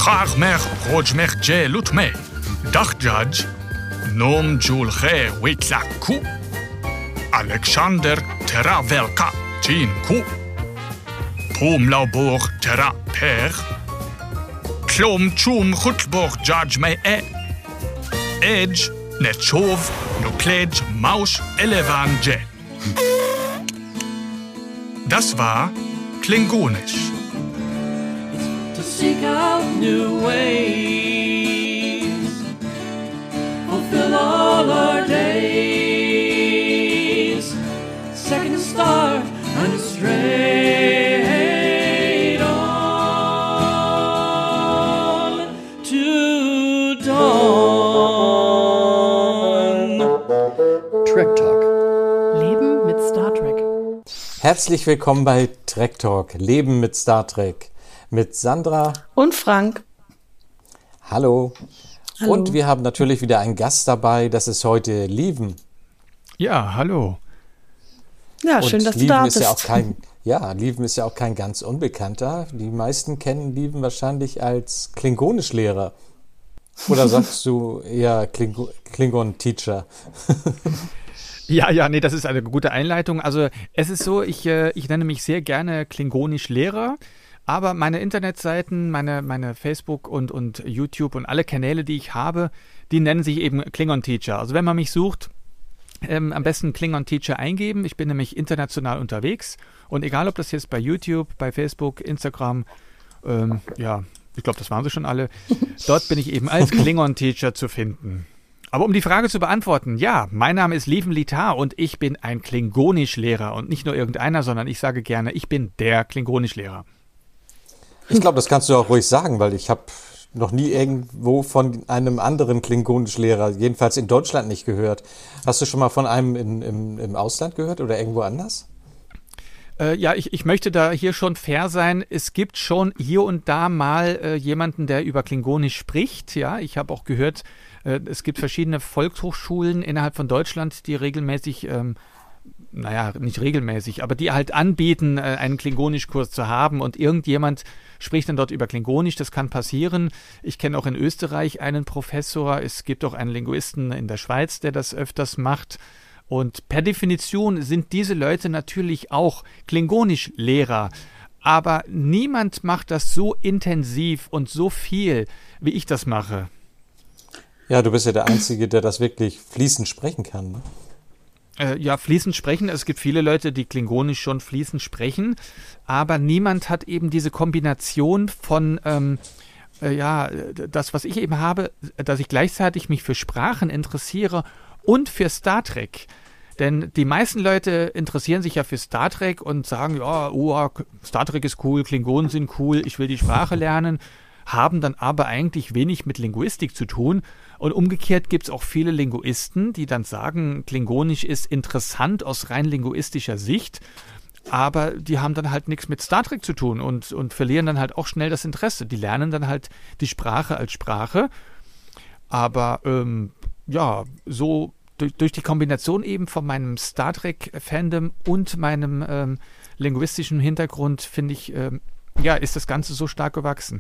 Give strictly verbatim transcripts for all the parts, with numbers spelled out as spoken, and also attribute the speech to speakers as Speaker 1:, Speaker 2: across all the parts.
Speaker 1: Graag mer roj mer je lut me. Dag judge. Nom jul ge witlaku. Alexander Teravelka Tinku. Pum laubor Tera per. Klom chum chutbor judge me e. Edge netchov no pledge maus elevan je. Das war Klingonisch.
Speaker 2: To seek out new ways, fulfill all our days, second star and straight on to dawn.
Speaker 3: Trek Talk.
Speaker 4: Leben mit Star Trek.
Speaker 3: Herzlich willkommen bei Trek Talk, Leben mit Star Trek. Mit Sandra
Speaker 4: Und Frank.
Speaker 3: Hallo.
Speaker 4: Hallo.
Speaker 3: Und wir haben natürlich wieder einen Gast dabei, das ist heute Lieven.
Speaker 5: Ja, hallo.
Speaker 4: Ja,
Speaker 3: Und
Speaker 4: schön, dass du
Speaker 3: Lieven
Speaker 4: da
Speaker 3: ist
Speaker 4: bist.
Speaker 3: ja auch kein, ja, Lieven ist ja auch kein ganz Unbekannter. Die meisten kennen Lieven wahrscheinlich als Klingonischlehrer. Oder sagst du eher Klingo- Klingon-Teacher?
Speaker 5: Ja, ja, nee, das ist eine gute Einleitung. Also es ist so, ich, äh, ich nenne mich sehr gerne Klingonisch-Lehrer, aber meine Internetseiten, meine, meine Facebook und, und YouTube und alle Kanäle, die ich habe, die nennen sich eben Klingon-Teacher. Also wenn man mich sucht, ähm, am besten Klingon-Teacher eingeben. Ich bin nämlich international unterwegs und egal, ob das jetzt bei YouTube, bei Facebook, Instagram, ähm, ja, ich glaube, das waren sie schon alle, dort bin ich eben als Klingon-Teacher zu finden. Aber um die Frage zu beantworten, ja, mein Name ist Lieven Litar und ich bin ein Klingonisch-Lehrer und nicht nur irgendeiner, sondern ich sage gerne, ich bin der Klingonisch-Lehrer.
Speaker 3: Ich glaube, das kannst du auch ruhig sagen, weil ich habe noch nie irgendwo von einem anderen Klingonischlehrer, jedenfalls in Deutschland, nicht gehört. Hast du schon mal von einem in, im, im Ausland gehört oder irgendwo anders?
Speaker 5: Äh, ja, ich, ich möchte da hier schon fair sein. Es gibt schon hier und da mal äh, jemanden, der über Klingonisch spricht. Ja, ich habe auch gehört, äh, es gibt verschiedene Volkshochschulen innerhalb von Deutschland, die regelmäßig, ähm, naja, nicht regelmäßig, aber die halt anbieten, äh, einen Klingonischkurs zu haben und irgendjemand spricht dann dort über Klingonisch. Das kann passieren. Ich kenne auch in Österreich einen Professor. Es gibt auch einen Linguisten in der Schweiz, der das öfters macht. Und per Definition sind diese Leute natürlich auch Klingonisch-Lehrer. Aber niemand macht das so intensiv und so viel, wie ich das mache.
Speaker 3: Ja, du bist ja der Einzige, der das wirklich fließend sprechen kann, ne?
Speaker 5: Äh, ja, fließend sprechen. Es gibt viele Leute, die Klingonisch schon fließend sprechen. Aber niemand hat eben diese Kombination von, ähm, äh, ja, das, was ich eben habe, dass ich gleichzeitig mich für Sprachen interessiere und für Star Trek. Denn die meisten Leute interessieren sich ja für Star Trek und sagen, ja, oh, Star Trek ist cool, Klingonen sind cool, ich will die Sprache lernen, haben dann aber eigentlich wenig mit Linguistik zu tun. Und umgekehrt gibt es auch viele Linguisten, die dann sagen, Klingonisch ist interessant aus rein linguistischer Sicht, aber die haben dann halt nichts mit Star Trek zu tun und, und verlieren dann halt auch schnell das Interesse. Die lernen dann halt die Sprache als Sprache, aber ähm, ja, so durch, durch die Kombination eben von meinem Star Trek-Fandom und meinem ähm, linguistischen Hintergrund, finde ich, ähm, ja, ist das Ganze so stark gewachsen.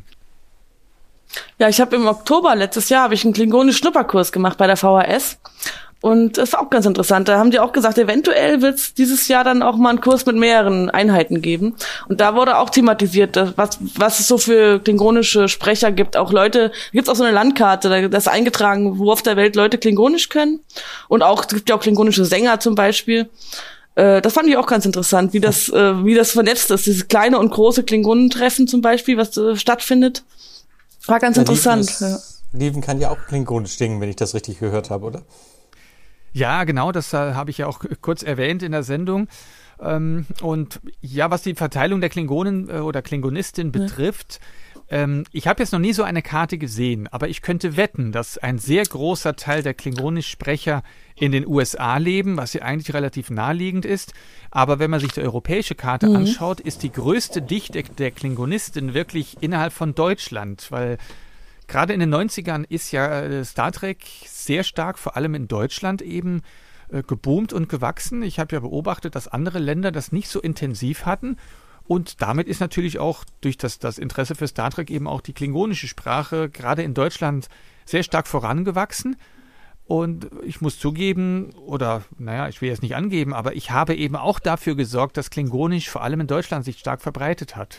Speaker 4: Ja, ich habe im Oktober letztes Jahr habe ich einen Klingonisch-Schnupperkurs gemacht bei der V H S. Und das war auch ganz interessant. Da haben die auch gesagt, eventuell wird es dieses Jahr dann auch mal einen Kurs mit mehreren Einheiten geben. Und da wurde auch thematisiert, was, was es so für klingonische Sprecher gibt. Auch Leute, da gibt es auch so eine Landkarte, da ist eingetragen, wo auf der Welt Leute Klingonisch können. Und auch, es gibt ja auch klingonische Sänger zum Beispiel. Äh, das fand ich auch ganz interessant, wie das, äh, wie das vernetzt ist. Dieses kleine und große Klingonentreffen zum Beispiel, was äh, stattfindet. War ganz
Speaker 3: Ja,
Speaker 4: interessant.
Speaker 3: Lieven, ist, ja. Lieven kann ja auch Klingonisch singen, wenn ich das richtig gehört habe, oder?
Speaker 5: Ja, genau, das äh, habe ich ja auch kurz erwähnt in der Sendung. Ähm, und ja, was die Verteilung der Klingonen äh, oder Klingonistin betrifft, ja. ähm, ich habe jetzt noch nie so eine Karte gesehen, aber ich könnte wetten, dass ein sehr großer Teil der Klingonisch-Sprecher in den U S A leben, was ja eigentlich relativ naheliegend ist. Aber wenn man sich die europäische Karte mhm. anschaut, ist die größte Dichte der Klingonistin wirklich innerhalb von Deutschland, weil gerade in den neunzigern ist ja Star Trek sehr stark, vor allem in Deutschland eben, äh, geboomt und gewachsen. Ich habe ja beobachtet, dass andere Länder das nicht so intensiv hatten. Und damit ist natürlich auch durch das, das Interesse für Star Trek eben auch die klingonische Sprache gerade in Deutschland sehr stark vorangewachsen. Und ich muss zugeben, oder naja, ich will jetzt nicht angeben, aber ich habe eben auch dafür gesorgt, dass Klingonisch vor allem in Deutschland sich stark verbreitet hat.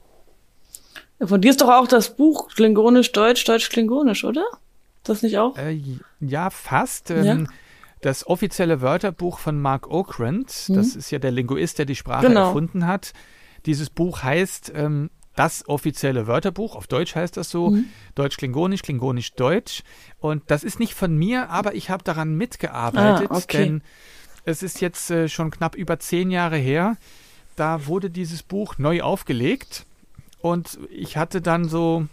Speaker 4: Von dir ist doch auch das Buch Klingonisch-Deutsch, Deutsch-Klingonisch, oder? Das nicht auch?
Speaker 5: Äh, ja, fast.
Speaker 4: Ja.
Speaker 5: Ähm, das offizielle Wörterbuch von Mark Okrand,
Speaker 4: Mhm.
Speaker 5: das ist ja der Linguist, der die Sprache
Speaker 4: Genau.
Speaker 5: erfunden hat. Dieses Buch heißt ähm, das offizielle Wörterbuch, auf Deutsch heißt das so,
Speaker 4: Mhm.
Speaker 5: Deutsch-Klingonisch, Klingonisch-Deutsch. Und das ist nicht von mir, aber ich habe daran mitgearbeitet,
Speaker 4: Ah, okay.
Speaker 5: denn es ist jetzt äh, schon knapp über zehn Jahre her, da wurde dieses Buch neu aufgelegt und ich hatte dann so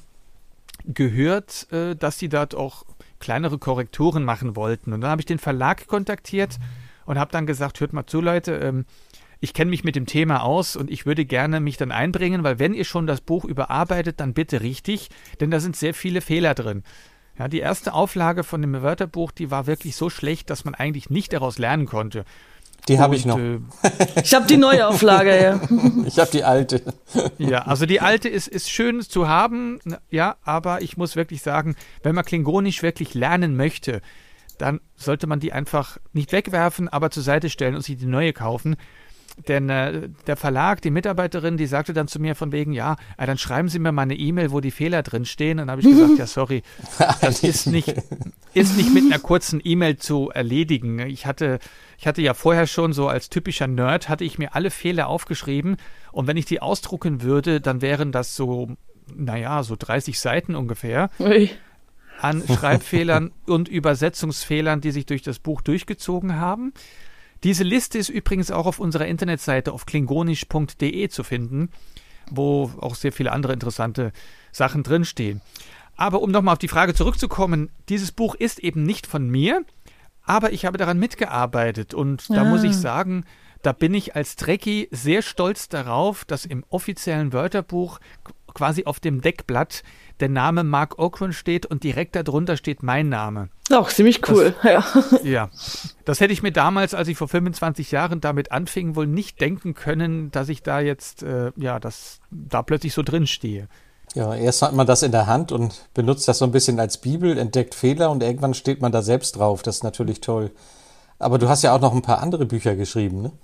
Speaker 5: gehört, äh, dass sie dort auch kleinere Korrekturen machen wollten. Und dann habe ich den Verlag kontaktiert und habe dann gesagt, hört mal zu, Leute, ähm, ich kenne mich mit dem Thema aus und ich würde gerne mich dann einbringen, weil wenn ihr schon das Buch überarbeitet, dann bitte richtig, denn da sind sehr viele Fehler drin. Ja, die erste Auflage von dem Wörterbuch, die war wirklich so schlecht, dass man eigentlich nicht daraus lernen konnte.
Speaker 3: Die habe ich
Speaker 5: Und,
Speaker 3: noch.
Speaker 5: Äh,
Speaker 4: Ich habe die Neuauflage, ja.
Speaker 3: Ich habe die alte.
Speaker 5: Ja, also die alte ist, ist schön zu haben, ja, aber ich muss wirklich sagen, wenn man Klingonisch wirklich lernen möchte, dann sollte man die einfach nicht wegwerfen, aber zur Seite stellen und sich die neue kaufen. Denn äh, der Verlag, die Mitarbeiterin, die sagte dann zu mir von wegen, ja, äh, dann schreiben Sie mir mal eine E-Mail, wo die Fehler drin stehen. Und dann habe ich gesagt, ja, sorry, das ist nicht, ist nicht mit einer kurzen E-Mail zu erledigen. Ich hatte, ich hatte ja vorher schon so als typischer Nerd, hatte ich mir alle Fehler aufgeschrieben. Und wenn ich die ausdrucken würde, dann wären das so, naja, so dreißig Seiten ungefähr
Speaker 4: Ui.
Speaker 5: an Schreibfehlern und Übersetzungsfehlern, die sich durch das Buch durchgezogen haben. Diese Liste ist übrigens auch auf unserer Internetseite auf klingonisch punkt de zu finden, wo auch sehr viele andere interessante Sachen drinstehen. Aber um nochmal auf die Frage zurückzukommen, dieses Buch ist eben nicht von mir, aber ich habe daran mitgearbeitet und da
Speaker 4: Ah.
Speaker 5: muss ich sagen, da bin ich als Trekkie sehr stolz darauf, dass im offiziellen Wörterbuch quasi auf dem Deckblatt der Name Mark Okrand steht und direkt darunter steht mein Name.
Speaker 4: Auch ziemlich cool, ja.
Speaker 5: Ja, das hätte ich mir damals, als ich vor fünfundzwanzig Jahren damit anfing, wohl nicht denken können, dass ich da jetzt, äh, ja, dass da plötzlich so drin stehe.
Speaker 3: Ja, erst hat man das in der Hand und benutzt das so ein bisschen als Bibel, entdeckt Fehler und irgendwann steht man da selbst drauf. Das ist natürlich toll. Aber du hast ja auch noch ein paar andere Bücher geschrieben, ne?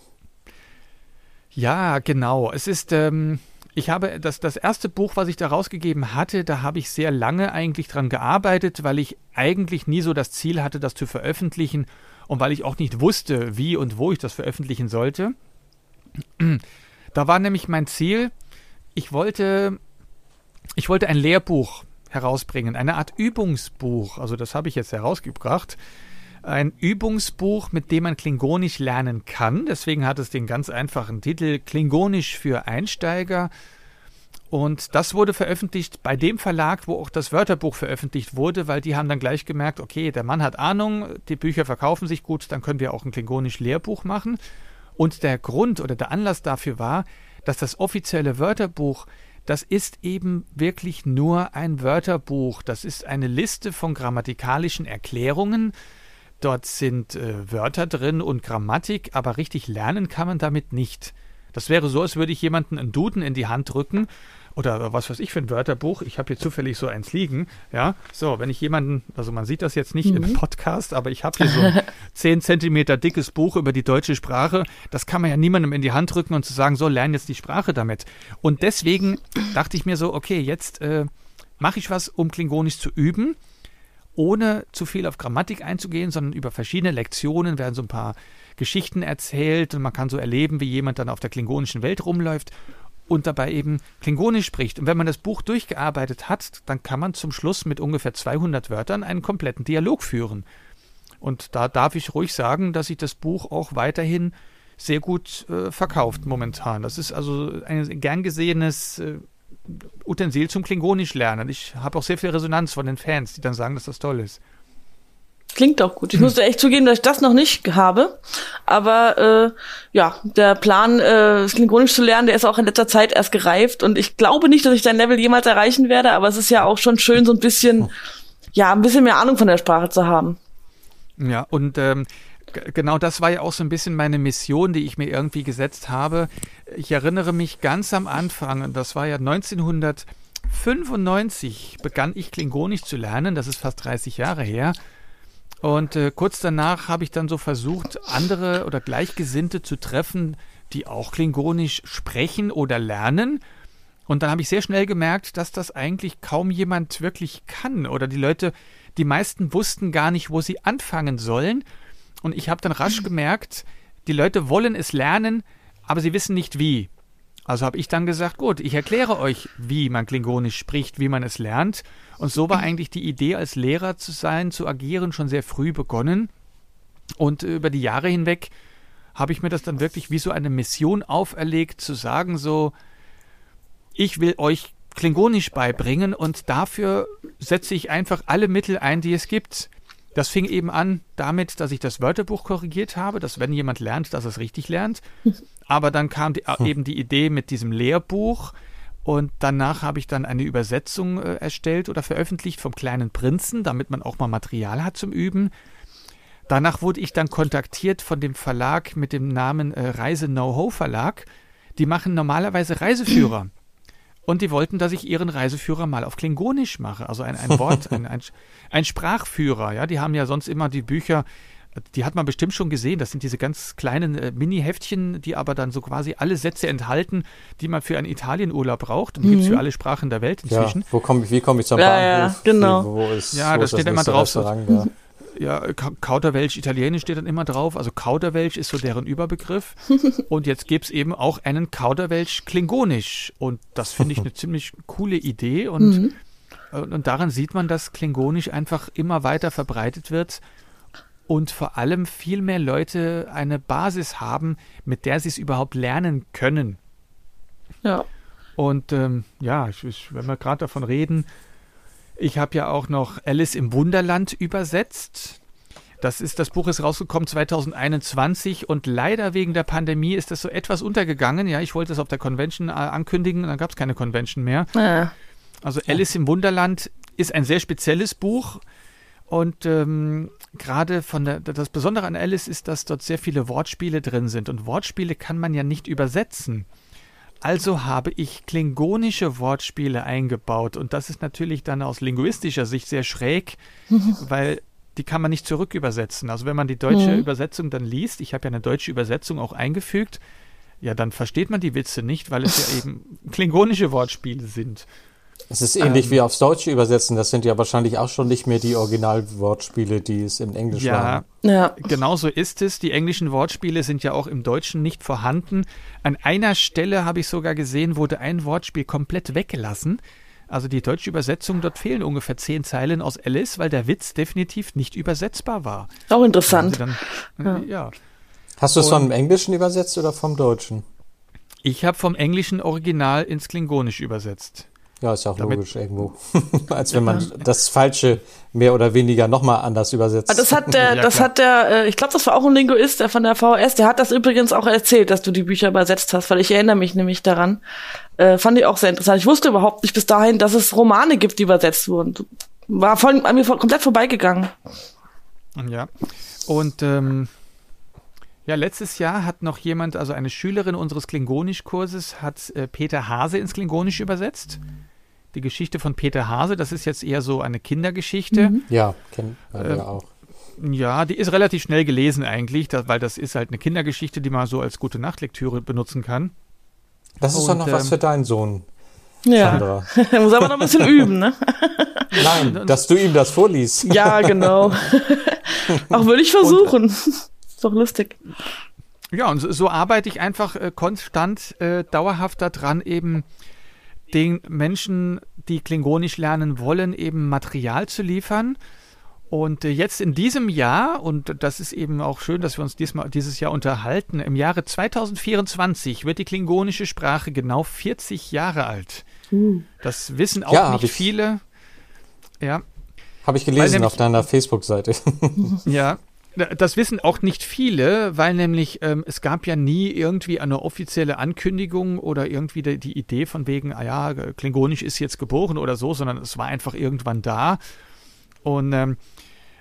Speaker 5: Ja, genau. Es ist, ähm, ich habe das, das erste Buch, was ich da rausgegeben hatte, da habe ich sehr lange eigentlich dran gearbeitet, weil ich eigentlich nie so das Ziel hatte, das zu veröffentlichen und weil ich auch nicht wusste, wie und wo ich das veröffentlichen sollte. Da war nämlich mein Ziel, ich wollte, ich wollte ein Lehrbuch herausbringen, eine Art Übungsbuch, also das habe ich jetzt herausgebracht, ein Übungsbuch, mit dem man Klingonisch lernen kann. Deswegen hat es den ganz einfachen Titel Klingonisch für Einsteiger. Und das wurde veröffentlicht bei dem Verlag, wo auch das Wörterbuch veröffentlicht wurde, weil die haben dann gleich gemerkt, okay, der Mann hat Ahnung, die Bücher verkaufen sich gut, dann können wir auch ein Klingonisch-Lehrbuch machen. Und der Grund oder der Anlass dafür war, dass das offizielle Wörterbuch, das ist eben wirklich nur ein Wörterbuch. Das ist eine Liste von grammatikalischen Erklärungen. Dort sind äh, Wörter drin und Grammatik, aber richtig lernen kann man damit nicht. Das wäre so, als würde ich jemanden einen Duden in die Hand drücken oder was weiß ich für ein Wörterbuch. Ich habe hier zufällig so eins liegen. Ja, so, wenn ich jemanden, also man sieht das jetzt nicht
Speaker 4: Mhm.
Speaker 5: im Podcast, aber ich habe hier so ein zehn Zentimeter dickes Buch über die deutsche Sprache. Das kann man ja niemandem in die Hand drücken und zu sagen, so, lern jetzt die Sprache damit. Und deswegen dachte ich mir so, okay, jetzt äh, mache ich was, um Klingonisch zu üben, ohne zu viel auf Grammatik einzugehen, sondern über verschiedene Lektionen werden so ein paar Geschichten erzählt und man kann so erleben, wie jemand dann auf der klingonischen Welt rumläuft und dabei eben Klingonisch spricht. Und wenn man das Buch durchgearbeitet hat, dann kann man zum Schluss mit ungefähr zweihundert Wörtern einen kompletten Dialog führen. Und da darf ich ruhig sagen, dass sich das Buch auch weiterhin sehr gut äh, verkauft momentan. Das ist also ein gern gesehenes äh, Utensil zum Klingonisch lernen. Ich habe auch sehr viel Resonanz von den Fans, die dann sagen, dass das toll ist.
Speaker 4: Klingt doch gut. Ich musste echt zugeben, dass ich das noch nicht habe. Aber äh, ja, der Plan, äh, Klingonisch zu lernen, der ist auch in letzter Zeit erst gereift. Und ich glaube nicht, dass ich dein Level jemals erreichen werde. Aber es ist ja auch schon schön, so ein bisschen, ja, ein bisschen mehr Ahnung von der Sprache zu haben.
Speaker 5: Ja, und ähm, g- genau das war ja auch so ein bisschen meine Mission, die ich mir irgendwie gesetzt habe. ich erinnere mich ganz am Anfang, und das war ja neunzehnhundertfünfundneunzig, begann ich Klingonisch zu lernen, das ist fast dreißig Jahre her. Und äh, kurz danach habe ich dann so versucht, andere oder Gleichgesinnte zu treffen, die auch Klingonisch sprechen oder lernen. Und dann habe ich sehr schnell gemerkt, dass das eigentlich kaum jemand wirklich kann. Oder die Leute, die meisten wussten gar nicht, wo sie anfangen sollen. Und ich habe dann rasch gemerkt, die Leute wollen es lernen, aber sie wissen nicht wie. Also habe ich dann gesagt, gut, ich erkläre euch, wie man Klingonisch spricht, wie man es lernt. Und so war eigentlich die Idee, als Lehrer zu sein, zu agieren, schon sehr früh begonnen. Und über die Jahre hinweg habe ich mir das dann wirklich wie so eine Mission auferlegt, zu sagen so, ich will euch Klingonisch beibringen und dafür setze ich einfach alle Mittel ein, die es gibt. Das fing eben an damit, dass ich das Wörterbuch korrigiert habe, dass wenn jemand lernt, dass er es richtig lernt. Aber dann kam die, eben die Idee mit diesem Lehrbuch und danach habe ich dann eine Übersetzung äh, erstellt oder veröffentlicht vom Kleinen Prinzen, damit man auch mal Material hat zum Üben. Danach wurde ich dann kontaktiert von dem Verlag mit dem Namen äh, Reise-Know-How-Verlag. Die machen normalerweise Reiseführer. Und die wollten, dass ich ihren Reiseführer mal auf Klingonisch mache. Also ein, ein Wort, ein, ein, ein Sprachführer. Ja, die haben ja sonst immer die Bücher, die hat man bestimmt schon gesehen. Das sind diese ganz kleinen äh, Mini-Heftchen, die aber dann so quasi alle Sätze enthalten, die man für einen Italienurlaub braucht. Und die mhm. gibt es für alle Sprachen der Welt inzwischen.
Speaker 3: Ja, wo komm ich, wie komme ich zum
Speaker 4: ja,
Speaker 3: Bahnhof?
Speaker 4: Ja, genau.
Speaker 3: Wie, wo ist,
Speaker 5: ja,
Speaker 3: wo
Speaker 5: da
Speaker 3: ist
Speaker 5: steht
Speaker 3: das
Speaker 5: immer drauf.
Speaker 3: Restaurant, ja.
Speaker 5: Ja, Kauderwelsch, Italienisch steht dann immer drauf. Also Kauderwelsch ist so deren Überbegriff. Und jetzt gibt es eben auch einen Kauderwelsch Klingonisch. Und das finde ich eine ziemlich coole Idee. Und, mhm. und daran sieht man, dass Klingonisch einfach immer weiter verbreitet wird. Und vor allem viel mehr Leute eine Basis haben, mit der sie es überhaupt lernen können.
Speaker 4: Ja.
Speaker 5: Und ähm, ja, ich, ich, wenn wir gerade davon reden, ich habe ja auch noch Alice im Wunderland übersetzt. Das ist, das Buch ist rausgekommen zweitausendeinundzwanzig und leider wegen der Pandemie ist das so etwas untergegangen. Ja, ich wollte es auf der Convention äh, ankündigen, dann gab es keine Convention mehr.
Speaker 4: Ja.
Speaker 5: Also Alice im Wunderland ist ein sehr spezielles Buch und ähm, gerade von der, das Besondere an Alice ist, dass dort sehr viele Wortspiele drin sind und Wortspiele kann man ja nicht übersetzen. Also habe ich klingonische Wortspiele eingebaut und das ist natürlich dann aus linguistischer Sicht sehr schräg, weil die kann man nicht zurückübersetzen. Also wenn man die deutsche mhm. Übersetzung dann liest, ich habe ja eine deutsche Übersetzung auch eingefügt, ja dann versteht man die Witze nicht, weil es ja eben klingonische Wortspiele sind.
Speaker 3: Es ist ähnlich ähm, wie aufs Deutsche übersetzen, das sind ja wahrscheinlich auch schon nicht mehr die Originalwortspiele, die es im Englischen
Speaker 5: ja,
Speaker 3: waren.
Speaker 4: Ja,
Speaker 5: genau so ist es. Die englischen Wortspiele sind ja auch im Deutschen nicht vorhanden. An einer Stelle habe ich sogar gesehen, wurde ein Wortspiel komplett weggelassen. Also die deutsche Übersetzung, dort fehlen ungefähr zehn Zeilen aus Alice, weil der Witz definitiv nicht übersetzbar war.
Speaker 4: auch interessant.
Speaker 5: Dann,
Speaker 4: Ja.
Speaker 5: ja.
Speaker 3: Hast du es
Speaker 5: Und-
Speaker 3: vom Englischen übersetzt oder vom Deutschen?
Speaker 5: Ich habe vom englischen Original ins Klingonisch übersetzt.
Speaker 3: Ja, ist ja auch
Speaker 5: Damit-
Speaker 3: logisch irgendwo. Als wenn man das Falsche mehr oder weniger nochmal anders übersetzt.
Speaker 4: Ah, Das hat der,
Speaker 5: Ja,
Speaker 4: das
Speaker 5: klar.
Speaker 4: hat der, äh, ich glaube, das war auch ein Linguist, der von der V H S, der hat das übrigens auch erzählt, dass du die Bücher übersetzt hast, weil ich erinnere mich nämlich daran. Äh, fand ich auch sehr interessant. Ich wusste überhaupt nicht bis dahin, dass es Romane gibt, die übersetzt wurden. War voll, an mir voll, komplett vorbeigegangen.
Speaker 5: Ja. Und ähm, ja, letztes Jahr hat noch jemand, also eine Schülerin unseres Klingonisch-Kurses, hat äh, Peter Hase ins Klingonisch übersetzt. Die Geschichte von Peter Hase, das ist jetzt eher so eine Kindergeschichte.
Speaker 3: Ja, kennen wir
Speaker 5: Ähm,
Speaker 3: ja auch.
Speaker 5: Ja, die ist relativ schnell gelesen eigentlich, da, weil das ist halt eine Kindergeschichte, die man so als gute Nachtlektüre benutzen kann.
Speaker 3: Das ist
Speaker 5: und,
Speaker 3: doch noch was
Speaker 5: ähm,
Speaker 3: für deinen Sohn,
Speaker 4: Ja.
Speaker 3: Sandra.
Speaker 4: Er muss aber noch ein bisschen üben, ne?
Speaker 3: Nein, dass du ihm das vorliest.
Speaker 4: Ja, genau. Auch würde ich versuchen. Ist doch lustig.
Speaker 5: Ja, und so, so arbeite ich einfach äh, konstant, äh, dauerhaft daran, eben den Menschen, die Klingonisch lernen wollen, eben Material zu liefern. Und äh, jetzt in diesem Jahr, und das ist eben auch schön, dass wir uns diesmal, dieses Jahr unterhalten, im Jahre zweitausendvierundzwanzig wird die klingonische Sprache genau vierzig Jahre alt. Das wissen auch
Speaker 3: Ja, hab
Speaker 5: nicht
Speaker 3: ich-
Speaker 5: viele. Ja,
Speaker 3: Habe ich
Speaker 5: Weil
Speaker 3: gelesen
Speaker 5: nämlich-
Speaker 3: auf deiner Facebook-Seite.
Speaker 5: ja. Das wissen auch nicht viele, weil nämlich ähm, es gab ja nie irgendwie eine offizielle Ankündigung oder irgendwie die, die Idee von wegen, ah ja, Klingonisch ist jetzt geboren oder so, sondern es war einfach irgendwann da. Und ähm,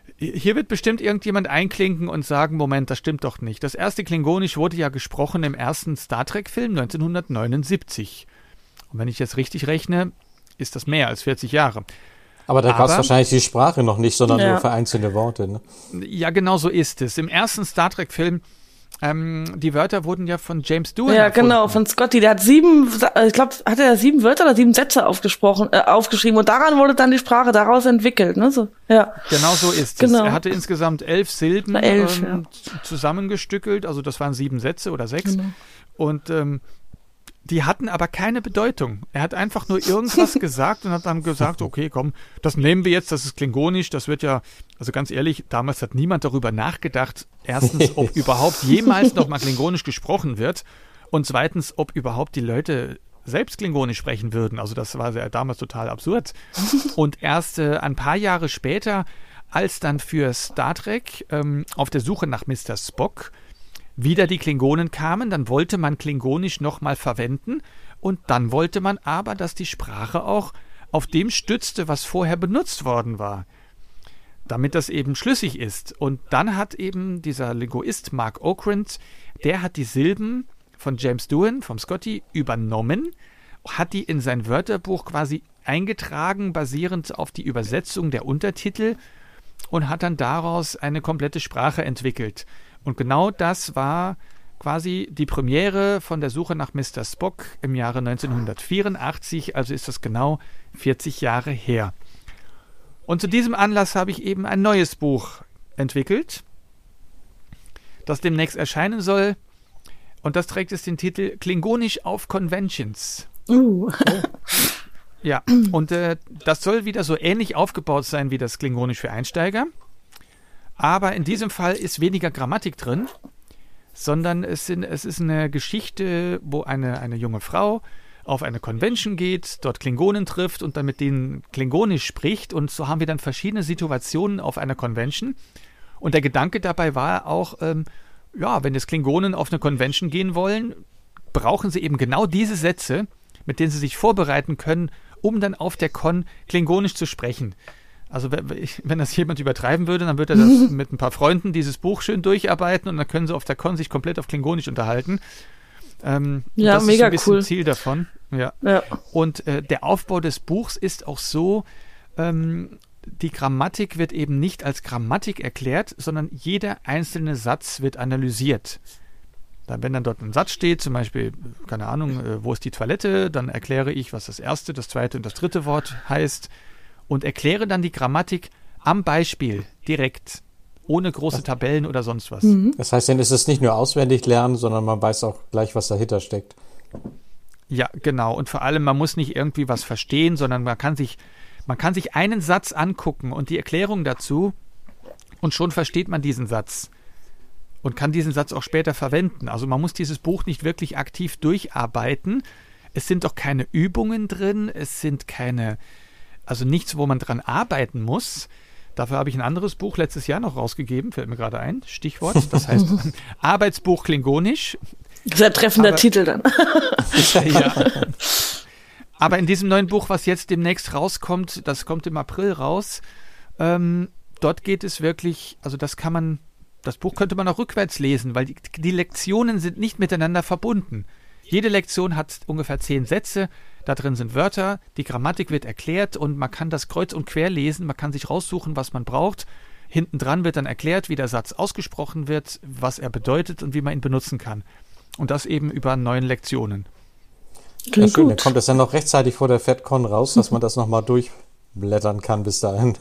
Speaker 5: Hier wird bestimmt irgendjemand einklinken und sagen, Moment, das stimmt doch nicht. Das erste Klingonisch wurde ja gesprochen im ersten Star Trek-Film neunzehnhundertneunundsiebzig. Und wenn ich jetzt richtig rechne, ist das mehr als vierzig Jahre.
Speaker 3: Aber da gab es
Speaker 5: Aber-
Speaker 3: wahrscheinlich die Sprache noch nicht, sondern
Speaker 4: Ja.
Speaker 3: nur vereinzelte Worte. Ne?
Speaker 5: Ja, genau so ist es. Im ersten Star Trek-Film, ähm, die Wörter wurden ja von James Doohan
Speaker 4: Ja,
Speaker 5: erfunden.
Speaker 4: genau, von Scotty. Der hat sieben, äh, ich glaube, hat er sieben Wörter oder sieben Sätze aufgesprochen, äh, aufgeschrieben und daran wurde dann die Sprache daraus entwickelt, ne? So, ja.
Speaker 5: Genau so ist
Speaker 4: Genau.
Speaker 5: es. Er hatte insgesamt elf Silben
Speaker 4: Elf,
Speaker 5: ähm, zusammengestückelt, also das waren sieben Sätze oder sechs.
Speaker 4: Genau.
Speaker 5: Und ähm, die hatten aber keine Bedeutung. Er hat einfach nur irgendwas gesagt und hat dann gesagt, okay, komm, das nehmen wir jetzt, das ist Klingonisch, das wird ja, also ganz ehrlich, damals hat niemand darüber nachgedacht, erstens, ob überhaupt jemals noch mal Klingonisch gesprochen wird und zweitens, ob überhaupt die Leute selbst Klingonisch sprechen würden. Also das war ja damals total absurd. Und erst äh, ein paar Jahre später, als dann für Star Trek ähm, auf der Suche nach Mister Spock wieder die Klingonen kamen, dann wollte man Klingonisch nochmal verwenden und dann wollte man aber, dass die Sprache auch auf dem stützte, was vorher benutzt worden war, damit das eben schlüssig ist. Und dann hat eben dieser Linguist Mark Okrand, der hat die Silben von James Doohan, vom Scotty, übernommen, hat die in sein Wörterbuch quasi eingetragen, basierend auf die Übersetzung der Untertitel und hat dann daraus eine komplette Sprache entwickelt. Und genau das war quasi die Premiere von der Suche nach Mister Spock im Jahre neunzehnhundertvierundachtzig, also ist das genau vierzig Jahre her. Und zu diesem Anlass habe ich eben ein neues Buch entwickelt, das demnächst erscheinen soll. Und das trägt jetzt den Titel Klingonisch auf Conventions.
Speaker 4: Uh.
Speaker 5: Ja, und äh, das soll wieder so ähnlich aufgebaut sein wie das Klingonisch für Einsteiger. Aber in diesem Fall ist weniger Grammatik drin, sondern es, sind, es ist eine Geschichte, wo eine, eine junge Frau auf eine Convention geht, dort Klingonen trifft und dann mit denen Klingonisch spricht. Und so haben wir dann verschiedene Situationen auf einer Convention. Und der Gedanke dabei war auch, ähm, ja, wenn jetzt Klingonen auf eine Convention gehen wollen, brauchen sie eben genau diese Sätze, mit denen sie sich vorbereiten können, um dann auf der Con Klingonisch zu sprechen. Also wenn das jemand übertreiben würde, dann würde er das mit ein paar Freunden dieses Buch schön durcharbeiten und dann können sie auf der Con sich komplett auf Klingonisch unterhalten. Ähm,
Speaker 4: Ja,
Speaker 5: das
Speaker 4: mega
Speaker 5: ist ein bisschen
Speaker 4: cool.
Speaker 5: Ziel davon. Ja.
Speaker 4: Ja.
Speaker 5: Und äh, der Aufbau des Buchs ist auch so, ähm, die Grammatik wird eben nicht als Grammatik erklärt, sondern jeder einzelne Satz wird analysiert. Dann, wenn dann dort ein Satz steht, zum Beispiel, keine Ahnung, äh, wo ist die Toilette, dann erkläre ich, was das erste, das zweite und das dritte Wort heißt und erkläre dann die Grammatik am Beispiel direkt, ohne große Tabellen oder sonst was.
Speaker 3: Das heißt, dann ist es nicht nur auswendig lernen, sondern man weiß auch gleich, was dahinter steckt.
Speaker 5: Ja, genau. Und vor allem, man muss nicht irgendwie was verstehen, sondern man kann sich, man kann sich einen Satz angucken und die Erklärung dazu und schon versteht man diesen Satz und kann diesen Satz auch später verwenden. Also man muss dieses Buch nicht wirklich aktiv durcharbeiten. Es sind auch keine Übungen drin, es sind keine, also nichts, wo man dran arbeiten muss. Dafür habe ich ein anderes Buch letztes Jahr noch rausgegeben, fällt mir gerade ein, Stichwort, das heißt Arbeitsbuch Klingonisch.
Speaker 4: Sehr treffender
Speaker 5: Aber-
Speaker 4: Titel dann.
Speaker 5: Ja. Aber in diesem neuen Buch, was jetzt demnächst rauskommt, das kommt im April raus, ähm, dort geht es wirklich, also das kann man, das Buch könnte man auch rückwärts lesen, weil die, die Lektionen sind nicht miteinander verbunden. Jede Lektion hat ungefähr zehn Sätze, da drin sind Wörter, die Grammatik wird erklärt und man kann das kreuz und quer lesen, man kann sich raussuchen, was man braucht. Hinten dran wird dann erklärt, wie der Satz ausgesprochen wird, was er bedeutet und wie man ihn benutzen kann. Und das eben über neun Lektionen.
Speaker 3: Ja,
Speaker 4: Klingt
Speaker 3: schön, dann
Speaker 4: gut.
Speaker 3: kommt es dann noch rechtzeitig vor der FedCon raus, dass man das nochmal durchblättern kann bis dahin.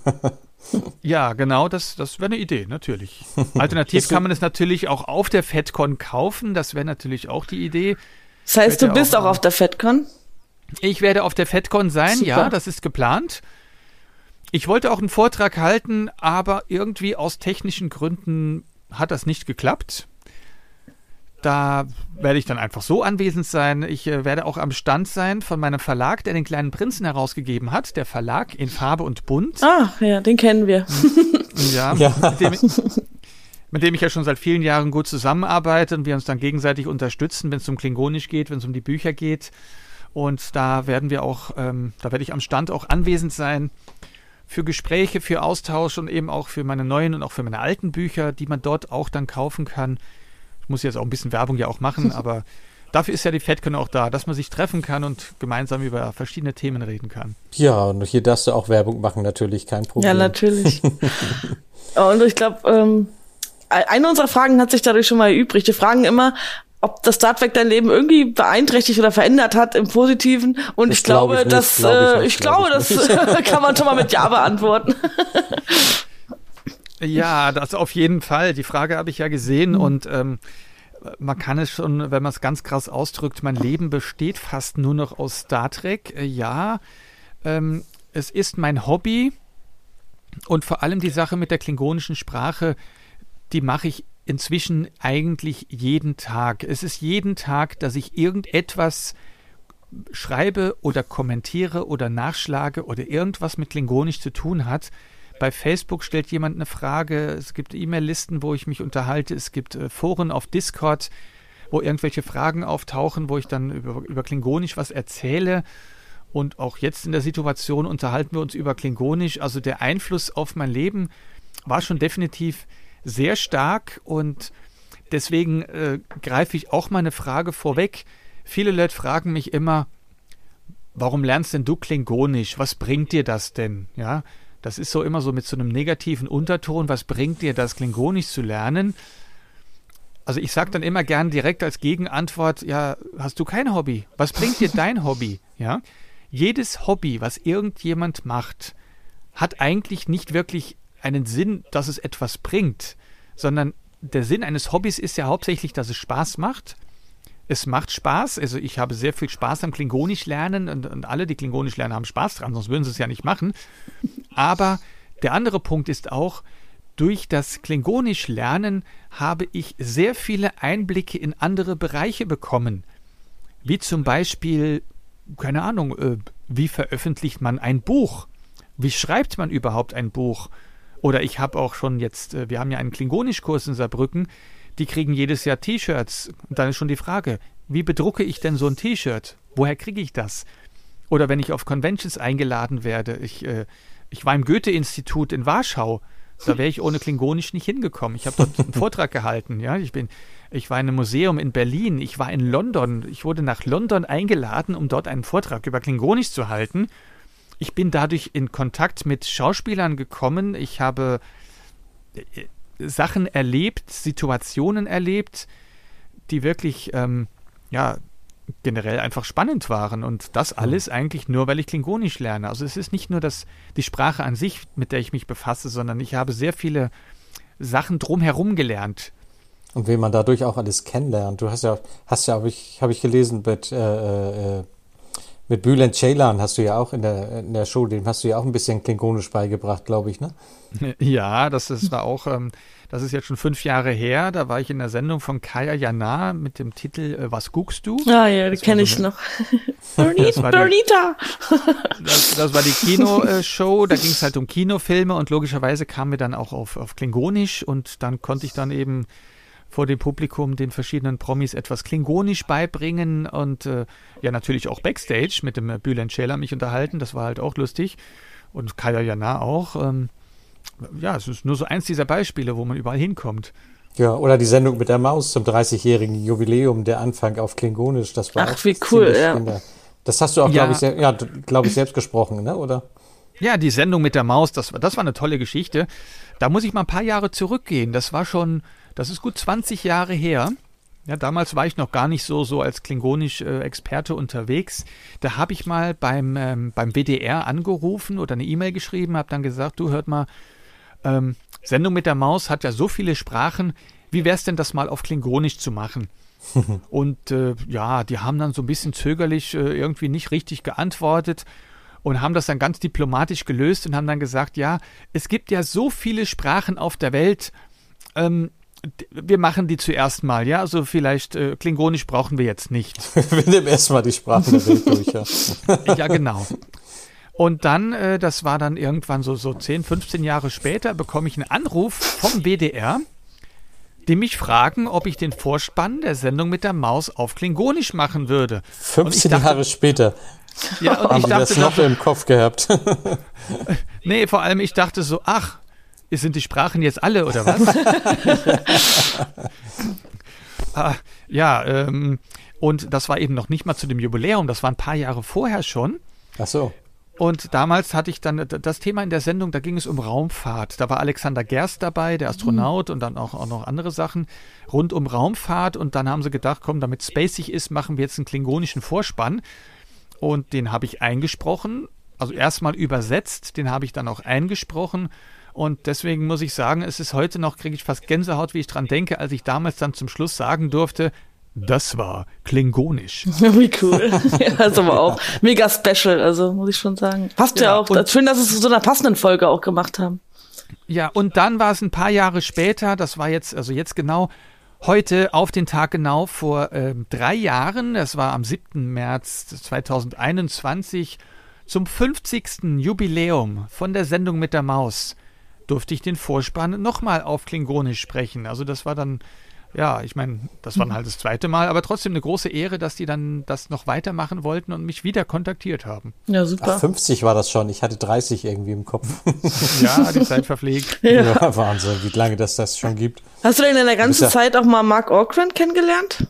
Speaker 5: Ja, genau, das, das wäre eine Idee, natürlich. Alternativ
Speaker 3: Bist du-
Speaker 5: kann man es natürlich auch auf der FedCon kaufen, das wäre natürlich auch die Idee.
Speaker 4: Das heißt, du
Speaker 5: Wird ja
Speaker 4: bist
Speaker 5: auch-
Speaker 4: auch auf der FedCon?
Speaker 5: Ich werde auf der FedCon sein,
Speaker 4: Super.
Speaker 5: ja, das ist geplant. Ich wollte auch einen Vortrag halten, aber irgendwie aus technischen Gründen hat das nicht geklappt. Da werde ich dann einfach so anwesend sein. Ich äh, werde auch am Stand sein von meinem Verlag, der den kleinen Prinzen herausgegeben hat. Der Verlag in Farbe und Bunt.
Speaker 4: Ah, ja, den kennen wir.
Speaker 5: Ja,
Speaker 3: Ja.
Speaker 5: Mit, dem, mit dem ich ja schon seit vielen Jahren gut zusammenarbeite und wir uns dann gegenseitig unterstützen, wenn es um Klingonisch geht, wenn es um die Bücher geht. Und da werden wir auch, ähm, da werde ich am Stand auch anwesend sein. für Gespräche, für Austausch und eben auch für meine neuen und auch für meine alten Bücher, die man dort auch dann kaufen kann. Ich muss jetzt auch ein bisschen Werbung ja auch machen, aber dafür ist ja die FedCon auch da, dass man sich treffen kann und gemeinsam über verschiedene Themen reden kann.
Speaker 3: Ja, und hier darfst du auch Werbung machen, natürlich, kein Problem.
Speaker 4: Ja, natürlich. Und ich glaube, ähm, eine unserer Fragen hat sich dadurch schon mal erübrigt. Wir fragen immer, ob das Star Trek dein Leben irgendwie beeinträchtigt oder verändert hat im Positiven. Und das ich glaube, ich das, glaub ich, äh, ich glaube, glaub ich das kann man schon mal mit Ja beantworten.
Speaker 5: Ja, das auf jeden Fall. Die Frage habe ich ja gesehen mhm. und ähm, man kann es schon, wenn man es ganz krass ausdrückt, mein Leben besteht fast nur noch aus Star Trek. Äh, ja, ähm, es ist mein Hobby und vor allem die Sache mit der klingonischen Sprache, die mache ich inzwischen eigentlich jeden Tag. Es ist jeden Tag, dass ich irgendetwas schreibe oder kommentiere oder nachschlage oder irgendwas mit Klingonisch zu tun hat. Bei Facebook stellt jemand eine Frage, es gibt E-Mail-Listen, wo ich mich unterhalte, es gibt äh, Foren auf Discord, wo irgendwelche Fragen auftauchen, wo ich dann über, über Klingonisch was erzähle. Und auch jetzt in der Situation unterhalten wir uns über Klingonisch. Also der Einfluss auf mein Leben war schon definitiv sehr stark und deswegen äh, greife ich auch mal eine Frage vorweg. Viele Leute fragen mich immer, warum lernst denn du Klingonisch? Was bringt dir das denn? Ja, das ist so immer so mit so einem negativen Unterton. Was bringt dir das, Klingonisch zu lernen? Also ich sage dann immer gern direkt als Gegenantwort, ja, hast du kein Hobby? Was bringt dir dein Hobby? Ja, jedes Hobby, was irgendjemand macht, hat eigentlich nicht wirklich einen Sinn, dass es etwas bringt, sondern der Sinn eines Hobbys ist ja hauptsächlich, dass es Spaß macht. Es macht Spaß, also ich habe sehr viel Spaß am Klingonisch lernen und, und alle, die Klingonisch lernen, haben Spaß dran, sonst würden sie es ja nicht machen. Aber der andere Punkt ist auch, durch das Klingonisch lernen habe ich sehr viele Einblicke in andere Bereiche bekommen. Wie zum Beispiel, keine Ahnung, äh, wie veröffentlicht man ein Buch? Wie schreibt man überhaupt ein Buch? Oder ich habe auch schon jetzt, wir haben ja einen Klingonisch-Kurs in Saarbrücken, die kriegen jedes Jahr T-Shirts. Und dann ist schon die Frage, wie bedrucke ich denn so ein T-Shirt? Woher kriege ich das? Oder wenn ich auf Conventions eingeladen werde, ich, äh, ich war im Goethe-Institut in Warschau, da wäre ich ohne Klingonisch nicht hingekommen. Ich habe dort einen Vortrag gehalten. Ja? Ich, bin, ich war in einem Museum in Berlin, ich war in London, ich wurde nach London eingeladen, um dort einen Vortrag über Klingonisch zu halten. Ich bin dadurch in Kontakt mit Schauspielern gekommen. Ich habe Sachen erlebt, Situationen erlebt, die wirklich ähm, ja, generell einfach spannend waren. Und das alles eigentlich nur, weil ich Klingonisch lerne. Also es ist nicht nur das, die Sprache an sich, mit der ich mich befasse, sondern ich habe sehr viele Sachen drumherum gelernt.
Speaker 3: Und wen man dadurch auch alles kennenlernt. Du hast ja, hast ja, habe ich, hab ich gelesen, mit äh, äh, Mit Bülent Ceylan hast du ja auch in der, in der Show, dem hast du ja auch ein bisschen Klingonisch beigebracht, glaube ich, ne?
Speaker 5: Ja, das ist, war auch, ähm, das ist jetzt schon fünf Jahre her, da war ich in der Sendung von Kaya Jana mit dem Titel äh, Was guckst du?
Speaker 4: Ah ja, die kenne ich so noch. Bernita! Bernita!
Speaker 5: Das, das war die Kinoshow, da ging es halt um Kinofilme und logischerweise kamen wir dann auch auf, auf Klingonisch und dann konnte ich dann eben vor dem Publikum den verschiedenen Promis etwas Klingonisch beibringen und äh, ja natürlich auch Backstage mit dem Bülent Ceylan mich unterhalten, das war halt auch lustig und Kaya Jana auch. Ähm, ja, es ist nur so eins dieser Beispiele, wo man überall hinkommt.
Speaker 3: Ja, oder die Sendung mit der Maus zum dreißigjährigen Jubiläum, der Anfang auf Klingonisch, das war
Speaker 4: Ach,
Speaker 3: auch
Speaker 4: wie cool, ja.
Speaker 3: Kinder. Das hast du auch,
Speaker 5: Ja.
Speaker 3: glaube ich, se- ja, glaube ich, selbst gesprochen, ne? Oder?
Speaker 5: Ja, die Sendung mit der Maus, das, war- das war eine tolle Geschichte. Da muss ich mal ein paar Jahre zurückgehen. Das war schon, das ist gut zwanzig Jahre her. Ja, damals war ich noch gar nicht so, so als Klingonisch-Experte unterwegs. Da habe ich mal beim, ähm, beim W D R angerufen oder eine E-Mail geschrieben, habe dann gesagt, du, hört mal, ähm, Sendung mit der Maus hat ja so viele Sprachen, wie wär's denn das mal auf Klingonisch zu machen? Und äh, ja, die haben dann so ein bisschen zögerlich äh, irgendwie nicht richtig geantwortet und haben das dann ganz diplomatisch gelöst und haben dann gesagt, ja, es gibt ja so viele Sprachen auf der Welt, ähm, d- wir machen die zuerst mal, ja, also vielleicht äh, Klingonisch brauchen wir jetzt nicht.
Speaker 3: Wir nehmen erstmal die Sprachen der Welt durch, ja.
Speaker 5: Ja, genau. Und dann, äh, das war dann irgendwann so, so zehn, fünfzehn Jahre später, bekomme ich einen Anruf vom W D R, die mich fragen, ob ich den Vorspann der Sendung mit der Maus auf Klingonisch machen würde.
Speaker 3: fünfzehn
Speaker 5: dachte-
Speaker 3: Jahre später
Speaker 5: Ja, und
Speaker 3: haben
Speaker 5: ich
Speaker 3: die das
Speaker 5: dachte,
Speaker 3: noch
Speaker 5: dann,
Speaker 3: im Kopf gehabt.
Speaker 5: Nee, vor allem ich dachte so, ach, sind die Sprachen jetzt alle oder was? ah, ja, ähm, und das war eben noch nicht mal zu dem Jubiläum, das war ein paar Jahre vorher schon.
Speaker 3: Ach so.
Speaker 5: Und damals hatte ich dann das Thema in der Sendung, da ging es um Raumfahrt. Da war Alexander Gerst dabei, der Astronaut, und dann auch, auch noch andere Sachen rund um Raumfahrt. Und dann haben sie gedacht, komm, damit spacig ist, machen wir jetzt einen klingonischen Vorspann. Und den habe ich eingesprochen, also erstmal übersetzt, den habe ich dann auch eingesprochen. Und deswegen muss ich sagen, es ist heute noch, kriege ich fast Gänsehaut, wie ich dran denke, als ich damals dann zum Schluss sagen durfte, das war klingonisch.
Speaker 4: Wie cool. Ja, das ist aber auch mega special, also muss ich schon sagen. Passt ja, ja auch. Schön, dass es zu so einer passenden Folge auch gemacht haben.
Speaker 5: Ja, und dann war es ein paar Jahre später, das war jetzt, also jetzt genau, heute auf den Tag genau vor ähm, drei Jahren, das war am siebten März zweitausendeinundzwanzig, zum fünfzigsten Jubiläum von der Sendung mit der Maus, durfte ich den Vorspann nochmal auf Klingonisch sprechen. Also das war dann, ja, ich meine, das war dann halt das zweite Mal, aber trotzdem eine große Ehre, dass die dann das noch weitermachen wollten und mich wieder kontaktiert haben.
Speaker 4: Ja, super.
Speaker 3: Ach, fünfzig war das schon. Ich hatte dreißig irgendwie im Kopf.
Speaker 5: Ja, die Zeit verpflegt.
Speaker 3: Ja. Ja, Wahnsinn, wie lange das das schon gibt.
Speaker 4: Hast du denn in der ganzen ja Zeit auch mal Mark Okrand kennengelernt?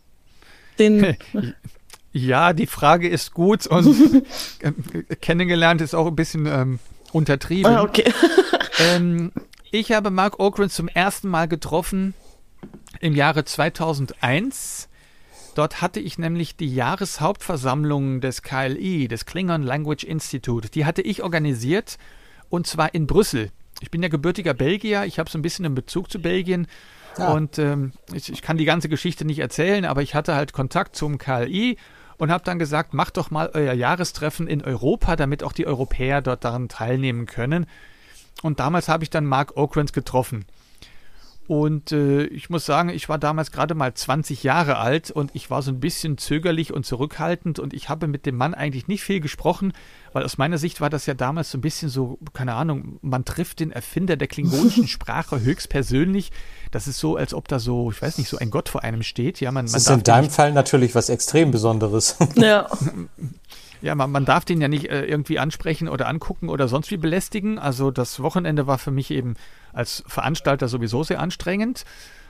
Speaker 4: Den
Speaker 5: Ja, die Frage ist gut und kennengelernt ist auch ein bisschen ähm, untertrieben.
Speaker 4: Ah, okay.
Speaker 5: ähm, ich habe Mark Okrand zum ersten Mal getroffen im Jahre zweitausendeins. Dort hatte ich nämlich die Jahreshauptversammlung des K L I, des Klingon Language Institute. Die hatte ich organisiert, und zwar in Brüssel. Ich bin ja gebürtiger Belgier, ich habe so ein bisschen einen Bezug zu Belgien. Ja. Und ähm, ich, ich kann die ganze Geschichte nicht erzählen, aber ich hatte halt Kontakt zum K L I und habe dann gesagt, macht doch mal euer Jahrestreffen in Europa, damit auch die Europäer dort daran teilnehmen können. Und damals habe ich dann Mark Okrand getroffen. Und äh, ich muss sagen, ich war damals gerade mal zwanzig Jahre alt und ich war so ein bisschen zögerlich und zurückhaltend und ich habe mit dem Mann eigentlich nicht viel gesprochen, weil aus meiner Sicht war das ja damals so ein bisschen so, keine Ahnung, man trifft den Erfinder der klingonischen Sprache höchstpersönlich. Das ist so, als ob da so, ich weiß nicht, so ein Gott vor einem steht. Ja, man,
Speaker 3: das
Speaker 5: man
Speaker 3: ist in deinem Fall natürlich was extrem Besonderes.
Speaker 4: Ja.
Speaker 5: Ja, man, man darf den ja nicht äh, irgendwie ansprechen oder angucken oder sonst wie belästigen. Also das Wochenende war für mich eben als Veranstalter sowieso sehr anstrengend.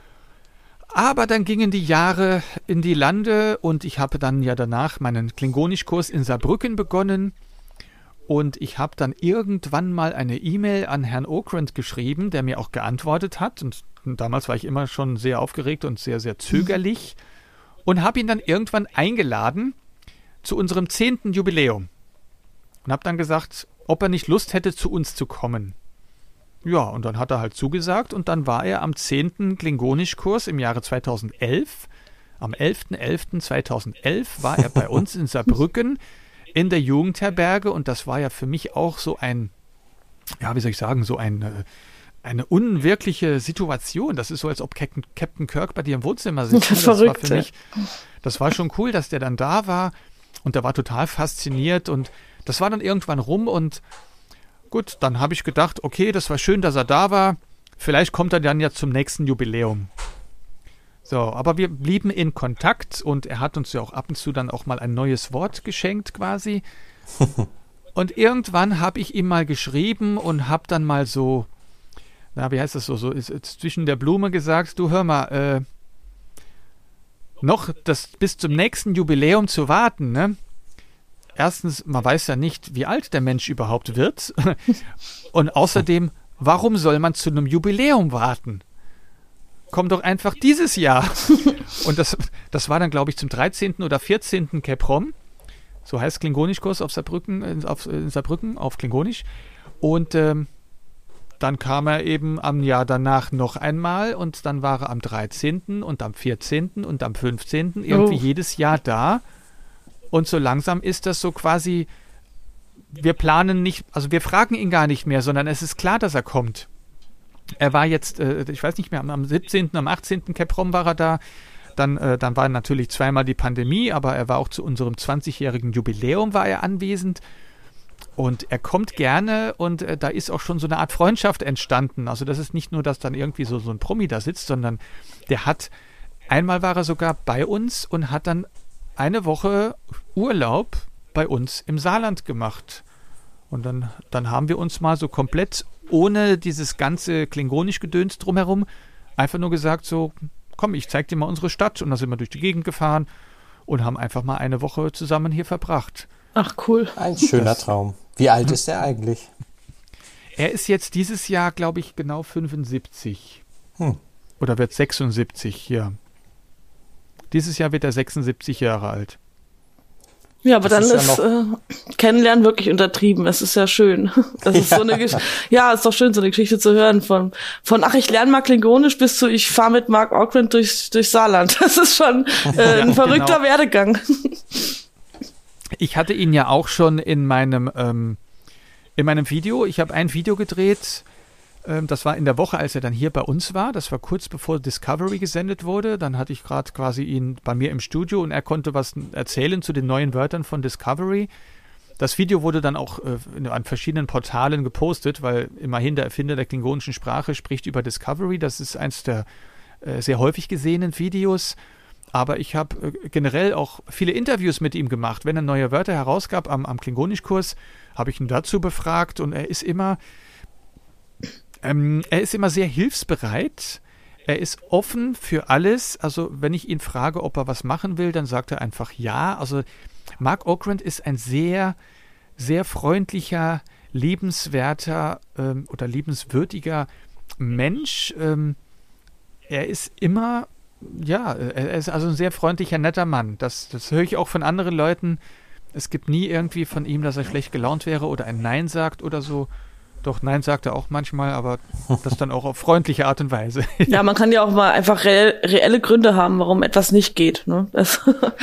Speaker 5: Aber dann gingen die Jahre in die Lande und ich habe dann ja danach meinen Klingonischkurs in Saarbrücken begonnen. Und ich habe dann irgendwann mal eine E-Mail an Herrn Okrand geschrieben, der mir auch geantwortet hat. Und, und damals war ich immer schon sehr aufgeregt und sehr, sehr zögerlich. Und habe ihn dann irgendwann eingeladen zu unserem zehnten Jubiläum und habe dann gesagt, ob er nicht Lust hätte, zu uns zu kommen. Ja, und dann hat er halt zugesagt und dann war er am zehnten Klingonischkurs im Jahre zweitausendelf. Am elften elften zweitausendelf war er bei uns in Saarbrücken in der Jugendherberge und das war ja für mich auch so ein, ja, wie soll ich sagen, so ein, eine unwirkliche Situation. Das ist so, als ob Captain, Captain Kirk bei dir im Wohnzimmer sitzt. Das
Speaker 4: Verrückt,
Speaker 5: war für mich, das war schon cool, dass der dann da war. Und der war total fasziniert und das war dann irgendwann rum und gut, dann habe ich gedacht, okay, das war schön, dass er da war. Vielleicht kommt er dann ja zum nächsten Jubiläum. So, aber wir blieben in Kontakt und er hat uns ja auch ab und zu dann auch mal ein neues Wort geschenkt quasi. Und irgendwann habe ich ihm mal geschrieben und habe dann mal so, na, wie heißt das so, so ist, ist zwischen der Blume gesagt, du hör mal, äh, noch das bis zum nächsten Jubiläum zu warten, ne? Erstens, man weiß ja nicht, wie alt der Mensch überhaupt wird. Und außerdem, warum soll man zu einem Jubiläum warten? Komm doch einfach dieses Jahr. Und das, das war dann, glaube ich, zum dreizehnten oder vierzehnten Keprom. So heißt Klingonischkurs auf Saarbrücken, auf in Saarbrücken, auf Klingonisch. Und ähm, dann kam er eben am Jahr danach noch einmal und dann war er am dreizehnten und am vierzehnten und am fünfzehnten irgendwie oh. jedes Jahr da. Und so langsam ist das so quasi, wir planen nicht, also wir fragen ihn gar nicht mehr, sondern es ist klar, dass er kommt. Er war jetzt, äh, ich weiß nicht mehr, am, am siebzehnten, am achtzehnten Keprom war er da. Dann, äh, dann war natürlich zweimal die Pandemie, aber er war auch zu unserem zwanzigjährigen Jubiläum war er anwesend. Und er kommt gerne und äh, da ist auch schon so eine Art Freundschaft entstanden. Also das ist nicht nur, dass dann irgendwie so, so ein Promi da sitzt, sondern der hat, einmal war er sogar bei uns und hat dann eine Woche Urlaub bei uns im Saarland gemacht. Und dann, dann haben wir uns mal so komplett ohne dieses ganze Klingonisch-Gedöns drumherum einfach nur gesagt so, komm, ich zeig dir mal unsere Stadt. Und dann sind wir durch die Gegend gefahren und haben einfach mal eine Woche zusammen hier verbracht.
Speaker 4: Ach, cool.
Speaker 3: Ein schöner Traum. Wie alt ist er eigentlich?
Speaker 5: Er ist jetzt dieses Jahr, glaube ich, genau fünfundsiebzig.
Speaker 3: Hm.
Speaker 5: Oder wird sechsundsiebzig, ja. Dieses Jahr wird er sechsundsiebzig Jahre alt.
Speaker 4: Ja, aber
Speaker 3: Das
Speaker 4: dann
Speaker 3: ist
Speaker 4: ist,
Speaker 3: ja
Speaker 4: äh, Kennenlernen wirklich untertrieben. Es ist ja schön. Das ist so eine Gesch- ja, ist doch schön, so eine Geschichte zu hören. Von, von ach, ich lerne mal Klingonisch bis zu ich fahre mit Mark Okrand durch, durch Saarland. Das ist schon äh, ein
Speaker 5: Ja,
Speaker 4: verrückter
Speaker 5: genau.
Speaker 4: Werdegang.
Speaker 5: Ich hatte ihn ja auch schon in meinem, ähm, in meinem Video. Ich habe ein Video gedreht. Ähm, das war in der Woche, als er dann hier bei uns war. Das war kurz bevor Discovery gesendet wurde. Dann hatte ich gerade quasi ihn bei mir im Studio und er konnte was erzählen zu den neuen Wörtern von Discovery. Das Video wurde dann auch äh, in, an verschiedenen Portalen gepostet, weil immerhin der Erfinder der klingonischen Sprache spricht über Discovery. Das ist eins der äh, sehr häufig gesehenen Videos. Aber ich habe äh, generell auch viele Interviews mit ihm gemacht. Wenn er neue Wörter herausgab am, am Klingonisch-Kurs, habe ich ihn dazu befragt und er ist immer, ähm, er ist immer sehr hilfsbereit. Er ist offen für alles. Also wenn ich ihn frage, ob er was machen will, dann sagt er einfach ja. Also Mark Okrand ist ein sehr, sehr freundlicher, liebenswerter ähm, oder liebenswürdiger Mensch. Ähm, er ist immer, ja, er ist also ein sehr freundlicher, netter Mann. Das, das höre ich auch von anderen Leuten. Es gibt nie irgendwie von ihm, dass er schlecht gelaunt wäre oder ein Nein sagt oder so. Doch, Nein sagt er auch manchmal, aber das dann auch auf freundliche Art und Weise.
Speaker 4: Ja, man kann ja auch mal einfach re- reelle Gründe haben, warum etwas nicht geht. Ne? Das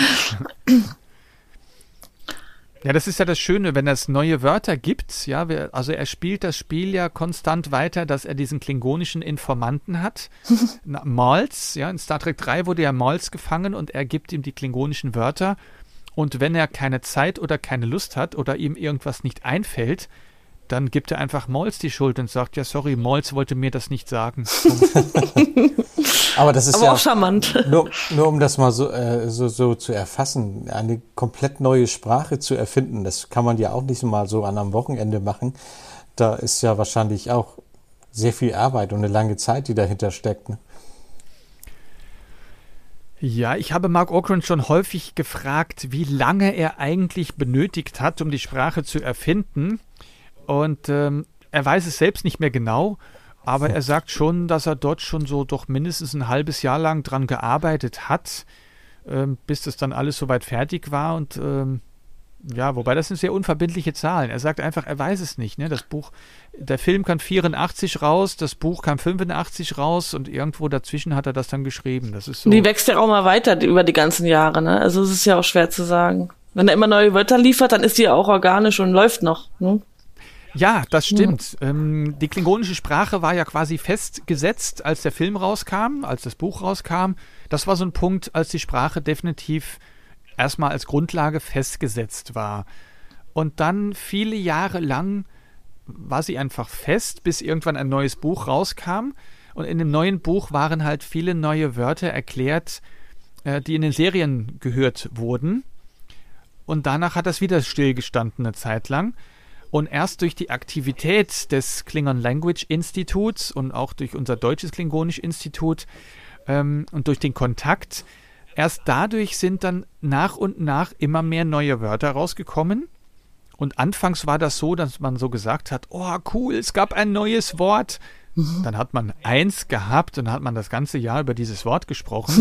Speaker 5: Ja, das ist ja das Schöne, wenn es neue Wörter gibt. Ja, wir, also er spielt das Spiel ja konstant weiter, dass er diesen klingonischen Informanten hat. Na, Malz, ja, in Star Trek drei wurde ja Malz gefangen und er gibt ihm die klingonischen Wörter. Und wenn er keine Zeit oder keine Lust hat oder ihm irgendwas nicht einfällt, dann gibt er einfach Malz die Schuld und sagt, ja, sorry, Malz wollte mir das nicht sagen.
Speaker 3: Aber das ist
Speaker 4: aber
Speaker 3: ja
Speaker 4: auch charmant.
Speaker 3: Nur, nur um das mal so, äh, so, so zu erfassen, eine komplett neue Sprache zu erfinden, das kann man ja auch nicht mal so an einem Wochenende machen. Da ist ja wahrscheinlich auch sehr viel Arbeit und eine lange Zeit, die dahinter steckt. Ne?
Speaker 5: Ja, ich habe Mark Okrand schon häufig gefragt, wie lange er eigentlich benötigt hat, um die Sprache zu erfinden. Und ähm, er weiß es selbst nicht mehr genau, aber er sagt schon, dass er dort schon so doch mindestens ein halbes Jahr lang dran gearbeitet hat, ähm, bis das dann alles soweit fertig war. Und ähm, ja, wobei das sind sehr unverbindliche Zahlen. Er sagt einfach, er weiß es nicht. Ne? Das Buch, der Film kam vierundachtzig raus, das Buch kam fünfundachtzig raus und irgendwo dazwischen hat er das dann geschrieben. Das ist so.
Speaker 4: Die wächst ja auch mal weiter über die ganzen Jahre. Ne? Also es ist ja auch schwer zu sagen. Wenn er immer neue Wörter liefert, dann ist die ja auch organisch und läuft noch. Ne?
Speaker 5: Ja, das stimmt. Ja. Ähm, die klingonische Sprache war ja quasi festgesetzt, als der Film rauskam, als das Buch rauskam. Das war so ein Punkt, als die Sprache definitiv erstmal als Grundlage festgesetzt war. Und dann viele Jahre lang war sie einfach fest, bis irgendwann ein neues Buch rauskam. Und in dem neuen Buch waren halt viele neue Wörter erklärt, äh, die in den Serien gehört wurden. Und danach hat das wieder stillgestanden eine Zeit lang. Und erst durch die Aktivität des Klingon Language Instituts und auch durch unser deutsches Klingonisch Institut ähm, und durch den Kontakt, erst dadurch sind dann nach und nach immer mehr neue Wörter rausgekommen. Und anfangs war das so, dass man so gesagt hat, oh cool, es gab ein neues Wort. Mhm. Dann hat man eins gehabt und dann hat man das ganze Jahr über dieses Wort gesprochen.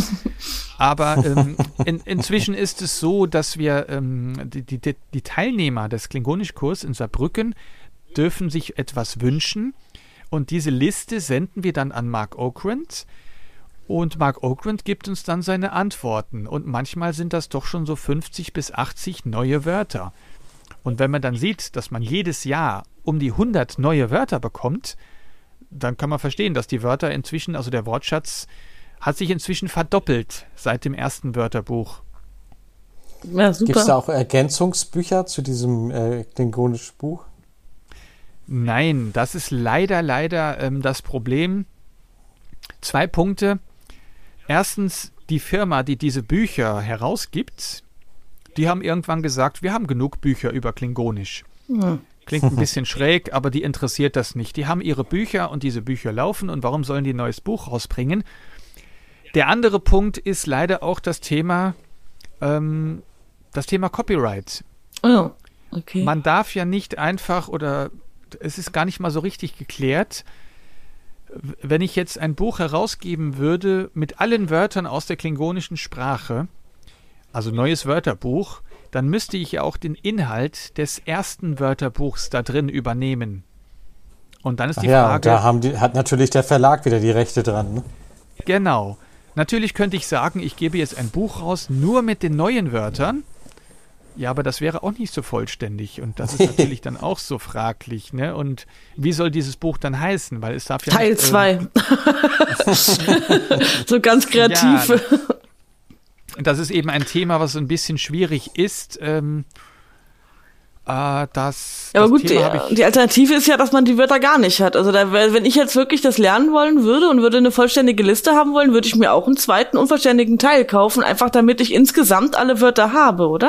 Speaker 5: Aber ähm, in, inzwischen ist es so, dass wir ähm, die, die, die Teilnehmer des Klingonisch-Kurs in Saarbrücken dürfen sich etwas wünschen. Und diese Liste senden wir dann an Mark Okrand. Und Mark Okrand gibt uns dann seine Antworten. Und manchmal sind das doch schon so fünfzig bis achtzig neue Wörter. Und wenn man dann sieht, dass man jedes Jahr um die hundert neue Wörter bekommt, dann kann man verstehen, dass die Wörter inzwischen, also der Wortschatz, hat sich inzwischen verdoppelt seit dem ersten Wörterbuch.
Speaker 4: Ja, super.
Speaker 3: Gibt es da auch Ergänzungsbücher zu diesem äh, klingonischen Buch?
Speaker 5: Nein, das ist leider, leider ähm, das Problem. Zwei Punkte. Erstens, die Firma, die diese Bücher herausgibt, die haben irgendwann gesagt, wir haben genug Bücher über Klingonisch.
Speaker 4: Mhm.
Speaker 5: Klingt ein bisschen schräg, aber die interessiert das nicht. Die haben ihre Bücher und diese Bücher laufen und warum sollen die ein neues Buch rausbringen? Der andere Punkt ist leider auch das Thema, ähm, das Thema Copyright.
Speaker 4: Oh, okay.
Speaker 5: Man darf ja nicht einfach oder es ist gar nicht mal so richtig geklärt, wenn ich jetzt ein Buch herausgeben würde mit allen Wörtern aus der klingonischen Sprache, also neues Wörterbuch, dann müsste ich ja auch den Inhalt des ersten Wörterbuchs da drin übernehmen. Und dann ist die
Speaker 3: ja,
Speaker 5: Frage...
Speaker 3: da haben die, hat natürlich der Verlag wieder die Rechte dran. Ne?
Speaker 5: Genau. Natürlich könnte ich sagen, ich gebe jetzt ein Buch raus, nur mit den neuen Wörtern. Ja, aber das wäre auch nicht so vollständig. Und das ist natürlich dann auch so fraglich. Ne? Und wie soll dieses Buch dann heißen? Weil es darf ja
Speaker 4: Teil
Speaker 5: nicht,
Speaker 4: zwei.
Speaker 5: Ähm,
Speaker 4: so ganz kreativ.
Speaker 5: Ja, das ist eben ein Thema, was so ein bisschen schwierig ist. Ähm, äh, das,
Speaker 4: Ja, aber
Speaker 5: das
Speaker 4: gut,
Speaker 5: Thema hab
Speaker 4: die,
Speaker 5: ich,
Speaker 4: die Alternative ist ja, dass man die Wörter gar nicht hat. Also da, wär- wenn ich jetzt wirklich das lernen wollen würde und würde eine vollständige Liste haben wollen, würde ich mir auch einen zweiten unvollständigen Teil kaufen, einfach damit ich insgesamt alle Wörter habe, oder?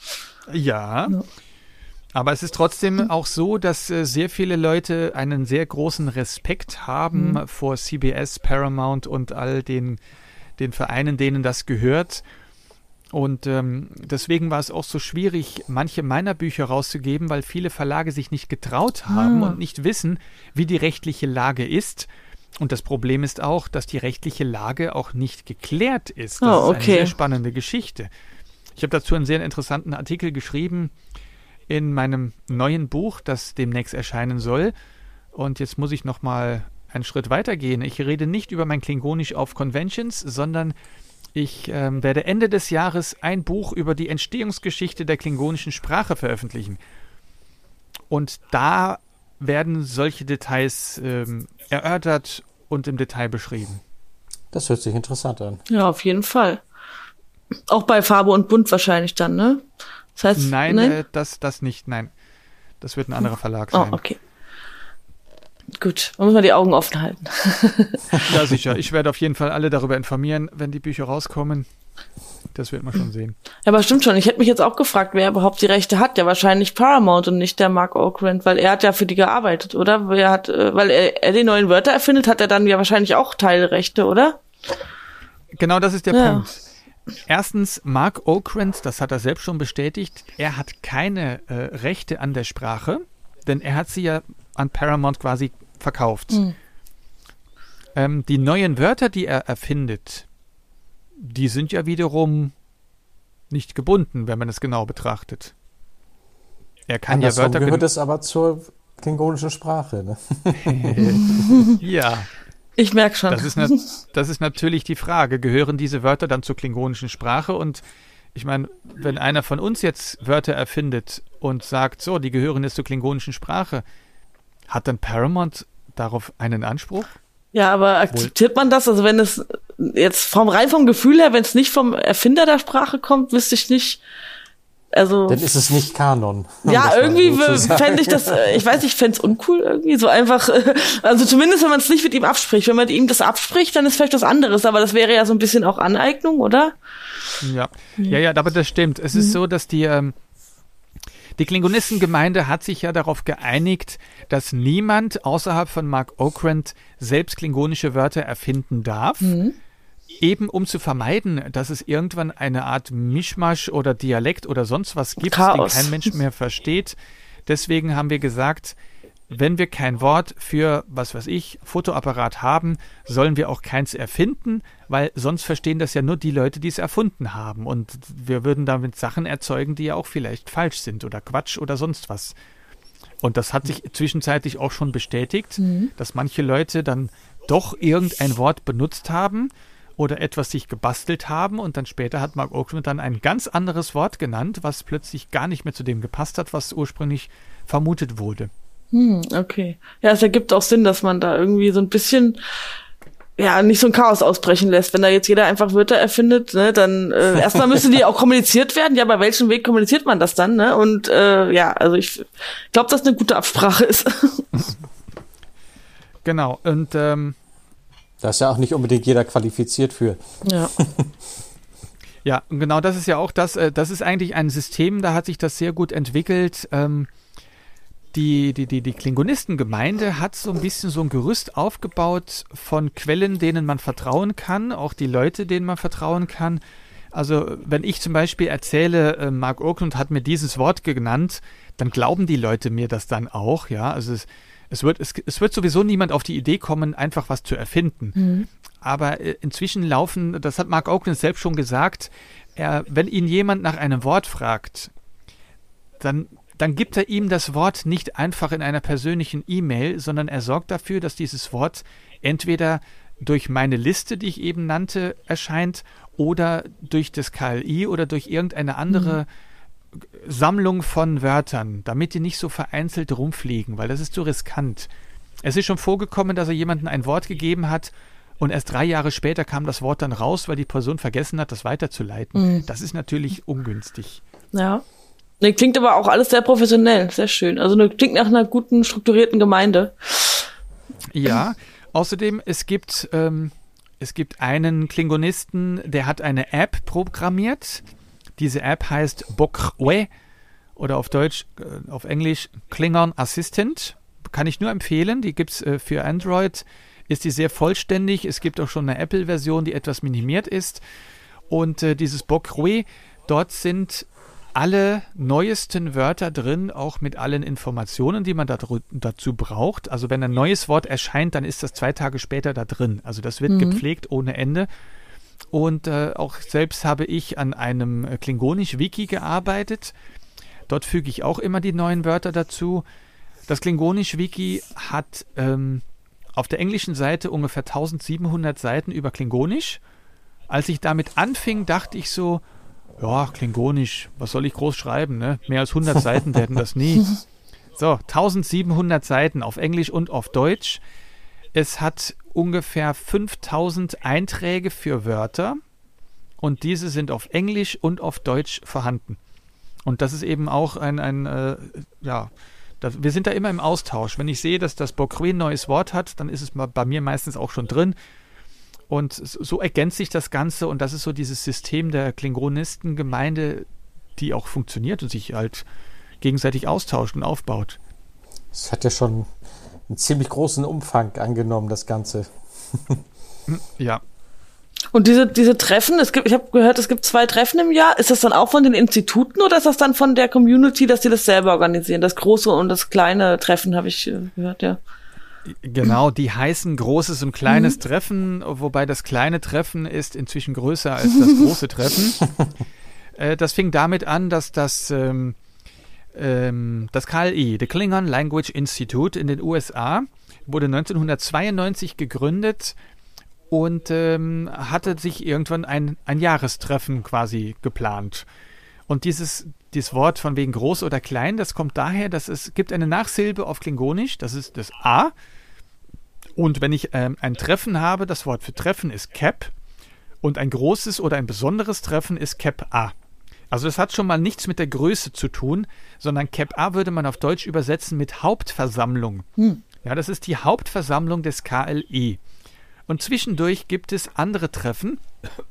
Speaker 5: ja. Aber es ist trotzdem auch so, dass äh, sehr viele Leute einen sehr großen Respekt haben
Speaker 4: Mhm.
Speaker 5: vor C B S, Paramount und all den, den Vereinen, denen das gehört. Und ähm, deswegen war es auch so schwierig, manche meiner Bücher rauszugeben, weil viele Verlage sich nicht getraut haben
Speaker 4: Ah.
Speaker 5: und nicht wissen, wie die rechtliche Lage ist. Und das Problem ist auch, dass die rechtliche Lage auch nicht geklärt ist. Das
Speaker 4: Oh,
Speaker 5: ist
Speaker 4: okay.
Speaker 5: eine sehr spannende Geschichte. Ich habe dazu einen sehr interessanten Artikel geschrieben in meinem neuen Buch, das demnächst erscheinen soll. Und jetzt muss ich noch mal einen Schritt weiter gehen. Ich rede nicht über mein Klingonisch auf Conventions, sondern ich ähm, werde Ende des Jahres ein Buch über die Entstehungsgeschichte der klingonischen Sprache veröffentlichen. Und da werden solche Details ähm, erörtert und im Detail beschrieben.
Speaker 3: Das hört sich interessant an.
Speaker 4: Ja, auf jeden Fall. Auch bei Farbe und Bunt wahrscheinlich dann, ne? Das heißt,
Speaker 5: Nein,
Speaker 4: ne?
Speaker 5: äh, das, das nicht, nein. Das wird ein anderer Verlag
Speaker 4: Oh,
Speaker 5: sein.
Speaker 4: okay. Gut, da muss man die Augen offen halten.
Speaker 5: Ja, sicher. Ich werde auf jeden Fall alle darüber informieren, wenn die Bücher rauskommen. Das wird man schon sehen.
Speaker 4: Ja, aber stimmt schon. Ich hätte mich jetzt auch gefragt, wer überhaupt die Rechte hat. Ja, wahrscheinlich Paramount und nicht der Mark Okrand, weil er hat ja für die gearbeitet, oder? Weil er hat, äh, weil er, er die neuen Wörter erfindet, hat er dann ja wahrscheinlich auch Teilrechte, oder?
Speaker 5: Genau, das ist der
Speaker 4: Ja.
Speaker 5: Punkt. Erstens, Mark Okrand, das hat er selbst schon bestätigt, er hat keine äh, Rechte an der Sprache, denn er hat sie ja an Paramount quasi verkauft.
Speaker 4: Mhm.
Speaker 5: Ähm, die neuen Wörter, die er erfindet, die sind ja wiederum nicht gebunden, wenn man es genau betrachtet. Er kann ja
Speaker 3: Andersrum
Speaker 5: Wörter...
Speaker 3: gehört
Speaker 5: gen-
Speaker 3: es aber zur klingonischen Sprache. Ne?
Speaker 5: ja,
Speaker 4: Ich merk schon.
Speaker 5: das ist, na, das ist natürlich die Frage. Gehören diese Wörter dann zur klingonischen Sprache? Und ich meine, wenn einer von uns jetzt Wörter erfindet und sagt, so, die gehören jetzt zur klingonischen Sprache, hat dann Paramount darauf einen Anspruch?
Speaker 4: Ja, aber akzeptiert man das? Also wenn es jetzt vom rein vom Gefühl her, wenn es nicht vom Erfinder der Sprache kommt, wüsste ich nicht. Also
Speaker 3: Dann ist es nicht Kanon. um
Speaker 4: ja,
Speaker 3: das mal
Speaker 4: irgendwie
Speaker 3: so zu sagen.
Speaker 4: fände ich das, äh, ich weiß nicht, fände es uncool irgendwie, so einfach, äh, also zumindest wenn man es nicht mit ihm abspricht. Wenn man ihm das abspricht, dann ist vielleicht was anderes, aber das wäre ja so ein bisschen auch Aneignung, oder?
Speaker 5: Ja, ja, ja, aber das stimmt. Es ist so, dass die, ähm, die Klingonistengemeinde hat sich ja darauf geeinigt, dass niemand außerhalb von Mark Okrand selbst klingonische Wörter erfinden darf. Eben um zu vermeiden, dass es irgendwann eine Art Mischmasch oder Dialekt oder sonst was gibt,
Speaker 4: Chaos.
Speaker 5: den kein Mensch mehr versteht. Deswegen haben wir gesagt, wenn wir kein Wort für, was weiß ich, Fotoapparat haben, sollen wir auch keins erfinden, weil sonst verstehen das ja nur die Leute, die es erfunden haben. Und wir würden damit Sachen erzeugen, die ja auch vielleicht falsch sind oder Quatsch oder sonst was. Und das hat sich zwischenzeitlich auch schon bestätigt, dass manche Leute dann doch irgendein Wort benutzt haben oder etwas sich gebastelt haben und dann später hat Mark Okrand dann ein ganz anderes Wort genannt, was plötzlich gar nicht mehr zu dem gepasst hat, was ursprünglich vermutet wurde.
Speaker 4: Hm, okay. Ja, es ergibt auch Sinn, dass man da irgendwie so ein bisschen, ja, nicht so ein Chaos ausbrechen lässt. Wenn da jetzt jeder einfach Wörter erfindet, ne, dann äh, erstmal müssen die auch kommuniziert werden. Ja, bei welchem Weg kommuniziert man das dann, ne? Und äh, ja, also ich glaube, dass eine gute Absprache ist.
Speaker 5: Genau, und ähm,
Speaker 3: Da ist ja auch nicht unbedingt jeder qualifiziert für.
Speaker 4: Ja.
Speaker 5: ja, und genau das ist ja auch das, äh, das ist eigentlich ein System, da hat sich das sehr gut entwickelt. Ähm, die, die, die, die Klingonistengemeinde hat so ein bisschen so ein Gerüst aufgebaut von Quellen, denen man vertrauen kann, auch die Leute, denen man vertrauen kann. Also wenn ich zum Beispiel erzähle, äh, Mark Oaklund hat mir dieses Wort genannt, dann glauben die Leute mir das dann auch, ja. Also es, es, wird, es, es wird sowieso niemand auf die Idee kommen, einfach was zu erfinden. Mhm. Aber äh, inzwischen laufen, das hat Mark Oaklund selbst schon gesagt, er, wenn ihn jemand nach einem Wort fragt, dann, dann gibt er ihm das Wort nicht einfach in einer persönlichen E-Mail, sondern er sorgt dafür, dass dieses Wort entweder durch meine Liste, die ich eben nannte, erscheint oder durch das K L I oder durch irgendeine andere mhm. Sammlung von Wörtern, damit die nicht so vereinzelt rumfliegen, weil das ist zu riskant. Es ist schon vorgekommen, dass er jemandem ein Wort gegeben hat und erst drei Jahre später kam das Wort dann raus, weil die Person vergessen hat, das weiterzuleiten. Mhm. Das ist natürlich ungünstig.
Speaker 4: Ja. Nee, klingt aber auch alles sehr professionell, sehr schön. Also ne, klingt nach einer guten, strukturierten Gemeinde.
Speaker 5: Ja, außerdem, es gibt, ähm, es gibt einen Klingonisten, der hat eine App programmiert. Diese App heißt Bokrwe oder auf Deutsch, äh, auf Englisch Klingon Assistant. Kann ich nur empfehlen, die gibt's äh, für Android, ist die sehr vollständig. Es gibt auch schon eine Apple-Version, die etwas minimiert ist. Und äh, dieses Bokrwe, dort sind alle neuesten Wörter drin, auch mit allen Informationen, die man da, dazu braucht. Also wenn ein neues Wort erscheint, dann ist das zwei Tage später da drin. Also das wird mhm. gepflegt ohne Ende. Und äh, auch selbst habe ich an einem äh, Klingonisch-Wiki gearbeitet. Dort füge ich auch immer die neuen Wörter dazu. Das Klingonisch-Wiki hat ähm, auf der englischen Seite ungefähr eintausendsiebenhundert Seiten über Klingonisch. Als ich damit anfing, dachte ich so, ja, Klingonisch, was soll ich groß schreiben, ne? Mehr als hundert Seiten werden das nie. So, eintausendsiebenhundert Seiten auf Englisch und auf Deutsch. Es hat ungefähr fünftausend Einträge für Wörter und diese sind auf Englisch und auf Deutsch vorhanden. Und das ist eben auch ein, ein äh, ja, das, wir sind da immer im Austausch. Wenn ich sehe, dass das Bokrwe ein neues Wort hat, dann ist es bei mir meistens auch schon drin. Und so ergänzt sich das Ganze und das ist so dieses System der Klingonistengemeinde, die auch funktioniert und sich halt gegenseitig austauscht und aufbaut.
Speaker 3: Es hat ja schon einen ziemlich großen Umfang angenommen, das Ganze.
Speaker 5: Ja.
Speaker 4: Und diese, diese Treffen, es gibt, ich habe gehört, es gibt zwei Treffen im Jahr. Ist das dann auch von den Instituten oder ist das dann von der Community, dass die das selber organisieren? Das große und das kleine Treffen habe ich gehört, ja.
Speaker 5: Genau, die heißen großes und kleines mhm. Treffen, wobei das kleine Treffen ist inzwischen größer als das große Treffen. äh, das fing damit an, dass das, ähm, ähm, das K L I, The Klingon Language Institute in den U S A, wurde neunzehnhundertzweiundneunzig gegründet und ähm, hatte sich irgendwann ein, ein Jahrestreffen quasi geplant. Und dieses, dieses Wort von wegen groß oder klein, das kommt daher, dass es gibt eine Nachsilbe auf Klingonisch, das ist das A. Und wenn ich ähm, ein Treffen habe, das Wort für Treffen ist Kep und ein großes oder ein besonderes Treffen ist Kep A. Also das hat schon mal nichts mit der Größe zu tun, sondern Kep A würde man auf Deutsch übersetzen mit Hauptversammlung. Hm. Ja, das ist die Hauptversammlung des K L I. Und zwischendurch gibt es andere Treffen,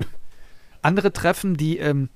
Speaker 5: andere Treffen, die ähm,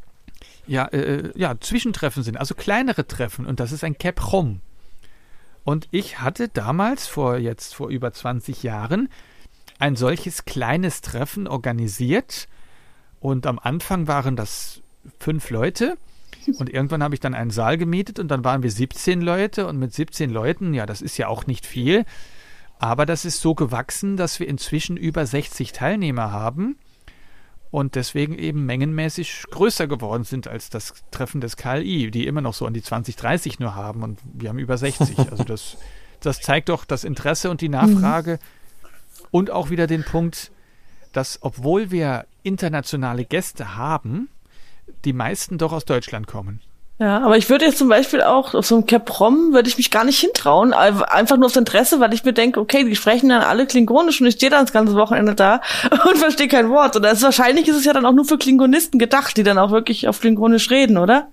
Speaker 5: ja, äh, ja, Zwischentreffen sind, also kleinere Treffen und das ist ein Kep-Chom. Und ich hatte damals, vor jetzt vor über zwanzig Jahren, ein solches kleines Treffen organisiert und am Anfang waren das fünf Leute und irgendwann habe ich dann einen Saal gemietet und dann waren wir siebzehn Leute und mit siebzehn Leuten, ja, das ist ja auch nicht viel, aber das ist so gewachsen, dass wir inzwischen über sechzig Teilnehmer haben. Und deswegen eben mengenmäßig größer geworden sind als das Treffen des K L I, die immer noch so an die zwanzig, dreißig nur haben und wir haben über sechzig. Also das, das zeigt doch das Interesse und die Nachfrage mhm. und auch wieder den Punkt, dass obwohl wir internationale Gäste haben, die meisten doch aus Deutschland kommen.
Speaker 4: Ja, aber ich würde jetzt zum Beispiel auch auf so einem Kep-Rom würde ich mich gar nicht hintrauen, einfach nur aus Interesse, weil ich mir denke, okay, die sprechen dann alle Klingonisch und ich stehe dann das ganze Wochenende da und verstehe kein Wort. Und das ist, wahrscheinlich ist es ja dann auch nur für Klingonisten gedacht, die dann auch wirklich auf Klingonisch reden, oder?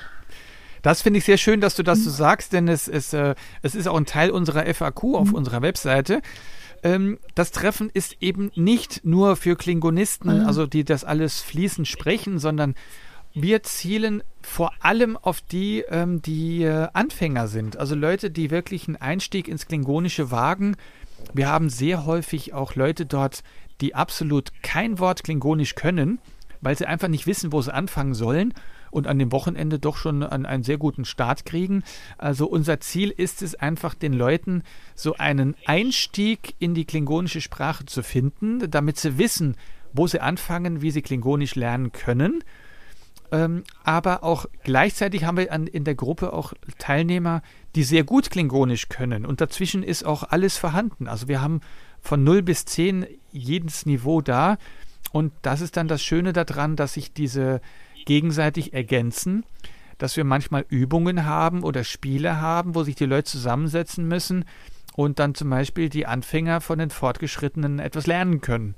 Speaker 5: Das finde ich sehr schön, dass du das so sagst, denn es, es, äh, es ist auch ein Teil unserer F A Q auf mhm. unserer Webseite. Ähm, das Treffen ist eben nicht nur für Klingonisten, mhm. also die das alles fließend sprechen, sondern wir zielen vor allem auf die, ähm, die äh, Anfänger sind. Also Leute, die wirklich einen Einstieg ins Klingonische wagen. Wir haben sehr häufig auch Leute dort, die absolut kein Wort Klingonisch können, weil sie einfach nicht wissen, wo sie anfangen sollen und an dem Wochenende doch schon an einen sehr guten Start kriegen. Also unser Ziel ist es einfach, den Leuten so einen Einstieg in die klingonische Sprache zu finden, damit sie wissen, wo sie anfangen, wie sie Klingonisch lernen können. Ähm, aber auch gleichzeitig haben wir an, in der Gruppe auch Teilnehmer, die sehr gut Klingonisch können. Und dazwischen ist auch alles vorhanden. Also wir haben von null bis zehn jedes Niveau da. Und das ist dann das Schöne daran, dass sich diese gegenseitig ergänzen, dass wir manchmal Übungen haben oder Spiele haben, wo sich die Leute zusammensetzen müssen und dann zum Beispiel die Anfänger von den Fortgeschrittenen etwas lernen können.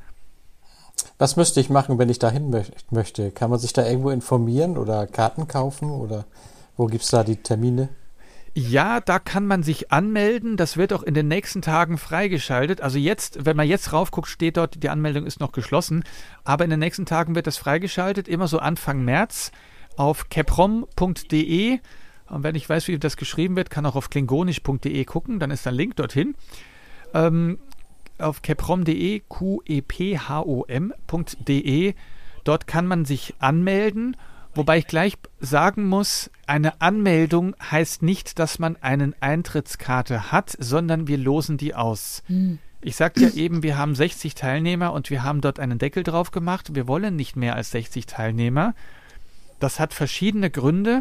Speaker 3: Was müsste ich machen, wenn ich dahin mö- möchte? Kann man sich da irgendwo informieren oder Karten kaufen oder wo gibt es da die Termine?
Speaker 5: Ja, da kann man sich anmelden. Das wird auch in den nächsten Tagen freigeschaltet. Also jetzt, wenn man jetzt raufguckt, steht dort, die Anmeldung ist noch geschlossen. Aber in den nächsten Tagen wird das freigeschaltet, immer so Anfang März auf keprom punkt de. Und wenn ich weiß, wie das geschrieben wird, kann auch auf klingonisch punkt de gucken. Dann ist ein Link dorthin. Ähm, auf keprom punkt de, Q E P H O M punkt de. Dort kann man sich anmelden. Wobei ich gleich sagen muss, eine Anmeldung heißt nicht, dass man eine Eintrittskarte hat, sondern wir losen die aus. Hm. Ich sagte ja eben, wir haben sechzig Teilnehmer und wir haben dort einen Deckel drauf gemacht. Wir wollen nicht mehr als sechzig Teilnehmer. Das hat verschiedene Gründe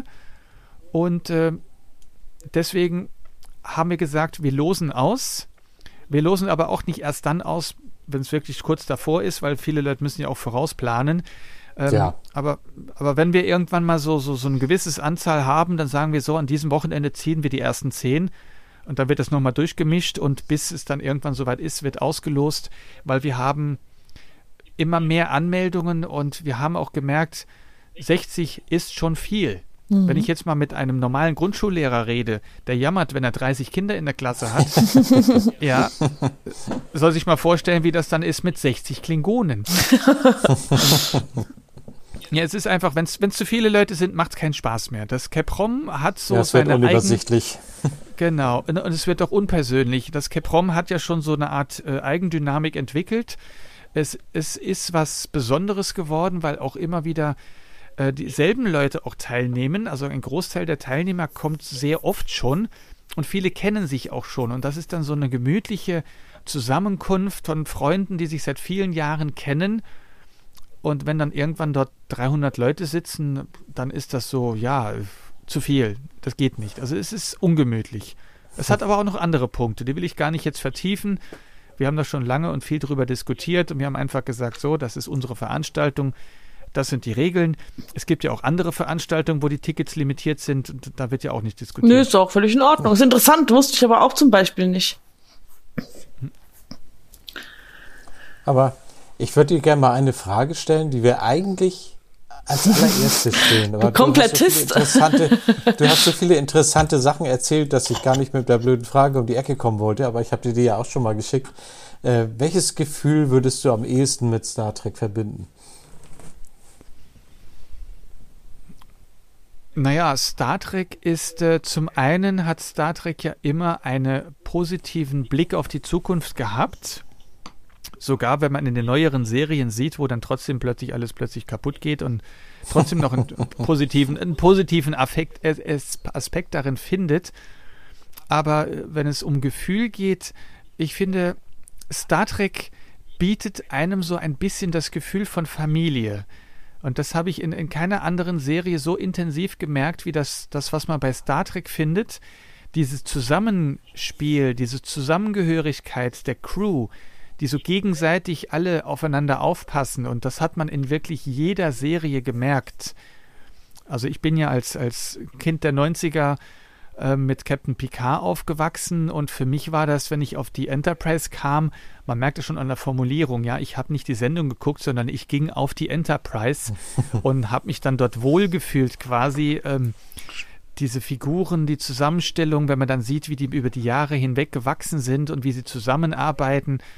Speaker 5: und äh, deswegen haben wir gesagt, wir losen aus. Wir losen aber auch nicht erst dann aus, wenn es wirklich kurz davor ist, weil viele Leute müssen ja auch vorausplanen. Ähm,
Speaker 3: ja.
Speaker 5: aber, aber wenn wir irgendwann mal so, so, so ein gewisses Anzahl haben, dann sagen wir so, an diesem Wochenende ziehen wir die ersten zehn und dann wird das nochmal durchgemischt und bis es dann irgendwann soweit ist, wird ausgelost, weil wir haben immer mehr Anmeldungen und wir haben auch gemerkt, sechzig ist schon viel. Mhm. Wenn ich jetzt mal mit einem normalen Grundschullehrer rede, der jammert, wenn er dreißig Kinder in der Klasse hat, ja, soll sich mal vorstellen, wie das dann ist mit sechzig Klingonen. Ja, es ist einfach, wenn es zu viele Leute sind, macht es keinen Spaß mehr. Das Keprom hat so
Speaker 3: ja, es wird
Speaker 5: seine
Speaker 3: unübersichtlich.
Speaker 5: Eigen, genau, und, und es wird auch unpersönlich. Das Keprom hat ja schon so eine Art äh, Eigendynamik entwickelt. Es, es ist was Besonderes geworden, weil auch immer wieder äh, dieselben Leute auch teilnehmen. Also ein Großteil der Teilnehmer kommt sehr oft schon und viele kennen sich auch schon. Und das ist dann so eine gemütliche Zusammenkunft von Freunden, die sich seit vielen Jahren kennen. Und wenn dann irgendwann dort dreihundert Leute sitzen, dann ist das so, ja, zu viel. Das geht nicht. Also es ist ungemütlich. Es hat aber auch noch andere Punkte, die will ich gar nicht jetzt vertiefen. Wir haben da schon lange und viel drüber diskutiert und wir haben einfach gesagt, so, das ist unsere Veranstaltung, das sind die Regeln. Es gibt ja auch andere Veranstaltungen, wo die Tickets limitiert sind und da wird ja auch nicht diskutiert.
Speaker 4: Nö, ist auch völlig in Ordnung. Ist interessant, wusste ich aber auch zum Beispiel nicht.
Speaker 3: Aber ich würde dir gerne mal eine Frage stellen, die wir eigentlich als allererstes stellen. Aber
Speaker 4: Komplettist.
Speaker 3: Du hast, so viele interessante, du hast so viele interessante Sachen erzählt, dass ich gar nicht mit der blöden Frage um die Ecke kommen wollte, aber ich habe dir die ja auch schon mal geschickt. Äh, welches Gefühl würdest du am ehesten mit Star Trek verbinden?
Speaker 5: Naja, Star Trek ist, äh, zum einen hat Star Trek ja immer einen positiven Blick auf die Zukunft gehabt. Sogar wenn man in den neueren Serien sieht, wo dann trotzdem plötzlich alles plötzlich kaputt geht und trotzdem noch einen positiven, einen positiven Affekt, äh, Aspekt darin findet. Aber wenn es um Gefühl geht, ich finde, Star Trek bietet einem so ein bisschen das Gefühl von Familie. Und das habe ich in, in keiner anderen Serie so intensiv gemerkt, wie das, das, was man bei Star Trek findet. Dieses Zusammenspiel, diese Zusammengehörigkeit der Crew, die so gegenseitig alle aufeinander aufpassen. Und das hat man in wirklich jeder Serie gemerkt. Also ich bin ja als, als Kind der neunziger äh, mit Captain Picard aufgewachsen und für mich war das, wenn ich auf die Enterprise kam, man merkte schon an der Formulierung, ja, ich habe nicht die Sendung geguckt, sondern ich ging auf die Enterprise und habe mich dann dort wohlgefühlt quasi. Ähm, diese Figuren, die Zusammenstellung, wenn man dann sieht, wie die über die Jahre hinweg gewachsen sind und wie sie zusammenarbeiten.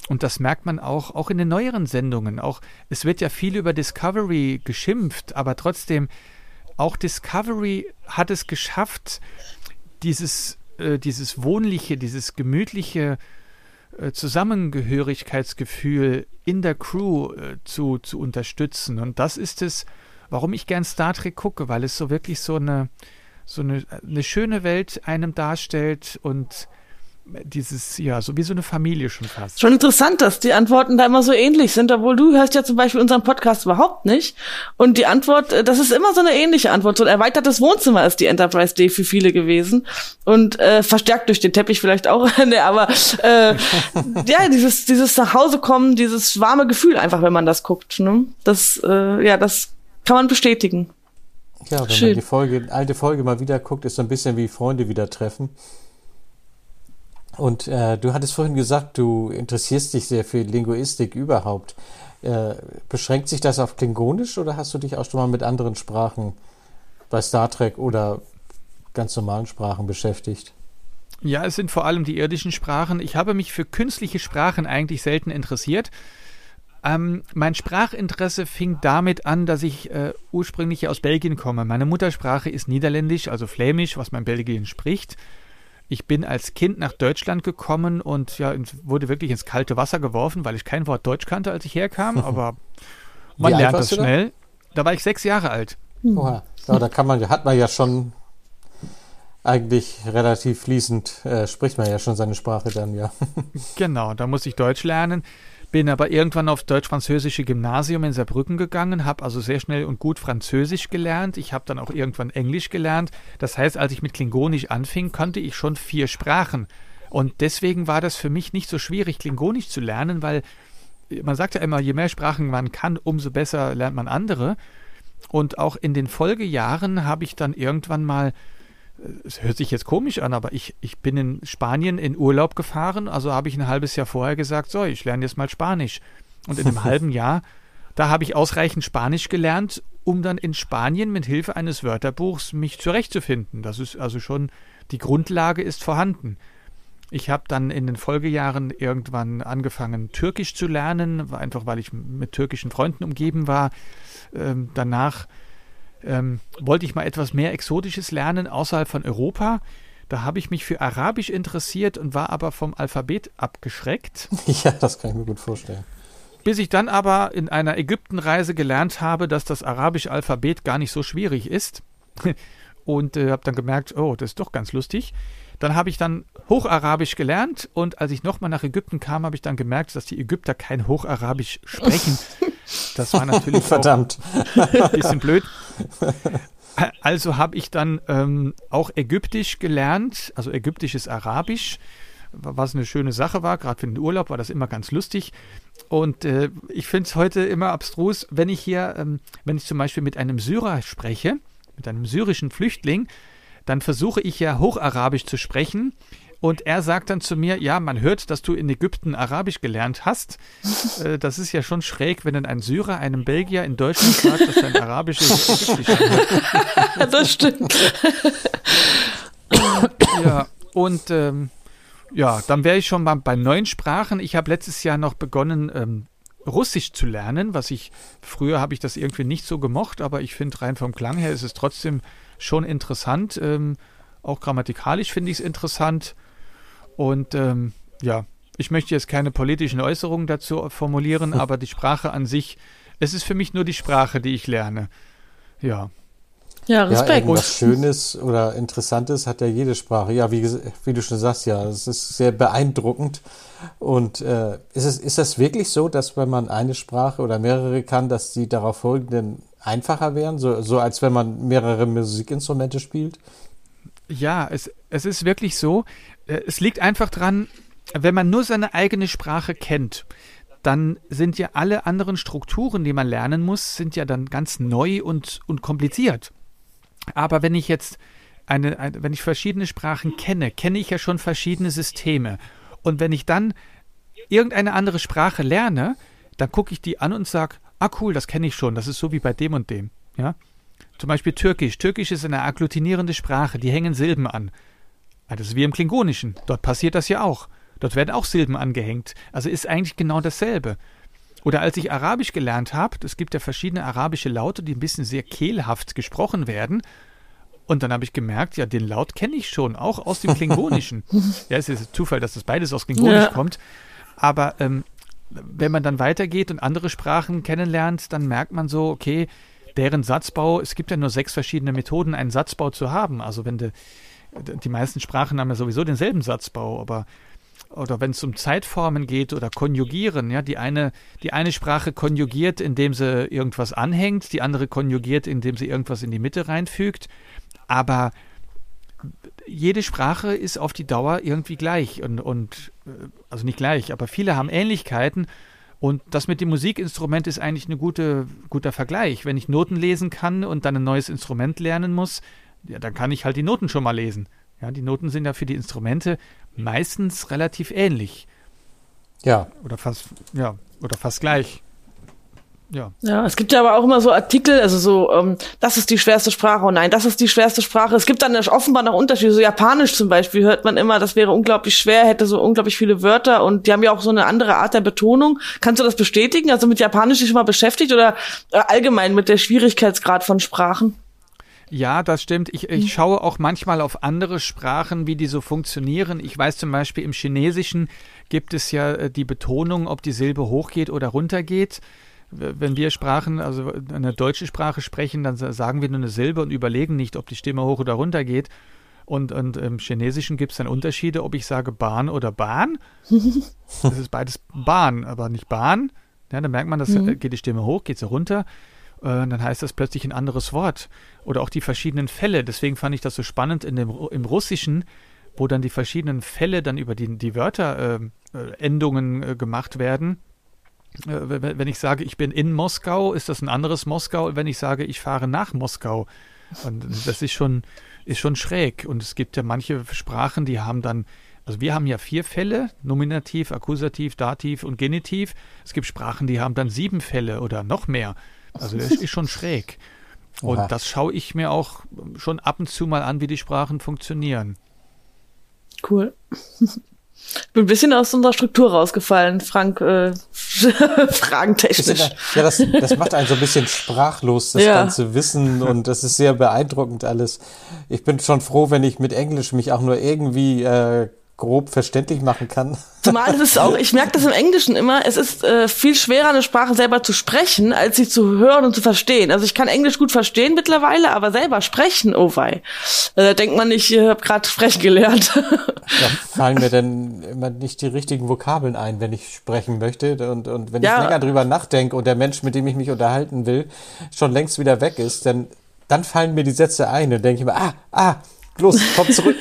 Speaker 5: Und das merkt man auch, auch in den neueren Sendungen. Auch, es wird ja viel über Discovery geschimpft, aber trotzdem, auch Discovery hat es geschafft, dieses, äh, dieses wohnliche, dieses gemütliche äh, Zusammengehörigkeitsgefühl in der Crew äh, zu, zu unterstützen. Und das ist es, warum ich gern Star Trek gucke, weil es so wirklich so eine, so eine, eine schöne Welt einem darstellt und dieses, ja, so wie so eine Familie schon fast.
Speaker 4: Schon interessant, dass die Antworten da immer so ähnlich sind, obwohl du hörst ja zum Beispiel unseren Podcast überhaupt nicht. Und die Antwort, das ist immer so eine ähnliche Antwort. So ein erweitertes Wohnzimmer ist die Enterprise D für viele gewesen. Und äh, verstärkt durch den Teppich vielleicht auch. nee, aber äh, ja, dieses dieses nach Hause kommen, dieses warme Gefühl einfach, wenn man das guckt. Ne? Das, äh, ja, das kann man bestätigen.
Speaker 3: Ja, wenn
Speaker 4: Schön.
Speaker 3: man die Folge, alte Folge mal wieder guckt, ist so ein bisschen wie Freunde wieder treffen. Und äh, du hattest vorhin gesagt, du interessierst dich sehr für Linguistik überhaupt. Äh, beschränkt sich das auf Klingonisch oder hast du dich auch schon mal mit anderen Sprachen bei Star Trek oder ganz normalen Sprachen beschäftigt?
Speaker 5: Ja, es sind vor allem die irdischen Sprachen. Ich habe mich für künstliche Sprachen eigentlich selten interessiert. Ähm, mein Sprachinteresse fing damit an, dass ich äh, ursprünglich aus Belgien komme. Meine Muttersprache ist Niederländisch, also Flämisch, was man in Belgien spricht. Ich bin als Kind nach Deutschland gekommen und ja, wurde wirklich ins kalte Wasser geworfen, weil ich kein Wort Deutsch kannte, als ich herkam, aber man
Speaker 3: Wie alt
Speaker 5: lernt
Speaker 3: warst
Speaker 5: das
Speaker 3: du da?
Speaker 5: schnell. Da war ich sechs Jahre alt.
Speaker 3: Oha. Ja, da kann man, hat man ja schon eigentlich relativ fließend, äh, spricht man ja schon seine Sprache dann, ja.
Speaker 5: Genau, da musste ich Deutsch lernen. Bin aber irgendwann aufs deutsch-französische Gymnasium in Saarbrücken gegangen, habe also sehr schnell und gut Französisch gelernt. Ich habe dann auch irgendwann Englisch gelernt. Das heißt, als ich mit Klingonisch anfing, konnte ich schon vier Sprachen. Und deswegen war das für mich nicht so schwierig, Klingonisch zu lernen, weil man sagt ja immer, je mehr Sprachen man kann, umso besser lernt man andere. Und auch in den Folgejahren habe ich dann irgendwann mal, es hört sich jetzt komisch an, aber ich, ich bin in Spanien in Urlaub gefahren, also habe ich ein halbes Jahr vorher gesagt, so, ich lerne jetzt mal Spanisch. Und in einem halben Jahr, da habe ich ausreichend Spanisch gelernt, um dann in Spanien mit Hilfe eines Wörterbuchs mich zurechtzufinden. Das ist also schon, die Grundlage ist vorhanden. Ich habe dann in den Folgejahren irgendwann angefangen, Türkisch zu lernen, einfach weil ich mit türkischen Freunden umgeben war. Ähm, danach Ähm, wollte ich mal etwas mehr Exotisches lernen außerhalb von Europa. Da habe ich mich für Arabisch interessiert und war aber vom Alphabet abgeschreckt.
Speaker 3: Ja, das kann ich mir gut vorstellen.
Speaker 5: Bis ich dann aber in einer Ägyptenreise gelernt habe, dass das arabische Alphabet gar nicht so schwierig ist. Und äh, habe dann gemerkt, oh, das ist doch ganz lustig. Dann habe ich dann Hocharabisch gelernt und als ich nochmal nach Ägypten kam, habe ich dann gemerkt, dass die Ägypter kein Hocharabisch sprechen. Das war natürlich
Speaker 3: Verdammt.
Speaker 5: auch ein bisschen blöd. Also habe ich dann ähm, auch Ägyptisch gelernt, also ägyptisches Arabisch, was eine schöne Sache war. Gerade für den Urlaub war das immer ganz lustig. Und äh, ich finde es heute immer abstrus, wenn ich hier, ähm, wenn ich zum Beispiel mit einem Syrer spreche, mit einem syrischen Flüchtling, dann versuche ich ja Hocharabisch zu sprechen und er sagt dann zu mir, ja, man hört, dass du in Ägypten Arabisch gelernt hast. äh, das ist ja schon schräg, wenn dann ein Syrer einem Belgier in Deutschland sagt, dass sein Arabisch ist Ägyptisch anhört.
Speaker 4: Das stimmt.
Speaker 5: Ja, und ähm, ja, dann wäre ich schon mal bei neuen Sprachen. Ich habe letztes Jahr noch begonnen, ähm, Russisch zu lernen, was ich, früher habe ich das irgendwie nicht so gemocht, aber ich finde rein vom Klang her ist es trotzdem schon interessant. Ähm, auch grammatikalisch finde ich es interessant. Und ähm, ja, ich möchte jetzt keine politischen Äußerungen dazu formulieren, aber die Sprache an sich, es ist für mich nur die Sprache, die ich lerne. Ja.
Speaker 4: Ja,
Speaker 3: Ja,
Speaker 4: Respekt.
Speaker 3: irgendwas Schönes oder Interessantes hat ja jede Sprache. Ja, wie, ges- wie du schon sagst, ja, es ist sehr beeindruckend. Und äh, ist, es, ist das wirklich so, dass wenn man eine Sprache oder mehrere kann, dass die darauf folgenden einfacher wären? So, so als wenn man mehrere Musikinstrumente spielt?
Speaker 5: Ja, es, es ist wirklich so. Äh, Es liegt einfach dran, wenn man nur seine eigene Sprache kennt, dann sind ja alle anderen Strukturen, die man lernen muss, sind ja dann ganz neu und, und kompliziert. Aber wenn ich jetzt eine, eine, wenn ich verschiedene Sprachen kenne, kenne ich ja schon verschiedene Systeme. Und wenn ich dann irgendeine andere Sprache lerne, dann gucke ich die an und sage, ah cool, das kenne ich schon, das ist so wie bei dem und dem. Ja? Zum Beispiel Türkisch. Türkisch ist eine agglutinierende Sprache, die hängen Silben an. Das ist wie im Klingonischen. Dort passiert das ja auch. Dort werden auch Silben angehängt. Also ist eigentlich genau dasselbe. Oder als ich Arabisch gelernt habe, es gibt ja verschiedene arabische Laute, die ein bisschen sehr kehlhaft gesprochen werden. Und dann habe ich gemerkt, ja, den Laut kenne ich schon, auch aus dem Klingonischen. Ja, es ist Zufall, dass das beides aus Klingonisch
Speaker 4: Ja.
Speaker 5: kommt. Aber ähm, wenn man dann weitergeht und andere Sprachen kennenlernt, dann merkt man so, okay, deren Satzbau, es gibt ja nur sechs verschiedene Methoden, einen Satzbau zu haben. Also wenn de, die meisten Sprachen haben ja sowieso denselben Satzbau, aber oder wenn es um Zeitformen geht oder Konjugieren, ja, die eine, die eine Sprache konjugiert, indem sie irgendwas anhängt, die andere konjugiert, indem sie irgendwas in die Mitte reinfügt. Aber jede Sprache ist auf die Dauer irgendwie gleich und, und also nicht gleich, aber viele haben Ähnlichkeiten und das mit dem Musikinstrument ist eigentlich ein gute, guter Vergleich. Wenn ich Noten lesen kann und dann ein neues Instrument lernen muss, ja, dann kann ich halt die Noten schon mal lesen. Ja, die Noten sind ja für die Instrumente meistens relativ ähnlich.
Speaker 3: Ja.
Speaker 5: Oder fast, ja, oder fast gleich. Ja.
Speaker 4: Ja, es gibt ja aber auch immer so Artikel, also so, ähm, das ist die schwerste Sprache, und nein, das ist die schwerste Sprache. Es gibt dann offenbar noch Unterschiede, so Japanisch zum Beispiel hört man immer, das wäre unglaublich schwer, hätte so unglaublich viele Wörter und die haben ja auch so eine andere Art der Betonung. Kannst du das bestätigen? Also mit Japanisch dich schon mal beschäftigt oder äh, allgemein mit der Schwierigkeitsgrad von Sprachen?
Speaker 5: Ja, das stimmt. Ich, ich schaue auch manchmal auf andere Sprachen, wie die so funktionieren. Ich weiß zum Beispiel, im Chinesischen gibt es ja äh, die Betonung, ob die Silbe hochgeht oder runtergeht. Wenn wir Sprachen, also eine deutsche Sprache sprechen, dann sagen wir nur eine Silbe und überlegen nicht, ob die Stimme hoch oder runter geht. Und, und im Chinesischen gibt es dann Unterschiede, ob ich sage Bahn oder Bahn. Das ist beides Bahn, aber nicht Bahn. Ja, dann merkt man, dass mhm. geht die Stimme hoch, geht sie runter. Äh, dann heißt das plötzlich ein anderes Wort. Oder auch die verschiedenen Fälle. Deswegen fand ich das so spannend in dem, im Russischen, wo dann die verschiedenen Fälle dann über die, die Wörterendungen äh, äh, gemacht werden. Wenn ich sage, ich bin in Moskau, ist das ein anderes Moskau, wenn ich sage, ich fahre nach Moskau. Und das ist schon, ist schon schräg. Und es gibt ja manche Sprachen, die haben dann, also wir haben ja vier Fälle, Nominativ, Akkusativ, Dativ und Genitiv. Es gibt Sprachen, die haben dann sieben Fälle oder noch mehr. Also das ist schon schräg. Und Oha. Das schaue ich mir auch schon ab und zu mal an, wie die Sprachen funktionieren.
Speaker 4: Cool. Ich bin ein bisschen aus unserer Struktur rausgefallen, Frank, äh, fragentechnisch.
Speaker 3: Ja, das, das macht einen so ein bisschen sprachlos, das
Speaker 4: ja.
Speaker 3: ganze Wissen, und das ist sehr beeindruckend alles. Ich bin schon froh, wenn ich mit Englisch mich auch nur irgendwie äh, grob verständlich machen kann.
Speaker 4: Zumal es ist auch, ich merke das im Englischen immer, es ist äh, viel schwerer, eine Sprache selber zu sprechen, als sie zu hören und zu verstehen. Also ich kann Englisch gut verstehen mittlerweile, aber selber sprechen, oh wei. Da äh, denkt man nicht, ich habe gerade sprechen gelernt.
Speaker 3: Da fallen mir dann immer nicht die richtigen Vokabeln ein, wenn ich sprechen möchte. Und, und wenn ja. ich länger drüber nachdenke und der Mensch, mit dem ich mich unterhalten will, schon längst wieder weg ist, dann, dann fallen mir die Sätze ein. Dann denke ich mir, ah, ah, los, komm zurück.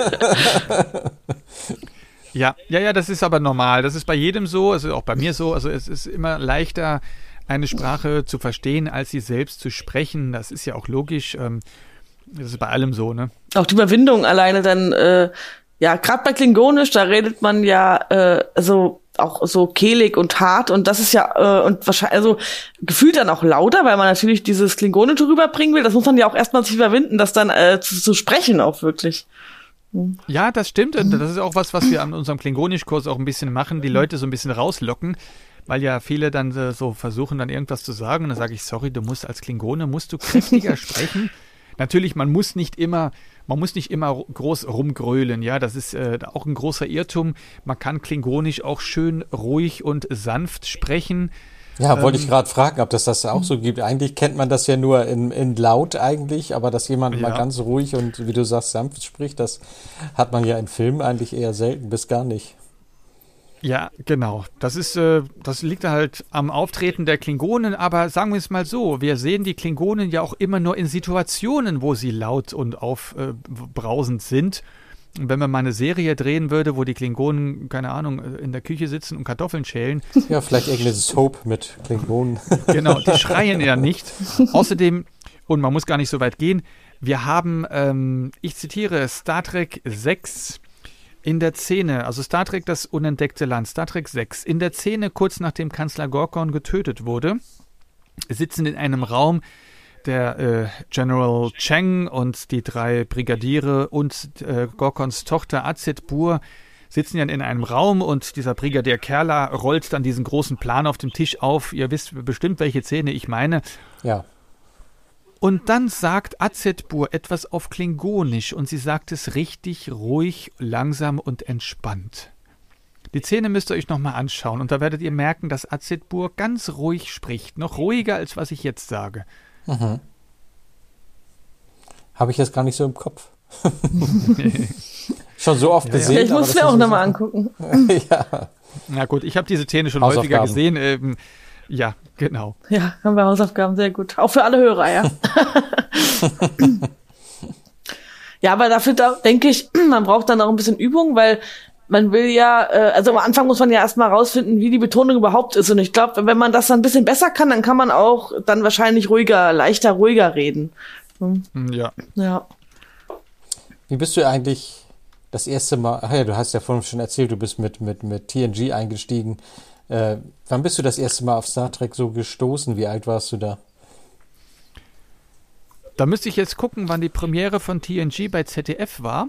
Speaker 5: Ja, ja, ja, das ist aber normal. Das ist bei jedem so, also auch bei mir so. Also es ist immer leichter, eine Sprache zu verstehen, als sie selbst zu sprechen. Das ist ja auch logisch. Das ist bei allem so, ne? Auch
Speaker 4: die Überwindung alleine dann, äh, ja, gerade bei Klingonisch, da redet man ja äh, so auch so kehlig und hart, und das ist ja äh, und wahrscheinlich also gefühlt dann auch lauter, weil man natürlich dieses Klingonische rüberbringen will. Das muss man ja auch erstmal sich überwinden, das dann äh, zu, zu sprechen auch wirklich.
Speaker 5: Ja, das stimmt. Und das ist auch was, was wir an unserem Klingonisch-Kurs auch ein bisschen machen, die Leute so ein bisschen rauslocken, weil ja viele dann äh, so versuchen, dann irgendwas zu sagen. Und dann sage ich, sorry, du musst als Klingone, musst du kräftiger sprechen. Natürlich, man muss nicht immer, man muss nicht immer groß rumgrölen, ja, das ist äh, auch ein großer Irrtum. Man kann Klingonisch auch schön ruhig und sanft sprechen.
Speaker 3: Ja, wollte ähm, ich gerade fragen, ob das das auch so gibt. Eigentlich kennt man das ja nur in, in laut eigentlich, aber dass jemand ja. mal ganz ruhig und, wie du sagst, sanft spricht, das hat man ja in Filmen eigentlich eher selten bis gar nicht.
Speaker 5: Ja, genau. Das ist, äh, das liegt halt am Auftreten der Klingonen, aber sagen wir es mal so, wir sehen die Klingonen ja auch immer nur in Situationen, wo sie laut und aufbrausend äh, sind. Und wenn man mal eine Serie drehen würde, wo die Klingonen, keine Ahnung, in der Küche sitzen und Kartoffeln schälen.
Speaker 3: Ja, vielleicht irgendeine Soap mit Klingonen.
Speaker 5: Genau, die schreien ja nicht. Außerdem, und man muss gar nicht so weit gehen, wir haben, ähm, ich zitiere, Star Trek sechs in der Szene, also Star Trek, das unentdeckte Land, Star Trek sechs, in der Szene, kurz nachdem Kanzler Gorkon getötet wurde, sitzen in einem Raum der äh, General Cheng und die drei Brigadiere und äh, Gorkons Tochter Azit Bur sitzen ja in einem Raum und dieser Brigadier Kerler rollt dann diesen großen Plan auf dem Tisch auf. Ihr wisst bestimmt, welche Szene ich meine.
Speaker 3: Ja.
Speaker 5: Und dann sagt Azetbur etwas auf Klingonisch und sie sagt es richtig ruhig, langsam und entspannt. Die Szene müsst ihr euch nochmal anschauen und da werdet ihr merken, dass Azetbur ganz ruhig spricht. Noch ruhiger, als was ich jetzt sage.
Speaker 3: Mhm. Habe ich jetzt gar nicht so im Kopf. Schon so oft
Speaker 5: Ja, ja.
Speaker 3: gesehen.
Speaker 4: Ja, ich
Speaker 3: aber
Speaker 4: muss
Speaker 3: das
Speaker 4: mir
Speaker 3: sind
Speaker 4: auch
Speaker 3: so
Speaker 4: nochmal
Speaker 3: Sachen-
Speaker 4: angucken.
Speaker 3: Ja.
Speaker 5: Na gut, ich habe diese Szene schon häufiger
Speaker 3: Hausaufgaben.
Speaker 5: gesehen. Ähm, ja, genau.
Speaker 4: Ja, haben wir Hausaufgaben, sehr gut. Auch für alle Hörer, ja. Ja, aber dafür da, denke ich, man braucht dann auch ein bisschen Übung, weil man will ja, äh, also am Anfang muss man ja erstmal rausfinden, wie die Betonung überhaupt ist. Und ich glaube, wenn man das dann ein bisschen besser kann, dann kann man auch dann wahrscheinlich ruhiger, leichter, ruhiger reden. Hm,
Speaker 5: Hm, Ja.
Speaker 4: Ja.
Speaker 3: Wie bist du eigentlich das erste Mal, ach ja, du hast ja vorhin schon erzählt, du bist mit, mit, mit T N G eingestiegen. Äh, wann bist du das erste Mal auf Star Trek so gestoßen? Wie alt warst du da?
Speaker 5: Da müsste ich jetzt gucken, wann die Premiere von T N G bei Z D F war.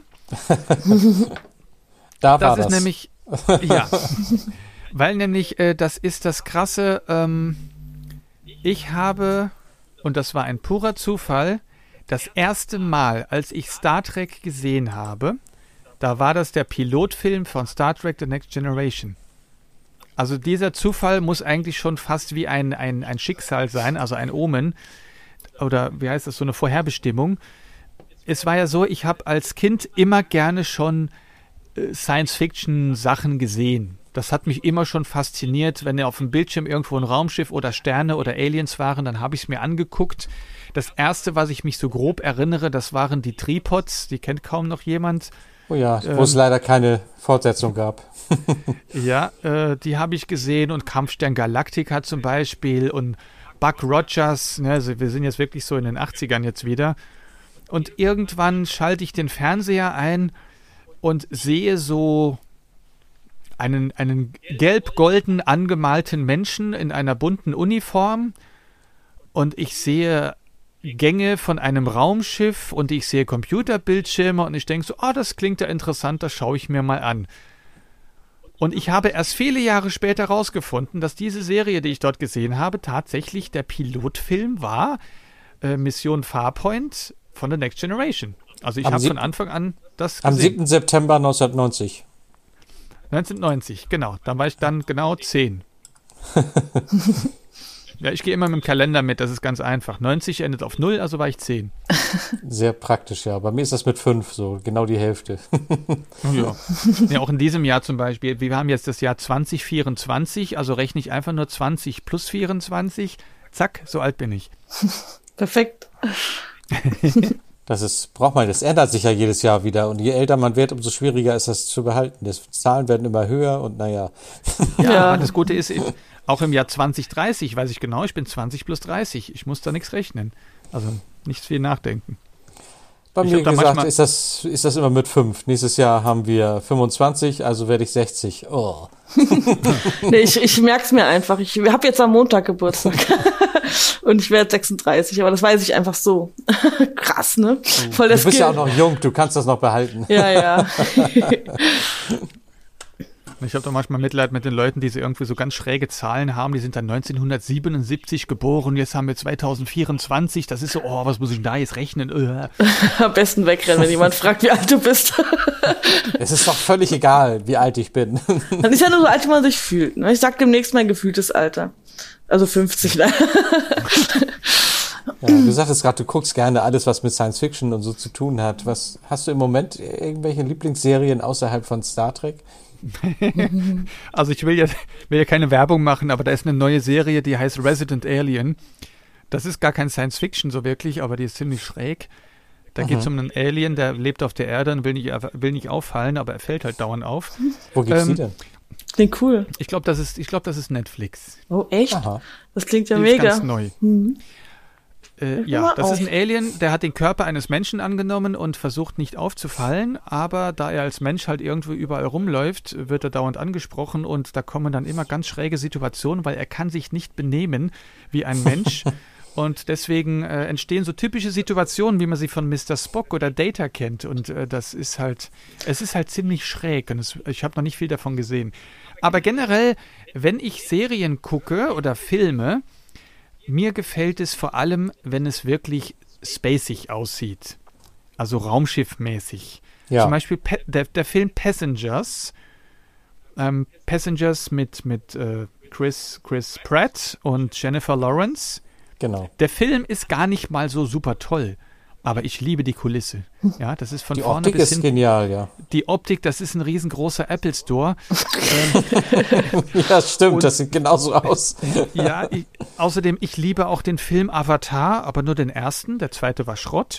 Speaker 3: Da
Speaker 5: Das
Speaker 3: war
Speaker 5: ist
Speaker 3: das.
Speaker 5: nämlich, ja, weil nämlich, äh, das ist das Krasse, ähm, ich habe, und das war ein purer Zufall, das erste Mal, als ich Star Trek gesehen habe, da war das der Pilotfilm von Star Trek The Next Generation. Also dieser Zufall muss eigentlich schon fast wie ein, ein, ein Schicksal sein, also ein Omen, oder wie heißt das, so eine Vorherbestimmung. Es war ja so, ich habe als Kind immer gerne schon Science-Fiction-Sachen gesehen. Das hat mich immer schon fasziniert. Wenn auf dem Bildschirm irgendwo ein Raumschiff oder Sterne oder Aliens waren, dann habe ich es mir angeguckt. Das erste, was ich mich so grob erinnere, das waren die Tripods. Die kennt kaum noch jemand.
Speaker 3: Oh ja, wo
Speaker 5: Ähm,
Speaker 3: es leider keine Fortsetzung gab.
Speaker 5: Ja, äh, die habe ich gesehen und Kampfstern Galactica zum Beispiel und Buck Rogers. Ne, also wir sind jetzt wirklich so in den achtzigern jetzt wieder. Und irgendwann schalte ich den Fernseher ein und sehe so einen, einen gelb-golden angemalten Menschen in einer bunten Uniform und ich sehe Gänge von einem Raumschiff und ich sehe Computerbildschirme und ich denke so, ah, oh, das klingt ja interessant, das schaue ich mir mal an. Und ich habe erst viele Jahre später herausgefunden, dass diese Serie, die ich dort gesehen habe, tatsächlich der Pilotfilm war, äh, Mission Farpoint von The Next Generation. Also ich
Speaker 3: Am
Speaker 5: habe
Speaker 3: sieb-
Speaker 5: von Anfang an das
Speaker 3: Am
Speaker 5: gesehen.
Speaker 3: siebten September neunzehnhundertneunzig.
Speaker 5: neunzehnhundertneunzig, genau. Dann war ich dann genau zehn. Ja, ich gehe immer mit dem Kalender mit, das ist ganz einfach. neunzig endet auf null, also war ich zehn.
Speaker 3: Sehr praktisch, ja. Bei mir ist das mit fünf so, genau die Hälfte.
Speaker 5: Ja. Ja, auch in diesem Jahr zum Beispiel. Wir haben jetzt das Jahr zwanzig vierundzwanzig, also rechne ich einfach nur zwanzig plus vierundzwanzig. Zack, so alt bin ich.
Speaker 4: Perfekt.
Speaker 3: Das ist, braucht man, das ändert sich ja jedes Jahr wieder. Und je älter man wird, umso schwieriger ist das zu behalten. Die Zahlen werden immer höher und naja.
Speaker 5: Ja,
Speaker 4: Ja.
Speaker 5: aber das Gute ist, auch im Jahr zwanzig dreißig weiß ich genau, ich bin zwanzig plus dreißig. Ich muss da nichts rechnen. Also nichts viel nachdenken.
Speaker 3: Bei
Speaker 5: Ich
Speaker 3: mir
Speaker 5: hab da
Speaker 3: gesagt,
Speaker 5: manchmal-
Speaker 3: ist das, ist das immer mit fünf. Nächstes Jahr haben wir fünfundzwanzig, also werde ich sechzig. Oh.
Speaker 4: Nee, ich, ich merk's mir einfach. Ich habe jetzt am Montag Geburtstag. Und ich werde sechsunddreißig, aber das weiß ich einfach so. Krass, ne? Voll
Speaker 3: Du
Speaker 4: das
Speaker 3: bist ja auch
Speaker 4: Skill.
Speaker 3: noch jung, du kannst das noch behalten.
Speaker 4: Ja, ja.
Speaker 5: Ich habe da manchmal Mitleid mit den Leuten, die so irgendwie so ganz schräge Zahlen haben. Die sind dann neunzehnhundertsiebenundsiebzig geboren, jetzt haben wir zweitausendvierundzwanzig. Das ist so, oh, was muss ich denn da jetzt rechnen? Äh.
Speaker 4: Am besten wegrennen, wenn jemand fragt, wie alt du bist.
Speaker 3: Es ist doch völlig egal, wie alt ich bin.
Speaker 4: Dann ist ja nur so alt, wie man sich fühlt. Ne? Ich sag demnächst mein gefühltes Alter. Also fünfzig. Ne?
Speaker 3: Ja, du sagtest gerade, du guckst gerne alles, was mit Science Fiction und so zu tun hat. Was hast du im Moment irgendwelche Lieblingsserien außerhalb von Star Trek?
Speaker 5: Also ich will ja, will ja keine Werbung machen, aber da ist eine neue Serie, die heißt Resident Alien. Das ist gar kein Science Fiction so wirklich, aber die ist ziemlich schräg. Da geht es um einen Alien, der lebt auf der Erde und will nicht, will nicht auffallen, aber er fällt halt dauernd auf.
Speaker 3: Wo gibt's
Speaker 5: Ähm,
Speaker 3: die denn?
Speaker 4: Klingt cool.
Speaker 5: Ich glaube, das ist, ich glaube, das ist Netflix.
Speaker 4: Oh, echt?
Speaker 3: Aha.
Speaker 4: Das klingt ja
Speaker 5: Die ist
Speaker 4: mega.
Speaker 5: ganz neu. Äh, ja,
Speaker 4: mal
Speaker 5: das
Speaker 4: auf.
Speaker 5: ist ein Alien, der hat den Körper eines Menschen angenommen und versucht nicht aufzufallen, aber da er als Mensch halt irgendwo überall rumläuft, wird er dauernd angesprochen und da kommen dann immer ganz schräge Situationen, weil er kann sich nicht benehmen wie ein Mensch Und deswegen äh, entstehen so typische Situationen, wie man sie von Mister Spock oder Data kennt. Und äh, das ist halt, es ist halt ziemlich schräg. Und es, ich habe noch nicht viel davon gesehen. Aber generell, wenn ich Serien gucke oder Filme, mir gefällt es vor allem, wenn es wirklich spacig aussieht. Also raumschiffmäßig.
Speaker 3: Ja.
Speaker 5: Zum Beispiel Pe- der, der Film Passengers. Ähm, Passengers mit, mit äh, Chris, Chris Pratt und Jennifer Lawrence.
Speaker 3: Genau.
Speaker 5: Der Film ist gar nicht mal so super toll, aber ich liebe die Kulisse. Ja, das ist von
Speaker 3: Die
Speaker 5: vorne
Speaker 3: Optik
Speaker 5: bis
Speaker 3: ist
Speaker 5: hin.
Speaker 3: genial, ja.
Speaker 5: Die Optik, das ist ein riesengroßer Apple Store. ähm,
Speaker 3: Ja, stimmt,
Speaker 5: Und-
Speaker 3: das sieht genauso aus.
Speaker 5: ja, ich, außerdem, ich liebe auch den Film Avatar, aber nur den ersten. Der zweite war Schrott.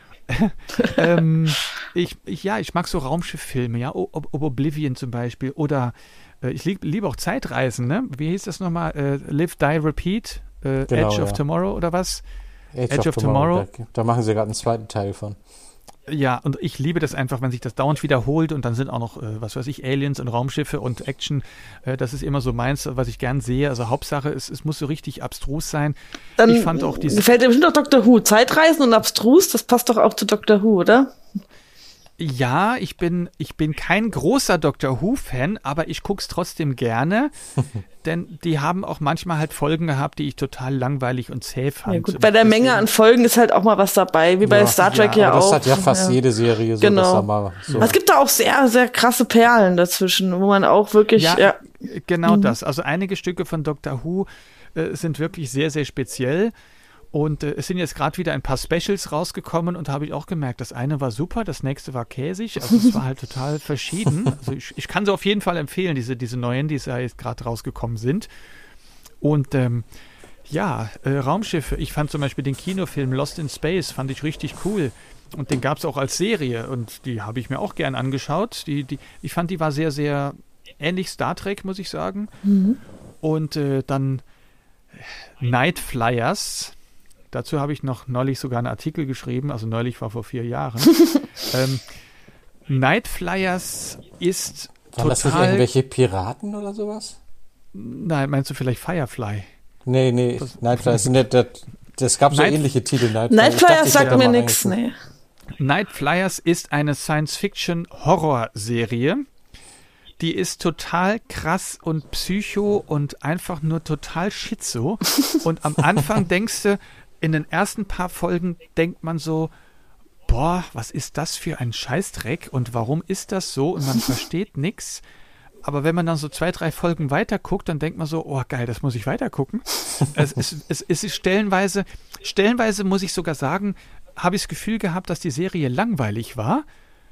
Speaker 5: ähm, ich, ich, ja, ich mag so Raumschifffilme, ja, O- Ob- Oblivion zum Beispiel. Oder äh, ich lieb, liebe auch Zeitreisen, ne? Wie hieß das nochmal? Äh, Live, Die, Repeat? Äh,
Speaker 3: Genau,
Speaker 5: Edge of
Speaker 3: ja.
Speaker 5: Tomorrow oder was?
Speaker 3: Age,
Speaker 5: Edge of Tomorrow.
Speaker 3: Da, da machen sie gerade einen zweiten Teil von.
Speaker 5: Ja, und ich liebe das einfach, wenn sich das dauernd wiederholt und dann sind auch noch, äh, was weiß ich, Aliens und Raumschiffe und Action. Äh, das ist immer so meins, was ich gern sehe. Also Hauptsache, es, es muss so richtig abstrus sein.
Speaker 4: Dann
Speaker 5: ich fand auch diese.
Speaker 4: gefällt dir bestimmt auch Doctor Who. Zeitreisen und abstrus, das passt doch auch zu Doctor Who, oder?
Speaker 5: Ja, ich bin, ich bin kein großer Doctor Who-Fan, aber ich guck's trotzdem gerne, denn die haben auch manchmal halt Folgen gehabt, die ich total langweilig und zäh fand.
Speaker 4: Ja, gut,
Speaker 5: Und
Speaker 4: bei der Menge
Speaker 5: deswegen-
Speaker 4: an Folgen ist halt auch mal was dabei, wie bei
Speaker 3: Ja,
Speaker 4: Star Trek
Speaker 5: ja,
Speaker 4: ja,
Speaker 3: Aber das
Speaker 4: auch.
Speaker 3: hat ja fast jede Serie so,
Speaker 4: Genau.
Speaker 3: dass da mal so.
Speaker 4: Aber es gibt da auch sehr, sehr krasse Perlen dazwischen, wo man auch wirklich, ja,
Speaker 5: Ja, genau
Speaker 4: Mhm.
Speaker 5: das. Also einige Stücke von Doctor Who äh, sind wirklich sehr, sehr speziell. Und äh, es sind jetzt gerade wieder ein paar Specials rausgekommen und habe ich auch gemerkt, das eine war super, das nächste war käsig. Also es war halt total verschieden. Also ich, ich kann sie auf jeden Fall empfehlen, diese, diese neuen, die da jetzt gerade rausgekommen sind. Und ähm, ja, äh, Raumschiffe. Ich fand zum Beispiel den Kinofilm Lost in Space, fand ich richtig cool. Und den gab es auch als Serie und die habe ich mir auch gern angeschaut. Die, die, ich fand, die war sehr, sehr ähnlich Star Trek, muss ich sagen. Und äh, dann Night Flyers. Dazu habe ich noch neulich sogar einen Artikel geschrieben, also neulich war vor vier Jahren. ähm, Night Flyers ist
Speaker 3: Waren das nicht
Speaker 5: total...
Speaker 3: irgendwelche Piraten oder sowas?
Speaker 5: Nein, meinst du vielleicht Firefly?
Speaker 3: Nee, nee, Nightflyers. Das, das, das gab so
Speaker 5: Night-
Speaker 3: ähnliche Titel. Nightflyers.
Speaker 4: Night
Speaker 3: Ich dachte,
Speaker 4: Flyers
Speaker 3: ich
Speaker 4: sagt
Speaker 3: hätte
Speaker 4: mir
Speaker 3: mal
Speaker 4: nix,
Speaker 3: reingeguckt.
Speaker 4: nee.
Speaker 5: Night Flyers ist eine Science-Fiction-Horror-Serie. Die ist total krass und psycho und einfach nur total schizo. Und am Anfang denkst du, in den ersten paar Folgen denkt man so, boah, was ist das für ein Scheißdreck und warum ist das so? Und man versteht nichts. Aber wenn man dann so zwei, drei Folgen weiter guckt, dann denkt man so, oh geil, das muss ich weiter gucken. es, es, es, es ist stellenweise, stellenweise muss ich sogar sagen, habe ich das Gefühl gehabt, dass die Serie langweilig war.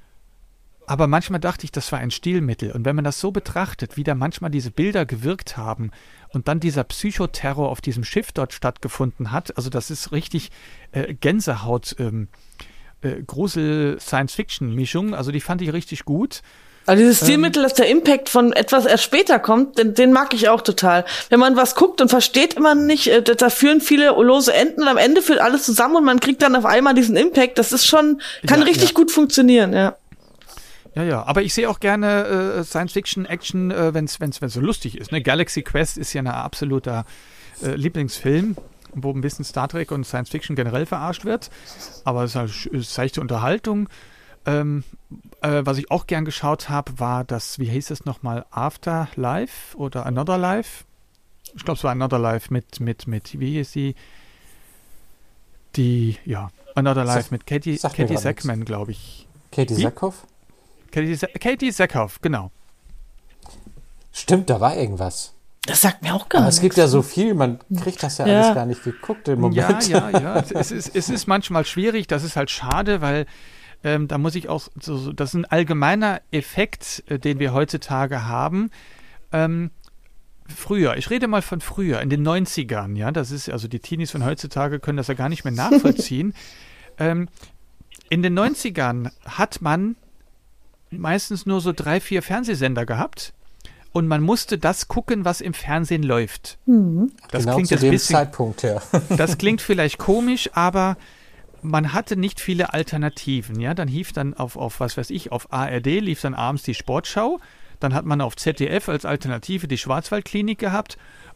Speaker 5: Aber manchmal dachte ich, das war ein Stilmittel. Und wenn man das so betrachtet, wie da manchmal diese Bilder gewirkt haben und dann dieser Psychoterror auf diesem Schiff dort stattgefunden hat, also das ist richtig äh, Gänsehaut, ähm, äh, Grusel-Science-Fiction-Mischung. Also die fand ich richtig gut.
Speaker 4: Aber dieses Stilmittel, dass der Impact von etwas erst später kommt, den, den mag ich auch total. Wenn man was guckt und versteht immer nicht, äh, da führen viele lose Enden und am Ende führt alles zusammen und man kriegt dann auf einmal diesen Impact. Das ist schon, kann
Speaker 5: Ja,
Speaker 4: richtig
Speaker 5: ja.
Speaker 4: gut funktionieren, ja.
Speaker 5: Ja, ja, aber ich sehe auch gerne äh, Science-Fiction-Action, äh, wenn es wenn's, wenn's so lustig ist. Ne? Galaxy Quest ist ja ein absoluter äh, Lieblingsfilm, wo ein bisschen Star Trek und Science-Fiction generell verarscht wird. Aber es ist halt sch- ist seichte Unterhaltung. Ähm, äh, was ich auch gern geschaut habe, war das, wie hieß es nochmal, Afterlife oder Another Life? Ich glaube, es war Another Life mit, mit, mit, wie hieß die? Die, ja, Another Life mit Katie,
Speaker 3: sagt mir
Speaker 5: Katie
Speaker 3: grad nix.
Speaker 5: Sackman, glaube ich.
Speaker 3: Katie
Speaker 5: Wie?
Speaker 3: Sackhoff?
Speaker 5: Katie, Sa- Katie Sackhoff, genau.
Speaker 3: Stimmt, da war irgendwas.
Speaker 4: Das sagt mir auch gar
Speaker 3: Aber es
Speaker 4: nichts.
Speaker 3: gibt ja so viel, man kriegt das ja,
Speaker 4: Ja.
Speaker 3: alles gar nicht geguckt im Moment.
Speaker 5: Ja, ja, ja. Es ist, es ist manchmal schwierig, das ist halt schade, weil ähm, da muss ich auch, so, so, das ist ein allgemeiner Effekt, äh, den wir heutzutage haben. Ähm, früher, ich rede mal von früher, in den neunzigern, ja, das ist, also die Teenies von heutzutage können das ja gar nicht mehr nachvollziehen. ähm, in den neunzigern hat man meistens nur so drei, vier Fernsehsender gehabt und man musste das gucken, was im Fernsehen läuft. Das
Speaker 3: Genau
Speaker 5: klingt
Speaker 3: zu
Speaker 5: jetzt
Speaker 3: dem
Speaker 5: ein bisschen
Speaker 3: Zeitpunkt, ja.
Speaker 5: das klingt vielleicht komisch, aber man hatte nicht viele Alternativen. Ja, dann lief dann auf, auf, was weiß ich, auf A R D lief dann abends die Sportschau. Dann hat man auf Z D F als Alternative die Schwarzwaldklinik gehabt.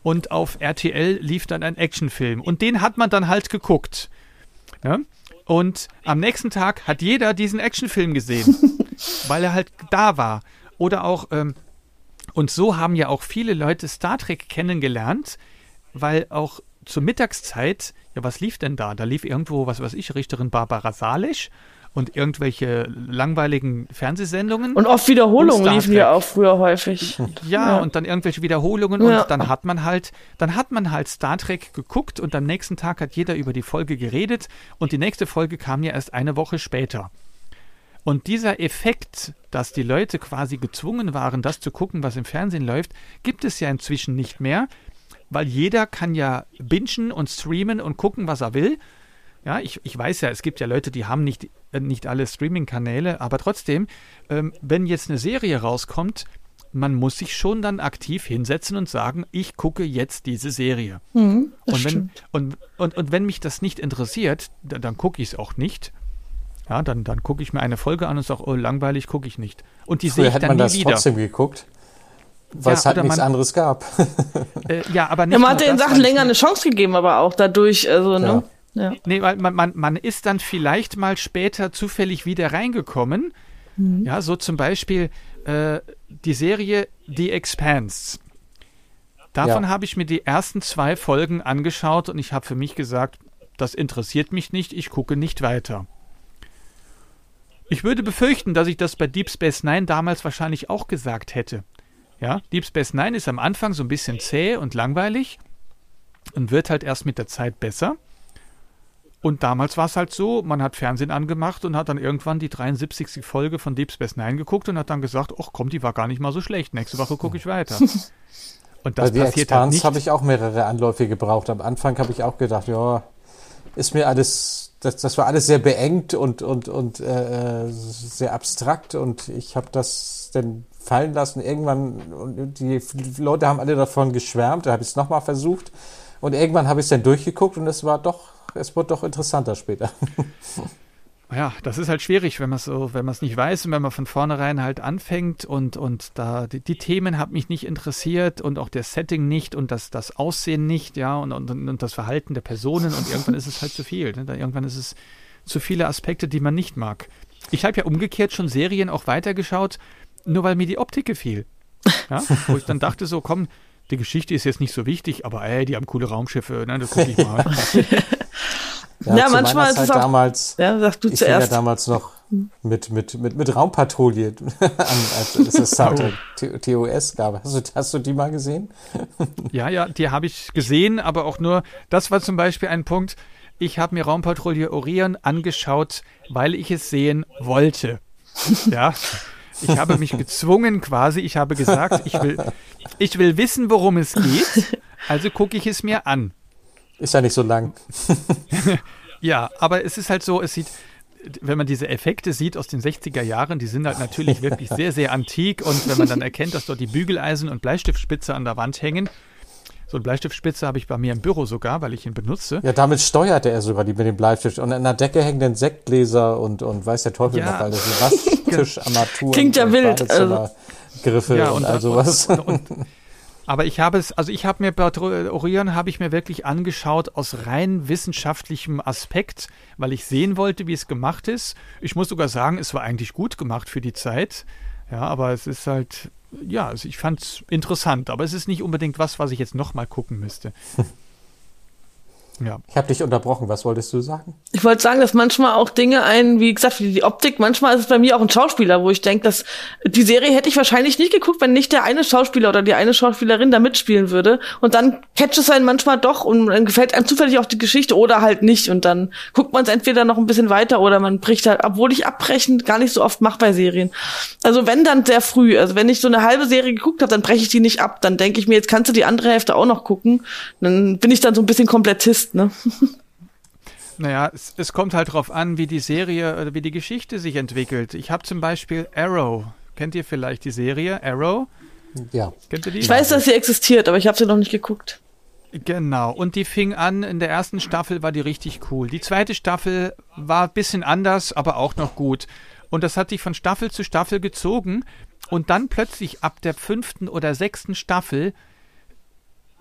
Speaker 5: und auf R T L lief dann ein Actionfilm. Und den hat man dann halt geguckt. Ja? Und am nächsten Tag hat jeder diesen Actionfilm gesehen, weil er halt da war. Oder auch, ähm, und so haben ja auch viele Leute Star Trek kennengelernt, weil auch zur Mittagszeit, ja, was lief denn da? Da lief irgendwo, was weiß ich, Richterin Barbara Salisch und irgendwelche langweiligen Fernsehsendungen.
Speaker 4: Und oft Wiederholungen
Speaker 5: und
Speaker 4: liefen ja auch früher häufig.
Speaker 5: Ja,
Speaker 4: Ja.
Speaker 5: und dann irgendwelche Wiederholungen
Speaker 4: Ja.
Speaker 5: und dann hat man halt, dann hat man halt Star Trek geguckt und am nächsten Tag hat jeder über die Folge geredet und die nächste Folge kam ja erst eine Woche später. Und dieser Effekt, dass die Leute quasi gezwungen waren, das zu gucken, was im Fernsehen läuft, gibt es ja inzwischen nicht mehr, weil jeder kann ja bingen und streamen und gucken, was er will. Ja, ich, ich weiß ja, es gibt ja Leute, die haben nicht, äh, nicht alle Streaming-Kanäle, aber trotzdem, ähm, wenn jetzt eine Serie rauskommt, man muss sich schon dann aktiv hinsetzen und sagen, ich gucke jetzt diese Serie.
Speaker 4: Mhm, das
Speaker 5: Und wenn,
Speaker 4: stimmt.
Speaker 5: und, und, und wenn mich das nicht interessiert, dann, dann gucke ich es auch nicht. Ja, dann, dann gucke ich mir eine Folge an und sage, oh, langweilig, gucke ich nicht. Und die sehe
Speaker 3: Früher
Speaker 5: ich
Speaker 3: hätte
Speaker 5: dann
Speaker 3: man
Speaker 5: nie
Speaker 3: das
Speaker 5: wieder.
Speaker 3: trotzdem geguckt, weil
Speaker 5: Ja,
Speaker 3: es halt
Speaker 5: oder
Speaker 3: nichts
Speaker 5: man-
Speaker 3: anderes gab.
Speaker 5: Äh, ja, aber nicht
Speaker 4: Ja, man
Speaker 5: nur
Speaker 4: hat den
Speaker 5: das,
Speaker 4: Sachen
Speaker 5: weil ich
Speaker 4: länger eine Chance gegeben, aber auch dadurch, also, ne? Ja.
Speaker 5: Nee, weil man, man, man ist dann vielleicht mal später zufällig wieder reingekommen. Ja, so zum Beispiel äh, die Serie The Expanse. Davon
Speaker 3: Ja.
Speaker 5: habe ich mir die ersten zwei Folgen angeschaut und ich habe für mich gesagt, das interessiert mich nicht, ich gucke nicht weiter. Ich würde befürchten, dass ich das bei Deep Space Nine damals wahrscheinlich auch gesagt hätte. Ja, Deep Space Nine ist am Anfang so ein bisschen zäh und langweilig und wird halt erst mit der Zeit besser. Und damals war es halt so, man hat Fernsehen angemacht und hat dann irgendwann die dreiundsiebzigste Folge von Deep Space Nine geguckt und hat dann gesagt, ach komm, die war gar nicht mal so schlecht, nächste Woche gucke ich weiter. Und das
Speaker 3: Bei The
Speaker 5: passiert halt
Speaker 3: Expanse
Speaker 5: nicht.
Speaker 3: habe ich auch mehrere Anläufe gebraucht. Am Anfang habe ich auch gedacht, ja, ist mir alles, das, das war alles sehr beengt und, und, und äh, sehr abstrakt und ich habe das dann fallen lassen. Irgendwann, und die Leute haben alle davon geschwärmt, da habe ich es nochmal versucht und irgendwann habe ich es dann durchgeguckt und es war doch, es wurde doch interessanter später.
Speaker 5: Ja, das ist halt schwierig, wenn man so, wenn man es nicht weiß und wenn man von vornherein halt anfängt und, und da die, die Themen haben mich nicht interessiert und auch der Setting nicht und das, das Aussehen nicht, ja, und, und, und das Verhalten der Personen und irgendwann ist es halt zu viel. Ne? Da irgendwann ist es zu viele Aspekte, die man nicht mag. Ich habe ja umgekehrt schon Serien auch weitergeschaut, nur weil mir die Optik gefiel. Ja? Wo ich dann dachte so, komm, die Geschichte ist jetzt nicht so wichtig, aber ey, die haben coole Raumschiffe, ne, das gucke ich mal.
Speaker 4: Ja,
Speaker 3: zu
Speaker 4: manchmal
Speaker 3: meiner
Speaker 4: ist es
Speaker 3: Zeit
Speaker 4: auch-
Speaker 3: damals,
Speaker 4: Ja, sag du
Speaker 3: ich fing ja
Speaker 4: zuerst.
Speaker 3: damals noch mit, mit, mit, mit Raumpatrouille an, als es das Star Trek T- T O S gab. Hast du, hast du die mal gesehen?
Speaker 5: Ja, ja, die habe ich gesehen, aber auch nur, das war zum Beispiel ein Punkt, ich habe mir Raumpatrouille Orion angeschaut, weil ich es sehen wollte. Ja, ich habe mich gezwungen quasi, ich habe gesagt, ich will, ich will wissen, worum es geht, also gucke ich es mir an.
Speaker 3: Ist ja nicht so lang.
Speaker 5: Ja, aber es ist halt so, es sieht, wenn man diese Effekte sieht aus den sechziger Jahren, die sind halt natürlich wirklich sehr, sehr antik und wenn man dann erkennt, dass dort die Bügeleisen und Bleistiftspitze an der Wand hängen, so eine Bleistiftspitze habe ich bei mir im Büro sogar, weil ich ihn benutze.
Speaker 3: Ja, damit steuerte er sogar die mit dem Bleistift. Und an der Decke hängen dann Sektgläser und, und weiß der Teufel
Speaker 5: Ja.
Speaker 3: noch alles. Waschtischarmaturen.
Speaker 4: Klingt ja
Speaker 3: und
Speaker 4: wild,
Speaker 3: Badezimmergriffe
Speaker 5: Ja,
Speaker 3: und,
Speaker 5: und-
Speaker 3: all sowas.
Speaker 5: Und, und, und, aber ich habe es, also ich habe mir bei Orion habe ich mir wirklich angeschaut aus rein wissenschaftlichem Aspekt, weil ich sehen wollte, wie es gemacht ist. Ich muss sogar sagen, es war eigentlich gut gemacht für die Zeit. Ja, aber es ist halt, ja, also ich fand es interessant, aber es ist nicht unbedingt was, was ich jetzt nochmal gucken müsste. Ja.
Speaker 3: Ich habe dich unterbrochen. Was wolltest du sagen?
Speaker 4: Ich wollte sagen, dass manchmal auch Dinge ein, wie gesagt, wie die Optik, manchmal ist es bei mir auch ein Schauspieler, wo ich denke, dass die Serie hätte ich wahrscheinlich nicht geguckt, wenn nicht der eine Schauspieler oder die eine Schauspielerin da mitspielen würde. Und dann catcht es einen manchmal doch und dann gefällt einem zufällig auch die Geschichte oder halt nicht. Und dann guckt man es entweder noch ein bisschen weiter oder man bricht halt, obwohl ich abbrechen gar nicht so oft mache bei Serien. Also wenn, dann sehr früh. Also wenn ich so eine halbe Serie geguckt habe, dann breche ich die nicht ab. Dann denke ich mir, jetzt kannst du die andere Hälfte auch noch gucken. Dann bin ich dann so ein bisschen Komplettist, ne?
Speaker 5: Naja, es, es kommt halt drauf an, wie die Serie oder wie die Geschichte sich entwickelt. Ich habe zum Beispiel Arrow. Kennt ihr vielleicht die Serie Arrow?
Speaker 3: Ja.
Speaker 5: Kennt ihr die?
Speaker 4: Ich weiß, dass sie existiert, aber ich habe sie noch nicht geguckt.
Speaker 5: Genau, und die fing an, in der ersten Staffel war die richtig cool. Die zweite Staffel war ein bisschen anders, aber auch noch gut. Und das hat sich von Staffel zu Staffel gezogen. Und dann plötzlich ab der fünften oder sechsten Staffel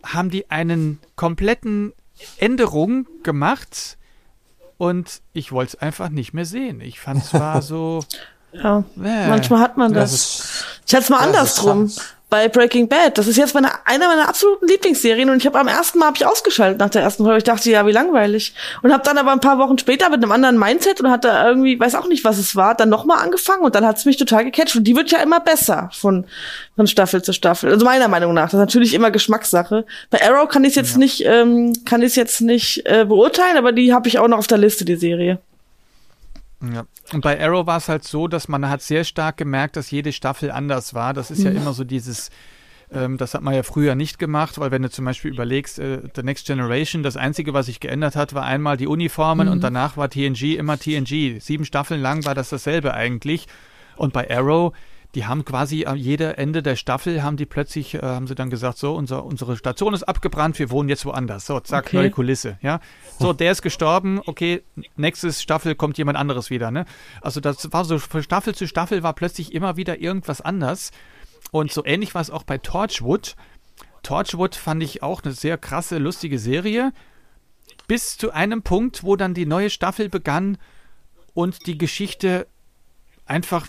Speaker 5: haben die einen kompletten Änderung gemacht und ich wollte es einfach nicht mehr sehen. Ich fand es war so...
Speaker 4: Ja,
Speaker 5: äh,
Speaker 4: manchmal hat man das.
Speaker 3: Das ist,
Speaker 4: Ich hatte es mal
Speaker 3: Ja, das
Speaker 4: andersrum.
Speaker 3: ist
Speaker 4: Bei Breaking Bad. Das ist jetzt meine, eine meiner absoluten Lieblingsserien und ich habe am ersten Mal hab ich ausgeschaltet nach der ersten Folge. Ich dachte, ja, wie langweilig. Und habe dann aber ein paar Wochen später mit einem anderen Mindset und hatte irgendwie, weiß auch nicht, was es war, dann nochmal angefangen und dann hat es mich total gecatcht. Und die wird ja immer besser von, von Staffel zu Staffel. Also meiner Meinung nach. Das ist natürlich immer Geschmackssache. Bei Arrow kann ich es jetzt
Speaker 5: Ja.
Speaker 4: nicht, ähm, kann ich es jetzt nicht äh, beurteilen, aber die habe ich auch noch auf der Liste, die Serie.
Speaker 5: Ja. Und bei Arrow war es halt so, dass man hat sehr stark gemerkt, dass jede Staffel anders war. Das ist ja immer so dieses, ähm, das hat man ja früher nicht gemacht, weil wenn du zum Beispiel überlegst, äh, The Next Generation, das Einzige, was sich geändert hat, war einmal die Uniformen
Speaker 4: Mhm.
Speaker 5: und danach war T N G immer T N G. Sieben Staffeln lang war das dasselbe eigentlich. Und bei Arrow, die haben quasi am jeder Ende der Staffel, haben die plötzlich, äh, haben sie dann gesagt, so, unser, unsere Station ist abgebrannt, wir wohnen jetzt woanders. So, zack,
Speaker 4: Okay.
Speaker 5: neue Kulisse, ja. So, der ist gestorben, okay, nächste Staffel kommt jemand anderes wieder, ne. Also das war so, von Staffel zu Staffel war plötzlich immer wieder irgendwas anders. Und so ähnlich war es auch bei Torchwood. Torchwood fand ich auch eine sehr krasse, lustige Serie. Bis zu einem Punkt, wo dann die neue Staffel begann und die Geschichte einfach,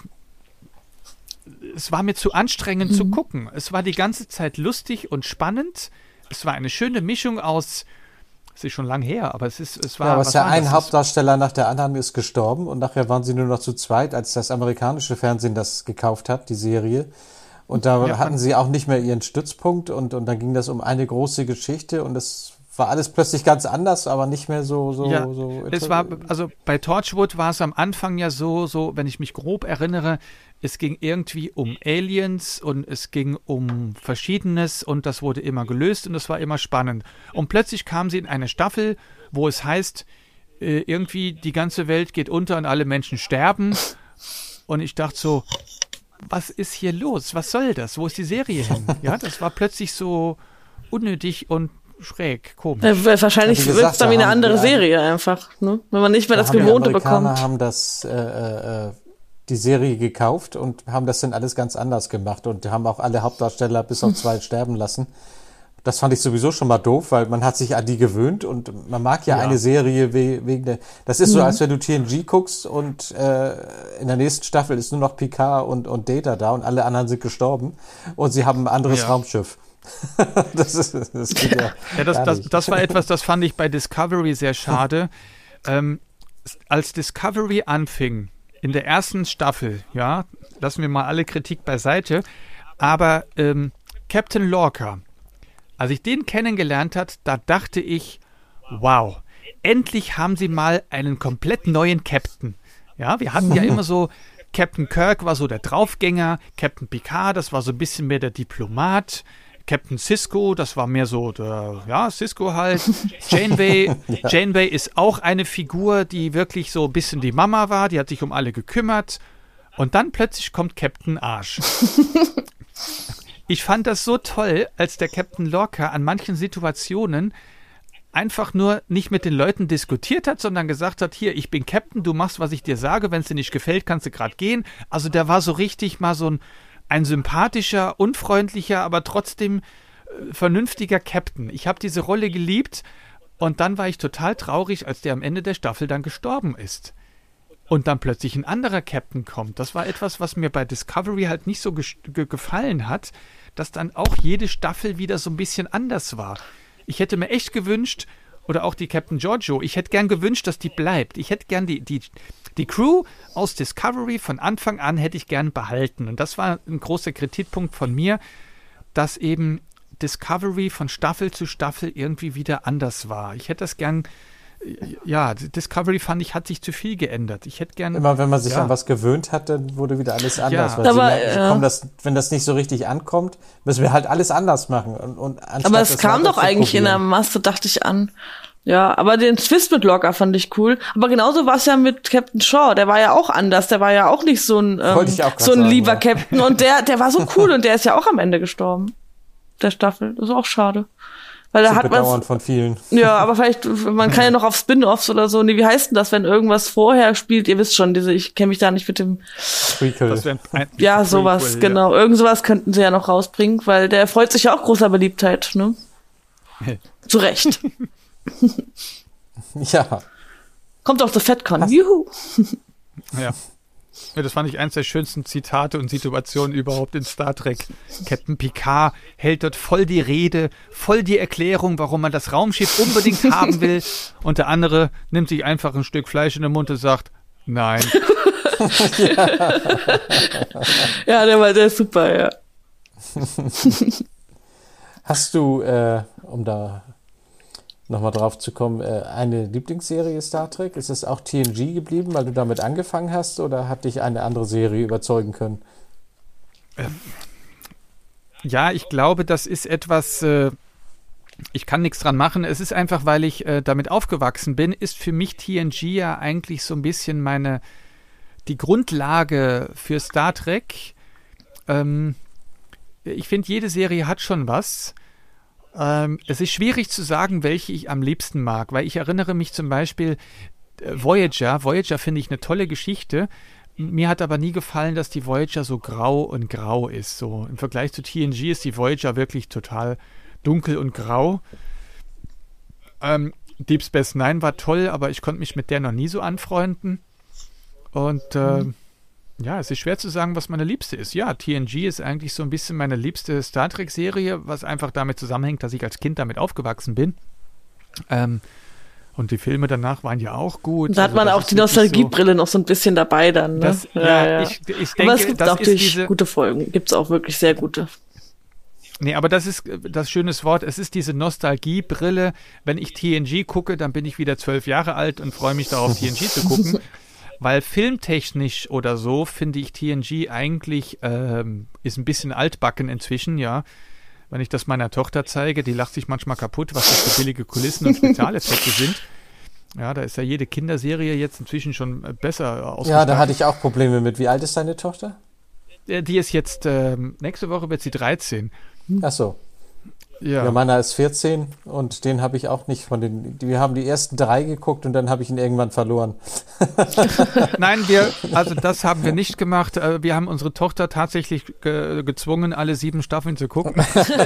Speaker 5: es war mir zu anstrengend zu gucken. Es war die ganze Zeit lustig und spannend. Es war eine schöne Mischung aus, es ist schon lang her, aber es ist, es war,
Speaker 3: ja, aber es
Speaker 5: was
Speaker 3: ist ja
Speaker 5: war
Speaker 3: ein
Speaker 5: das?
Speaker 3: Hauptdarsteller nach der anderen ist gestorben und nachher waren sie nur noch zu zweit, als das amerikanische Fernsehen das gekauft hat, die Serie. Und da
Speaker 5: Ja,
Speaker 3: hatten
Speaker 5: man-
Speaker 3: sie auch nicht mehr ihren Stützpunkt und, und dann ging das um eine große Geschichte und es war alles plötzlich ganz anders, aber nicht mehr so, so,
Speaker 5: Ja,
Speaker 3: so.
Speaker 5: es war, also bei Torchwood war es am Anfang ja so, so, wenn ich mich grob erinnere, es ging irgendwie um Aliens und es ging um Verschiedenes und das wurde immer gelöst und es war immer spannend. Und plötzlich kam sie in eine Staffel, wo es heißt, äh, irgendwie die ganze Welt geht unter und alle Menschen sterben. Und ich dachte so, was ist hier los? Was soll das? Wo ist die Serie hin? Ja, das war plötzlich so unnötig und schräg, komisch.
Speaker 4: Äh, wahrscheinlich
Speaker 3: Ja, wie
Speaker 4: wirkt
Speaker 3: gesagt,
Speaker 4: es dann
Speaker 3: da
Speaker 4: wie eine
Speaker 3: haben
Speaker 4: andere
Speaker 3: die
Speaker 4: Serie einfach, ne? Wenn man nicht mehr
Speaker 3: Da
Speaker 4: das
Speaker 3: haben die
Speaker 4: Gewohnte
Speaker 3: Amerikaner
Speaker 4: bekommt.
Speaker 3: haben das, äh, äh, die Serie gekauft und haben das dann alles ganz anders gemacht und haben auch alle Hauptdarsteller bis auf zwei sterben lassen. Das fand ich sowieso schon mal doof, weil man hat sich an die gewöhnt und man mag ja,
Speaker 5: Ja.
Speaker 3: eine Serie we wegen der, das ist so, als wenn du T N G guckst und äh, in der nächsten Staffel ist nur noch Picard und, und Data da und alle anderen sind gestorben und sie haben ein anderes
Speaker 5: Ja.
Speaker 3: Raumschiff. das ist, das geht ja,
Speaker 5: Ja, das,
Speaker 3: gar
Speaker 5: das,
Speaker 3: nicht.
Speaker 5: das war etwas, das fand ich bei Discovery sehr schade. ähm, als Discovery anfing, in der ersten Staffel, ja, lassen wir mal alle Kritik beiseite, aber ähm, Captain Lorca, als ich den kennengelernt hat, da dachte ich, wow, endlich haben sie mal einen komplett neuen Captain. Ja, wir hatten ja immer so, Captain Kirk war so der Draufgänger, Captain Picard, das war so ein bisschen mehr der Diplomat, Captain Sisko, das war mehr so der, ja, Sisko halt. Janeway, ja. Janeway ist auch eine Figur, die wirklich so ein bisschen die Mama war, die hat sich um alle gekümmert. Und dann plötzlich kommt Captain Arsch. Ich fand das so toll, als der Captain Lorca an manchen Situationen einfach nur nicht mit den Leuten diskutiert hat, sondern gesagt hat, hier, ich bin Captain, du machst, was ich dir sage, wenn es dir nicht gefällt, kannst du gerade gehen. Also der war so richtig mal so ein Ein sympathischer, unfreundlicher, aber trotzdem äh, vernünftiger Captain. Ich habe diese Rolle geliebt und dann war ich total traurig, als der am Ende der Staffel dann gestorben ist. Und dann plötzlich ein anderer Captain kommt. Das war etwas, was mir bei Discovery halt nicht so ge- ge- gefallen hat, dass dann auch jede Staffel wieder so ein bisschen anders war. Ich hätte mir echt gewünscht, oder auch die Captain Giorgio, ich hätte gern gewünscht, dass die bleibt. Ich hätte gern die, die, die Crew aus Discovery von Anfang an hätte ich gern behalten. Und das war ein großer Kritikpunkt von mir, dass eben Discovery von Staffel zu Staffel irgendwie wieder anders war. Ich hätte das gern, ja, Discovery fand ich, hat sich zu viel geändert. Ich hätte gern...
Speaker 3: Immer wenn man sich
Speaker 5: ja.
Speaker 3: an was gewöhnt hat, dann wurde wieder alles anders.
Speaker 5: Ja.
Speaker 3: Weil
Speaker 4: Aber,
Speaker 3: sie merken,
Speaker 4: ja.
Speaker 3: komm, das, wenn das nicht so richtig ankommt, müssen wir halt alles anders machen. Und, und anstatt
Speaker 4: Aber es
Speaker 3: das
Speaker 4: kam
Speaker 3: weiter
Speaker 4: doch
Speaker 3: zu
Speaker 4: eigentlich in der
Speaker 3: probieren.
Speaker 4: Masse, dachte ich an. Ja, aber den Twist mit Lorca fand ich cool. Aber genauso war es ja mit Captain Shaw. Der war ja auch anders. Der war ja auch nicht so ein, ähm,
Speaker 3: Wollte ich auch grad
Speaker 4: so ein
Speaker 3: sagen,
Speaker 4: lieber
Speaker 3: ja.
Speaker 4: Captain. Und der, der war so cool und der ist ja auch am Ende gestorben. Der Staffel. Das ist auch schade. Weil da
Speaker 3: Zu
Speaker 4: hat man
Speaker 3: bedauern von vielen.
Speaker 4: ja, aber vielleicht, man kann ja noch auf Spin-Offs oder so. Nee, wie heißt denn das, wenn irgendwas vorher spielt? Ihr wisst schon, diese, ich kenne mich da nicht mit dem,
Speaker 3: Prequel.
Speaker 5: Das wär ein,
Speaker 4: ja,
Speaker 5: ein
Speaker 4: sowas,
Speaker 5: Prequel, ja.
Speaker 4: genau. Irgend sowas könnten sie ja noch rausbringen, weil der freut sich ja auch großer Beliebtheit, ne? Zu Recht.
Speaker 3: Ja.
Speaker 4: Kommt auf der FedCon. Juhu.
Speaker 5: Ja. Ja, das fand ich eins der schönsten Zitate und Situationen überhaupt in Star Trek. Captain Picard hält dort voll die Rede, voll die Erklärung, warum man das Raumschiff unbedingt haben will. Und der andere nimmt sich einfach ein Stück Fleisch in den Mund und sagt, nein.
Speaker 4: Ja, der war der ist super, ja.
Speaker 3: Hast du, äh, um da nochmal drauf zu kommen, äh, eine Lieblingsserie Star Trek? Ist es auch T N G geblieben, weil du damit angefangen hast, oder hat dich eine andere Serie überzeugen können?
Speaker 5: Ähm, ja, ich glaube, das ist etwas, äh, ich kann nichts dran machen. Es ist einfach, weil ich äh, damit aufgewachsen bin, ist für mich T N G ja eigentlich so ein bisschen meine, die Grundlage für Star Trek. Ähm, ich finde, jede Serie hat schon was. Ähm, es ist schwierig zu sagen, welche ich am liebsten mag, weil ich erinnere mich zum Beispiel äh, Voyager. Voyager finde ich eine tolle Geschichte. Mir hat aber nie gefallen, dass die Voyager so grau und grau ist. So im Vergleich zu T N G ist die Voyager wirklich total dunkel und grau. Ähm, Deep Space Nine war toll, aber ich konnte mich mit der noch nie so anfreunden. Und äh, mhm. ja, es ist schwer zu sagen, was meine liebste ist. Ja, T N G ist eigentlich so ein bisschen meine liebste Star Trek-Serie, was einfach damit zusammenhängt, dass ich als Kind damit aufgewachsen bin. Ähm, und die Filme danach waren ja auch gut.
Speaker 4: Da hat
Speaker 5: also,
Speaker 4: man auch die Nostalgiebrille so noch so ein bisschen dabei dann. Ne?
Speaker 5: Das, ja,
Speaker 4: ja, ja.
Speaker 5: Ich, ich denke,
Speaker 4: aber es gibt
Speaker 5: das
Speaker 4: auch
Speaker 5: ist
Speaker 4: durch
Speaker 5: diese,
Speaker 4: gute Folgen. Gibt es auch wirklich sehr gute.
Speaker 5: Nee, aber das ist das schönes Wort. Es ist diese Nostalgiebrille. Wenn ich T N G gucke, dann bin ich wieder zwölf Jahre alt und freue mich darauf, T N G zu gucken. Weil filmtechnisch oder so finde ich T N G eigentlich ähm, ist ein bisschen altbacken inzwischen, ja. Wenn ich das meiner Tochter zeige, die lacht sich manchmal kaputt, was das für billige Kulissen und Spezialeffekte sind. Ja, da ist ja jede Kinderserie jetzt inzwischen schon besser ausgestattet.
Speaker 3: Ja, da hatte ich auch Probleme mit. Wie alt ist deine Tochter?
Speaker 5: Die ist jetzt, ähm, nächste Woche wird sie dreizehn.
Speaker 3: Ach so.
Speaker 5: Ja.
Speaker 3: Ja, meiner ist vierzehn und den habe ich auch nicht von den, wir haben die ersten drei geguckt und dann habe ich ihn irgendwann verloren.
Speaker 5: Nein, wir, also das haben wir nicht gemacht. Wir haben unsere Tochter tatsächlich ge- gezwungen, alle sieben Staffeln zu gucken.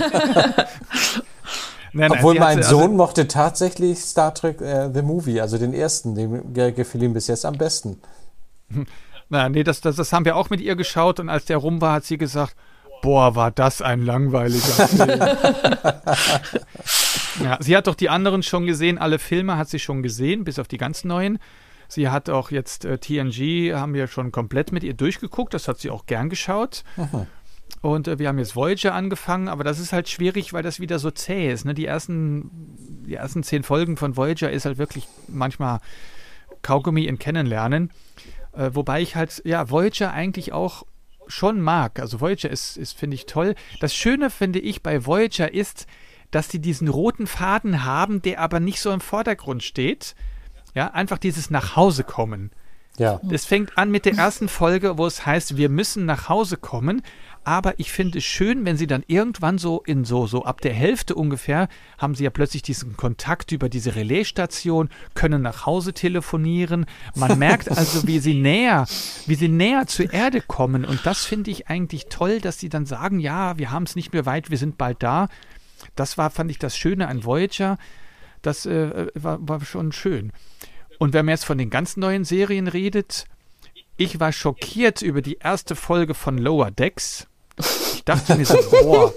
Speaker 5: Nein,
Speaker 3: Obwohl
Speaker 5: nein,
Speaker 3: mein
Speaker 5: hat,
Speaker 3: Sohn
Speaker 5: also,
Speaker 3: mochte tatsächlich Star Trek äh, The Movie, also den ersten, dem gefiel ihm bis jetzt am besten.
Speaker 5: Na, nee, das, das, das haben wir auch mit ihr geschaut und als der rum war, hat sie gesagt, boah, war das ein langweiliger Film. Ja, sie hat doch die anderen schon gesehen, alle Filme hat sie schon gesehen, bis auf die ganz neuen. Sie hat auch jetzt äh, T N G, haben wir schon komplett mit ihr durchgeguckt, das hat sie auch gern geschaut. Aha. Und äh, wir haben jetzt Voyager angefangen, aber das ist halt schwierig, weil das wieder so zäh ist. Ne? Die ersten, die ersten zehn Folgen von Voyager ist halt wirklich manchmal Kaugummi in Kennenlernen. Äh, wobei ich halt, ja, Voyager eigentlich auch schon mag. Also Voyager ist, ist finde ich, toll. Das Schöne, finde ich, bei Voyager ist, dass die diesen roten Faden haben, der aber nicht so im Vordergrund steht. Ja, einfach dieses Nachhausekommen.
Speaker 3: Ja.
Speaker 5: Es fängt an mit der ersten Folge, wo es heißt, wir müssen nach Hause kommen. Aber ich finde es schön, wenn sie dann irgendwann so in so, so ab der Hälfte ungefähr, haben sie ja plötzlich diesen Kontakt über diese Relaisstation, können nach Hause telefonieren. Man merkt also, wie sie näher, wie sie näher zur Erde kommen. Und das finde ich eigentlich toll, dass sie dann sagen, ja, wir haben es nicht mehr weit, wir sind bald da. Das war, fand ich, das Schöne an Voyager. Das äh, war, war schon schön. Und wenn man jetzt von den ganz neuen Serien redet, ich war schockiert über die erste Folge von Lower Decks. Ich dachte mir so, boah,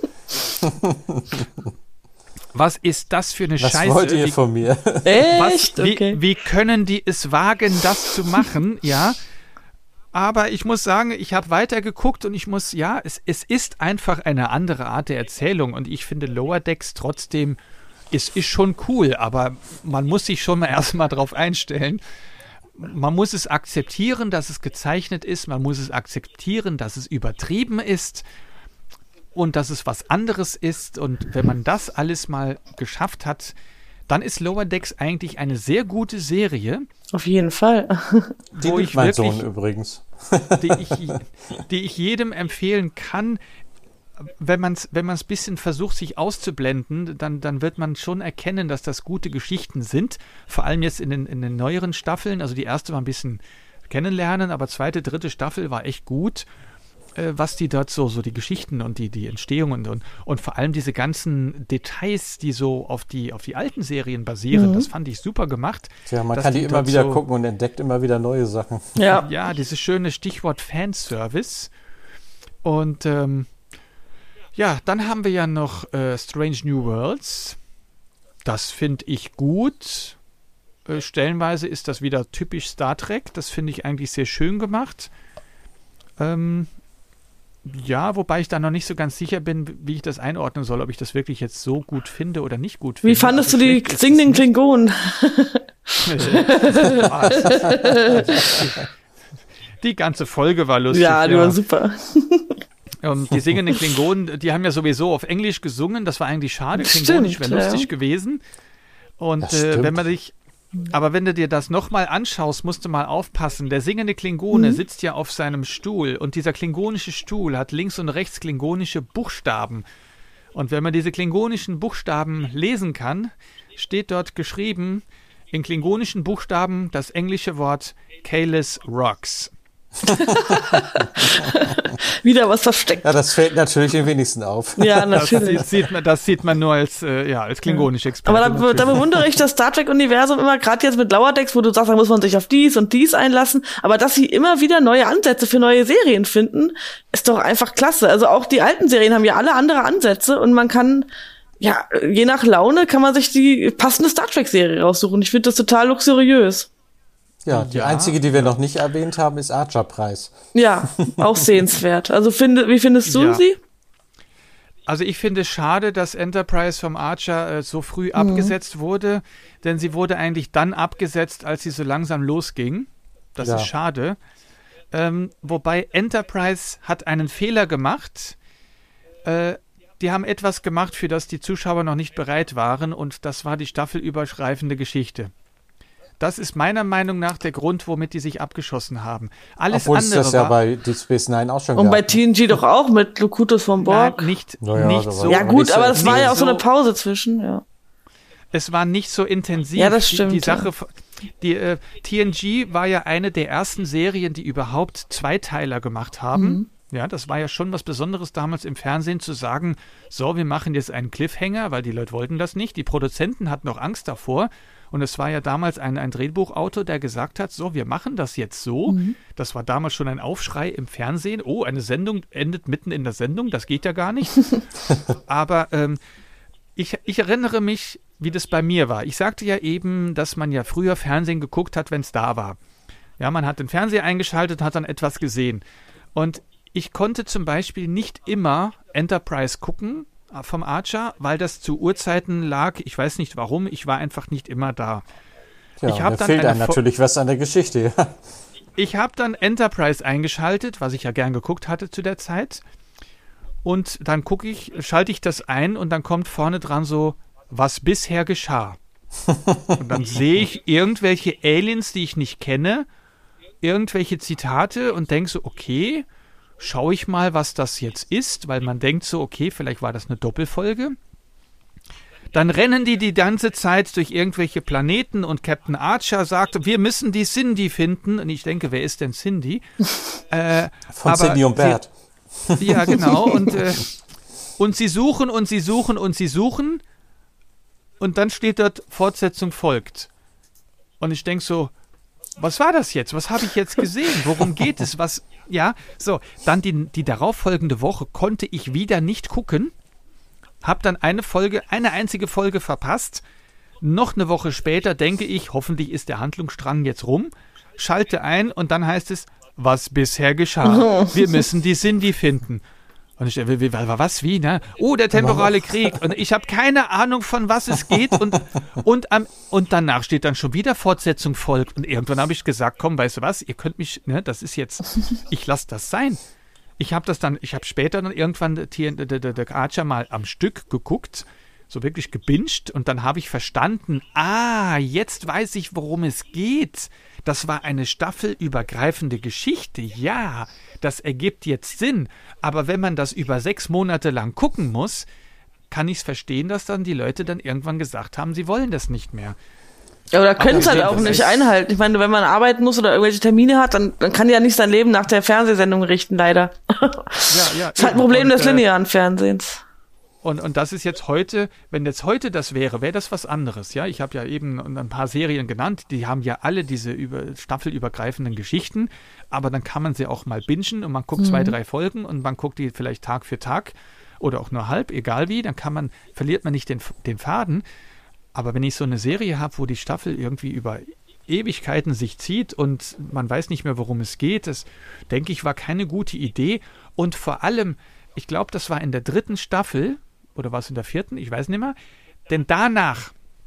Speaker 5: was ist das für eine
Speaker 3: was
Speaker 5: Scheiße?
Speaker 3: Was wollt ihr
Speaker 5: wie,
Speaker 3: von mir?
Speaker 4: Echt?
Speaker 5: Was, wie,
Speaker 4: okay.
Speaker 5: wie können die es wagen, das zu machen? Ja, aber ich muss sagen, ich habe weitergeguckt und ich muss, ja, es, es ist einfach eine andere Art der Erzählung und ich finde Lower Decks trotzdem, es ist schon cool, aber man muss sich schon mal erstmal drauf einstellen. Man muss es akzeptieren, dass es gezeichnet ist, man muss es akzeptieren, dass es übertrieben ist und dass es was anderes ist. Und wenn man das alles mal geschafft hat, dann ist Lower Decks eigentlich eine sehr gute Serie.
Speaker 4: Auf jeden Fall.
Speaker 3: Die
Speaker 5: wo
Speaker 3: liebt
Speaker 5: ich
Speaker 3: mein
Speaker 5: wirklich,
Speaker 3: Sohn übrigens.
Speaker 5: Die ich, die ich jedem empfehlen kann. Wenn man es wenn man es ein bisschen versucht, sich auszublenden, dann, dann wird man schon erkennen, dass das gute Geschichten sind. Vor allem jetzt in den, in den neueren Staffeln. Also die erste war ein bisschen kennenlernen, aber zweite, dritte Staffel war echt gut. äh, was die dort so, so die Geschichten und die, die Entstehung und, und, und vor allem diese ganzen Details, die so auf die, auf die alten Serien basieren,
Speaker 4: Mhm.
Speaker 5: das fand ich super gemacht.
Speaker 3: Tja, man
Speaker 5: dass
Speaker 3: kann die
Speaker 5: die
Speaker 3: immer
Speaker 5: dort
Speaker 3: wieder
Speaker 5: so-
Speaker 3: gucken und entdeckt immer wieder neue Sachen.
Speaker 4: Ja.
Speaker 5: Ja, dieses schöne Stichwort Fanservice. Und ähm, ja, dann haben wir ja noch äh, Strange New Worlds. Das finde ich gut. Äh, stellenweise ist das wieder typisch Star Trek. Das finde ich eigentlich sehr schön gemacht. Ähm, ja, wobei ich da noch nicht so ganz sicher bin, wie ich das einordnen soll, ob ich das wirklich jetzt so gut finde oder nicht gut finde.
Speaker 4: Wie fandest
Speaker 5: Also
Speaker 4: du die
Speaker 5: schlecht ist es
Speaker 4: singenden
Speaker 5: nicht.
Speaker 4: Klingonen?
Speaker 5: Die ganze Folge war lustig.
Speaker 4: Ja, die waren super.
Speaker 5: Und die singenden Klingonen, die haben ja sowieso auf Englisch gesungen. Das war eigentlich schade. Klingonisch
Speaker 4: Stimmt,
Speaker 5: wäre lustig
Speaker 4: ja.
Speaker 5: gewesen. Und
Speaker 3: Das
Speaker 5: äh,
Speaker 3: stimmt.
Speaker 5: wenn man dich, aber wenn du dir das nochmal anschaust, musst du mal aufpassen. Der singende Klingone
Speaker 4: Mhm.
Speaker 5: sitzt ja auf seinem Stuhl und dieser klingonische Stuhl hat links und rechts klingonische Buchstaben. Und wenn man diese klingonischen Buchstaben lesen kann, steht dort geschrieben in klingonischen Buchstaben das englische Wort Kalis Rocks.
Speaker 4: Wieder was versteckt.
Speaker 3: Ja, das fällt natürlich den wenigsten auf.
Speaker 4: Ja,
Speaker 5: Das
Speaker 4: natürlich.
Speaker 5: sieht, sieht man, das sieht man nur als, äh, ja, als klingonisch Experte.
Speaker 4: Aber da, be- da
Speaker 5: natürlich.
Speaker 4: bewundere ich das Star Trek-Universum immer, gerade jetzt mit Lower Decks, wo du sagst, da muss man sich auf dies und dies einlassen. Aber dass sie immer wieder neue Ansätze für neue Serien finden, ist doch einfach klasse. Also auch die alten Serien haben ja alle andere Ansätze und man kann, ja, je nach Laune kann man sich die passende Star Trek-Serie raussuchen. Ich finde das total luxuriös.
Speaker 3: Ja, die
Speaker 5: Ja.
Speaker 3: einzige, die wir noch nicht erwähnt haben, ist Archer-Preis.
Speaker 4: Ja, auch sehenswert. Also finde, wie findest du
Speaker 5: Ja.
Speaker 4: sie?
Speaker 5: Also ich finde es schade, dass Enterprise vom Archer äh, so früh abgesetzt wurde, denn sie wurde eigentlich dann abgesetzt, als sie so langsam losging. Das
Speaker 3: Ja.
Speaker 5: ist schade. Ähm, wobei Enterprise hat einen Fehler gemacht. Äh, die haben etwas gemacht, für das die Zuschauer noch nicht bereit waren, und das war die staffelüberschreitende Geschichte. Das ist meiner Meinung nach der Grund, womit die sich abgeschossen haben. Alles
Speaker 3: Obwohl es
Speaker 5: andere
Speaker 3: das ja
Speaker 5: war,
Speaker 3: bei Deep Space Nine auch schon
Speaker 4: Und bei
Speaker 3: gab.
Speaker 4: T N G doch auch mit Locutus von Borg.
Speaker 5: nein, nicht,
Speaker 3: Naja,
Speaker 5: nicht
Speaker 3: da war-
Speaker 5: so.
Speaker 4: Ja
Speaker 3: aber
Speaker 4: gut,
Speaker 3: nicht so-
Speaker 4: aber das war
Speaker 5: nicht
Speaker 4: ja auch so eine
Speaker 5: so-
Speaker 4: Pause zwischen, ja.
Speaker 5: Es war nicht so intensiv.
Speaker 4: Ja, das
Speaker 5: Die-
Speaker 4: stimmt,
Speaker 5: Die,
Speaker 4: ja.
Speaker 5: Sache, die äh, T N G war ja eine der ersten Serien, die überhaupt Zweiteiler gemacht haben.
Speaker 4: Mhm.
Speaker 5: Ja, das war ja schon was Besonderes damals im Fernsehen zu sagen, so, wir machen jetzt einen Cliffhanger, weil die Leute wollten das nicht. Die Produzenten hatten noch Angst davor. Und es war ja damals ein, ein Drehbuchautor, der gesagt hat, so, wir machen das jetzt so.
Speaker 4: Mhm.
Speaker 5: Das war damals schon ein Aufschrei im Fernsehen. Oh, eine Sendung endet mitten in der Sendung, das geht ja gar nicht. Aber ähm, ich, ich erinnere mich, wie das bei mir war. Ich sagte ja eben, dass man ja früher Fernsehen geguckt hat, wenn es da war. Ja, man hat den Fernseher eingeschaltet, hat dann etwas gesehen. Und ich konnte zum Beispiel nicht immer Enterprise gucken äh, vom Archer, weil das zu Uhrzeiten lag. Ich weiß nicht warum, ich war einfach nicht immer da.
Speaker 3: Ja,
Speaker 5: ich hab
Speaker 3: da
Speaker 5: dann
Speaker 3: fehlt
Speaker 5: eine
Speaker 3: einem
Speaker 5: Fo-
Speaker 3: natürlich was an der Geschichte. Ja.
Speaker 5: Ich habe dann Enterprise eingeschaltet, was ich ja gern geguckt hatte zu der Zeit. Und dann gucke ich, schalte ich das ein und dann kommt vorne dran so, was bisher geschah. Und dann sehe ich irgendwelche Aliens, die ich nicht kenne, irgendwelche Zitate und denke so, okay, schaue ich mal, was das jetzt ist, weil man denkt so, okay, vielleicht war das eine Doppelfolge. Dann rennen die die ganze Zeit durch irgendwelche Planeten und Captain Archer sagt, wir müssen die Cindy finden. Und ich denke, wer ist denn Cindy? äh,
Speaker 3: Von
Speaker 5: aber
Speaker 3: Cindy und Bert.
Speaker 5: Sie, ja, genau. Und, äh, und sie suchen und sie suchen und sie suchen. Und dann steht dort, Fortsetzung folgt. Und ich denke so, was war das jetzt? Was habe ich jetzt gesehen? Worum geht es? Was? Ja, so. Dann die, die darauffolgende Woche konnte ich wieder nicht gucken. Hab dann eine Folge, eine einzige Folge verpasst. Noch eine Woche später denke ich, hoffentlich ist der Handlungsstrang jetzt rum. Schalte ein und dann heißt es, was bisher geschah. Wir müssen die Cindy finden. Und ich, wie, wie, was, wie, ne? Oh, der temporale Krieg. Und ich habe keine Ahnung, von was es geht. Und, und, am, und danach steht dann schon wieder Fortsetzung folgt. Und irgendwann habe ich gesagt, komm, weißt du was, ihr könnt mich, ne, das ist jetzt, ich lasse das sein. Ich habe das dann, ich habe später dann irgendwann der Archer mal am Stück geguckt, so wirklich gebinged. Und dann habe ich verstanden, ah, jetzt weiß ich, worum es geht. Das war eine staffelübergreifende Geschichte. Ja, das ergibt jetzt Sinn. Aber wenn man das über sechs Monate lang gucken muss, kann ich es verstehen, dass dann die Leute dann irgendwann gesagt haben, sie wollen das nicht mehr.
Speaker 4: Ja, oder können es
Speaker 3: Aber
Speaker 4: halt auch
Speaker 3: das
Speaker 4: nicht
Speaker 3: ist-
Speaker 4: einhalten. Ich meine, wenn man arbeiten muss oder irgendwelche Termine hat, dann, dann kann ja nicht sein Leben nach der Fernsehsendung richten, leider.
Speaker 5: Ja, ja.
Speaker 4: Das ist halt ein
Speaker 5: eben.
Speaker 4: Problem
Speaker 5: Und,
Speaker 4: des
Speaker 5: äh,
Speaker 4: linearen Fernsehens.
Speaker 5: Und, und das ist jetzt heute, wenn jetzt heute das wäre, wäre das was anderes. Ja, ich habe ja eben ein paar Serien genannt, die haben ja alle diese über, staffelübergreifenden Geschichten, aber dann kann man sie auch mal bingen und man guckt zwei, drei Folgen und man guckt die vielleicht Tag für Tag oder auch nur halb, egal wie, dann kann man, verliert man nicht den, den Faden. Aber wenn ich so eine Serie habe, wo die Staffel irgendwie über Ewigkeiten sich zieht und man weiß nicht mehr, worum es geht, das, denke ich, war keine gute Idee. Und vor allem, ich glaube, das war in der dritten Staffel, oder war es in der vierten, ich weiß nicht mehr, denn danach,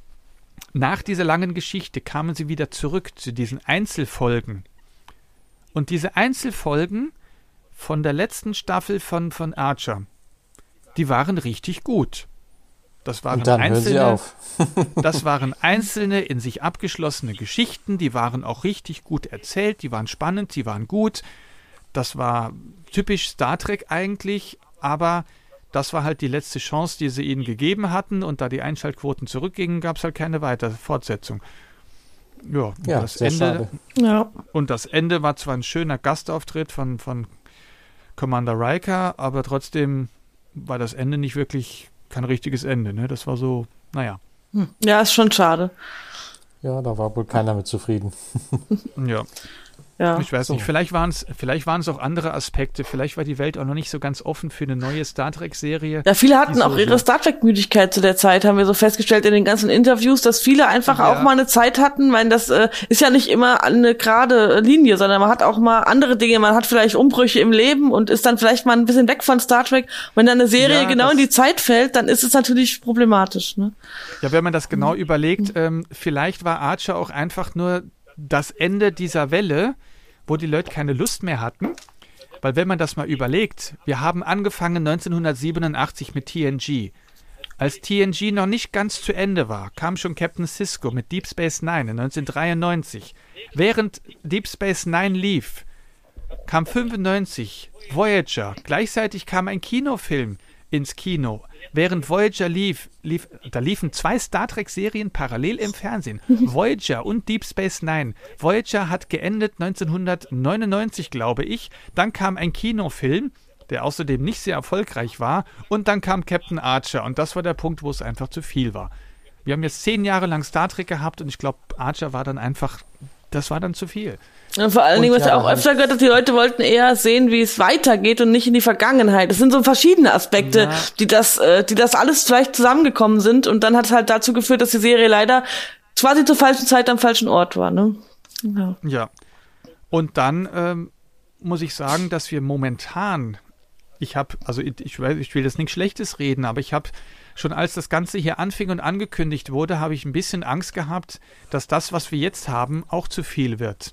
Speaker 5: nach dieser langen Geschichte, kamen sie wieder zurück zu diesen Einzelfolgen. Und diese Einzelfolgen von der letzten Staffel von, von Archer, die waren richtig gut. Das waren
Speaker 3: Und dann hören sie
Speaker 5: einzelne,
Speaker 3: auf.
Speaker 5: das waren einzelne, in sich abgeschlossene Geschichten, die waren auch richtig gut erzählt, die waren spannend, die waren gut. Das war typisch Star Trek eigentlich, aber das war halt die letzte Chance, die sie ihnen gegeben hatten, und da die Einschaltquoten zurückgingen, gab es halt keine weitere Fortsetzung. Ja, und
Speaker 3: Ja,
Speaker 5: das
Speaker 3: sehr
Speaker 5: Ende,
Speaker 3: schade.
Speaker 4: Ja.
Speaker 5: und das Ende war zwar ein schöner Gastauftritt von, von Commander Riker, aber trotzdem war das Ende nicht wirklich kein richtiges Ende. Ne? Das war so, naja.
Speaker 4: Ja, ist schon schade.
Speaker 3: Ja, da war wohl keiner mit zufrieden.
Speaker 5: Ja.
Speaker 4: Ja.
Speaker 5: Ich weiß
Speaker 3: So.
Speaker 5: nicht, vielleicht waren es vielleicht waren's auch andere Aspekte, vielleicht war die Welt auch noch nicht so ganz offen für eine neue Star Trek-Serie.
Speaker 4: Ja, viele hatten
Speaker 5: Die
Speaker 4: auch
Speaker 5: so-
Speaker 4: ihre Star Trek-Müdigkeit zu der Zeit, haben wir so festgestellt in den ganzen Interviews, dass viele einfach
Speaker 5: Ja.
Speaker 4: auch mal eine Zeit hatten. Ich meine, das äh, ist ja nicht immer eine gerade Linie, sondern man hat auch mal andere Dinge. Man hat vielleicht Umbrüche im Leben und ist dann vielleicht mal ein bisschen weg von Star Trek. Wenn dann eine Serie
Speaker 5: Ja,
Speaker 4: genau
Speaker 5: das-
Speaker 4: in die Zeit fällt, dann ist es natürlich problematisch. Ne?
Speaker 5: Ja, wenn man das genau überlegt, ähm, vielleicht war Archer auch einfach nur das Ende dieser Welle, wo die Leute keine Lust mehr hatten. Weil wenn man das mal überlegt, wir haben angefangen neunzehnhundertsiebenundachtzig mit T N G. Als T N G noch nicht ganz zu Ende war, kam schon Captain Sisko mit Deep Space Nine in neunzehnhundertdreiundneunzig. Während Deep Space Nine lief, kam fünfundneunzig Voyager. Gleichzeitig kam ein Kinofilm ins Kino. Während Voyager lief, lief, da liefen zwei Star Trek-Serien parallel im Fernsehen. Voyager und Deep Space Nine. Voyager hat geendet neunzehnhundertneunundneunzig, glaube ich. Dann kam ein Kinofilm, der außerdem nicht sehr erfolgreich war. Und dann kam Captain Archer. Und das war der Punkt, wo es einfach zu viel war. Wir haben jetzt zehn Jahre lang Star Trek gehabt und ich glaube, Archer war dann einfach, das war dann zu viel.
Speaker 4: Und vor allen Dingen, was
Speaker 3: ja,
Speaker 4: ja auch
Speaker 3: da
Speaker 4: öfter gehört, dass die Leute wollten eher sehen, wie es weitergeht und nicht in die Vergangenheit. Das sind so verschiedene Aspekte,
Speaker 5: Ja.
Speaker 4: die das, äh, die das alles vielleicht zusammengekommen sind, und dann hat es halt dazu geführt, dass die Serie leider quasi zur falschen Zeit am falschen Ort war. Ne? Ja.
Speaker 5: Ja. Und dann ähm, muss ich sagen, dass wir momentan, ich habe, also ich, ich weiß, ich will das nichts Schlechtes reden, aber ich habe schon, als das Ganze hier anfing und angekündigt wurde, habe ich ein bisschen Angst gehabt, dass das, was wir jetzt haben, auch zu viel wird.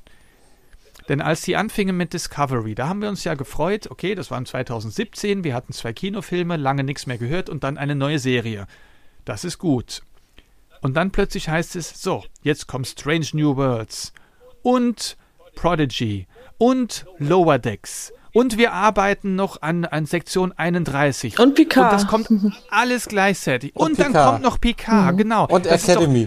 Speaker 5: Denn als die anfingen mit Discovery, da haben wir uns ja gefreut, okay, das war im zweitausendsiebzehn, wir hatten zwei Kinofilme, lange nichts mehr gehört und dann eine neue Serie. Das ist gut. Und dann plötzlich heißt es, so, jetzt kommt Strange New Worlds und Prodigy und Lower Decks. Und wir arbeiten noch an, an Sektion einunddreißig.
Speaker 4: Und Picard.
Speaker 5: Und das kommt alles gleichzeitig. Und,
Speaker 3: Und
Speaker 5: dann
Speaker 3: Picard.
Speaker 5: kommt noch Picard, genau.
Speaker 3: Und
Speaker 5: Das ist doch-
Speaker 3: Academy.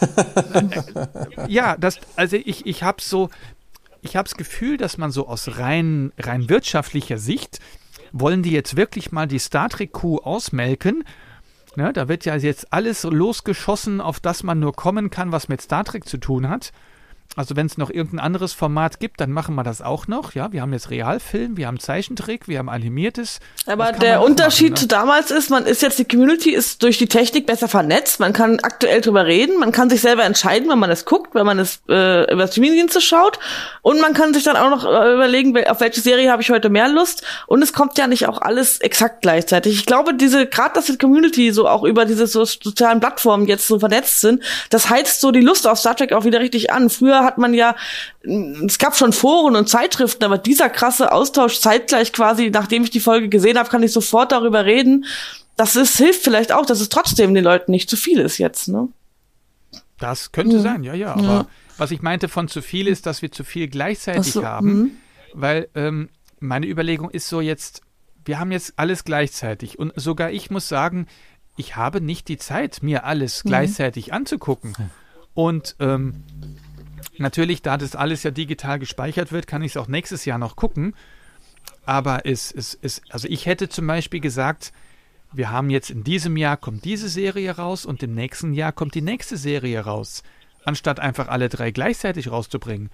Speaker 5: ja, das, also ich, ich habe so, ich habe das Gefühl, dass man so aus rein, rein wirtschaftlicher Sicht, wollen die jetzt wirklich mal die Star Trek-Kuh ausmelken. Ne, da wird ja jetzt alles losgeschossen, auf das man nur kommen kann, was mit Star Trek zu tun hat. Also wenn es noch irgendein anderes Format gibt, dann machen wir das auch noch. Ja, wir haben jetzt Realfilm, wir haben Zeichentrick, wir haben animiertes.
Speaker 4: Aber
Speaker 5: Das kann
Speaker 4: der
Speaker 5: man auch
Speaker 4: Unterschied
Speaker 5: machen,
Speaker 4: zu
Speaker 5: ne?
Speaker 4: damals ist, man ist jetzt, die Community ist durch die Technik besser vernetzt, man kann aktuell drüber reden, man kann sich selber entscheiden, wenn man es guckt, wenn man es äh, über Streamingdienste schaut, und man kann sich dann auch noch äh, überlegen, wel- auf welche Serie habe ich heute mehr Lust, und es kommt ja nicht auch alles exakt gleichzeitig. Ich glaube, diese, gerade dass die Community so auch über diese so sozialen Plattformen jetzt so vernetzt sind, das heizt so die Lust auf Star Trek auch wieder richtig an. Früher hat man ja, es gab schon Foren und Zeitschriften, aber dieser krasse Austausch zeitgleich quasi, nachdem ich die Folge gesehen habe, kann ich sofort darüber reden. Das ist, hilft vielleicht auch, dass es trotzdem den Leuten nicht zu viel ist jetzt, ne?
Speaker 5: Das könnte sein, ja, ja. Aber was ich meinte von zu viel ist, dass wir zu viel gleichzeitig
Speaker 4: Ach so,
Speaker 5: haben. Weil ähm, meine Überlegung ist so jetzt, wir haben jetzt alles gleichzeitig. Und sogar ich muss sagen, ich habe nicht die Zeit, mir alles gleichzeitig anzugucken. Und ähm, natürlich, da das alles ja digital gespeichert wird, kann ich es auch nächstes Jahr noch gucken. Aber es ist, also ich hätte zum Beispiel gesagt, wir haben jetzt in diesem Jahr kommt diese Serie raus und im nächsten Jahr kommt die nächste Serie raus, anstatt einfach alle drei gleichzeitig rauszubringen.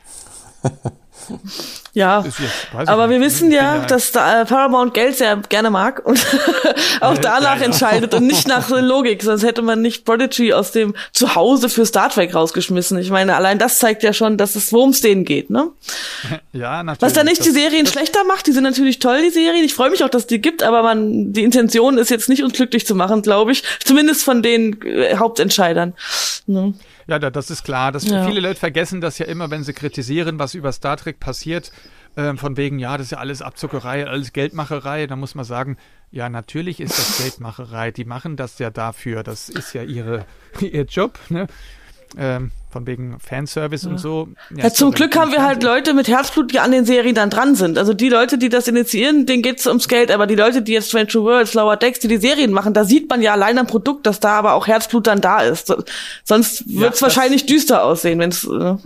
Speaker 4: Ja,
Speaker 5: Ist jetzt, weiß ich
Speaker 4: aber wir
Speaker 5: nicht.
Speaker 4: wissen
Speaker 5: Ich
Speaker 4: ja,
Speaker 5: bin da-
Speaker 4: dass da, äh, Paramount Geld sehr gerne mag und auch danach entscheidet und nicht nach Logik, sonst hätte man nicht Prodigy aus dem Zuhause für Star Trek rausgeschmissen. Ich meine, allein das zeigt ja schon, dass es worum es denen geht, ne?
Speaker 5: Ja, natürlich.
Speaker 4: Was da nicht
Speaker 5: Das-
Speaker 4: die Serien
Speaker 5: das-
Speaker 4: schlechter macht, die sind natürlich toll, die Serien. Ich freue mich auch, dass es die gibt, aber man, die Intention ist jetzt nicht uns glücklich zu machen, glaube ich. Zumindest von den äh, Hauptentscheidern. Ne?
Speaker 5: Ja, da- das ist klar. Dass
Speaker 4: Ja.
Speaker 5: Viele Leute vergessen das ja immer, wenn sie kritisieren, was über Star Trek passiert. Ähm, von wegen, ja, das ist ja alles Abzockerei, alles Geldmacherei. Da muss man sagen, ja, natürlich ist das Geldmacherei. Die machen das ja dafür. Das ist ja ihre, ihr Job, ne? Ähm, von wegen Fanservice und so.
Speaker 4: Ja, zum
Speaker 5: so,
Speaker 4: Glück
Speaker 5: wenn-
Speaker 4: haben wir halt Leute mit Herzblut, die an den Serien dann dran sind. Also die Leute, die das initiieren, denen geht's ums Geld, aber die Leute, die jetzt Strange New Worlds, Lower Decks, die die Serien machen, da sieht man ja allein am Produkt, dass da aber auch Herzblut dann da ist. So- Sonst wird's
Speaker 5: das-
Speaker 4: wahrscheinlich düster aussehen, wenn's äh,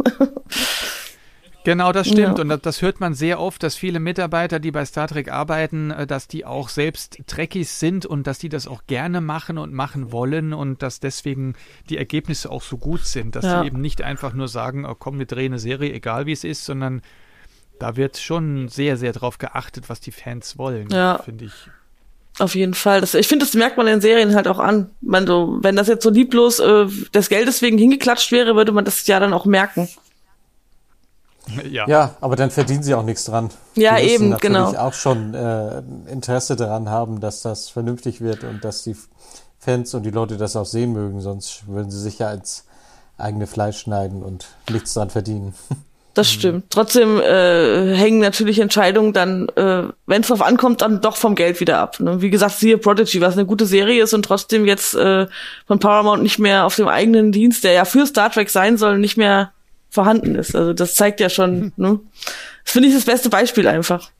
Speaker 5: Genau, das stimmt.
Speaker 4: Ja.
Speaker 5: Und das, das hört man sehr oft, dass viele Mitarbeiter, die bei Star Trek arbeiten, äh, dass die auch selbst Trekkies sind und dass die das auch gerne machen und machen wollen und dass deswegen die Ergebnisse auch so gut sind. Dass
Speaker 4: Ja.
Speaker 5: sie eben nicht einfach nur sagen, oh, komm, wir drehen eine Serie, egal wie es ist, sondern da wird schon sehr, sehr drauf geachtet, was die Fans wollen,
Speaker 4: Ja.
Speaker 5: finde ich.
Speaker 4: auf jeden Fall. Das, ich finde, das merkt man in Serien halt auch an. Man so, wenn das jetzt so lieblos äh, des Geldes wegen hingeklatscht wäre, würde man das ja dann auch merken.
Speaker 5: Ja.
Speaker 3: Ja, aber dann verdienen sie auch nichts dran.
Speaker 4: Ja,
Speaker 3: die müssen
Speaker 4: eben,
Speaker 3: natürlich
Speaker 4: genau.
Speaker 3: auch schon äh, Interesse daran haben, dass das vernünftig wird und dass die Fans und die Leute das auch sehen mögen, sonst würden sie sich ja ins eigene Fleisch schneiden und nichts dran verdienen.
Speaker 4: Das stimmt. Trotzdem äh, hängen natürlich Entscheidungen dann, äh, wenn es drauf ankommt, dann doch vom Geld wieder ab. Ne? Wie gesagt, siehe Prodigy, was eine gute Serie ist und trotzdem jetzt äh, von Paramount nicht mehr auf dem eigenen Dienst, der ja für Star Trek sein soll, nicht mehr vorhanden ist. Also das zeigt ja schon, ne? Das finde ich das beste Beispiel einfach.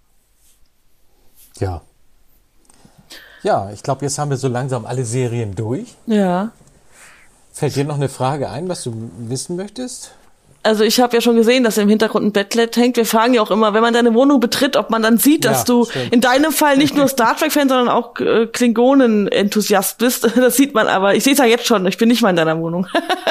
Speaker 3: Ja. Ja, ich glaube, jetzt haben wir so langsam alle Serien durch.
Speaker 4: Ja.
Speaker 3: Fällt dir noch eine Frage ein, was du wissen möchtest?
Speaker 4: Also ich habe ja schon gesehen, dass im Hintergrund ein Bettlet hängt. Wir fragen ja auch immer, wenn man deine Wohnung betritt, ob man dann sieht, dass
Speaker 3: Ja,
Speaker 4: du
Speaker 3: stimmt.
Speaker 4: in deinem Fall nicht nur Star Trek-Fan, sondern auch äh, Klingonen-Enthusiast bist. Das sieht man aber. Ich sehe es ja jetzt schon. Ich bin nicht mal in deiner Wohnung.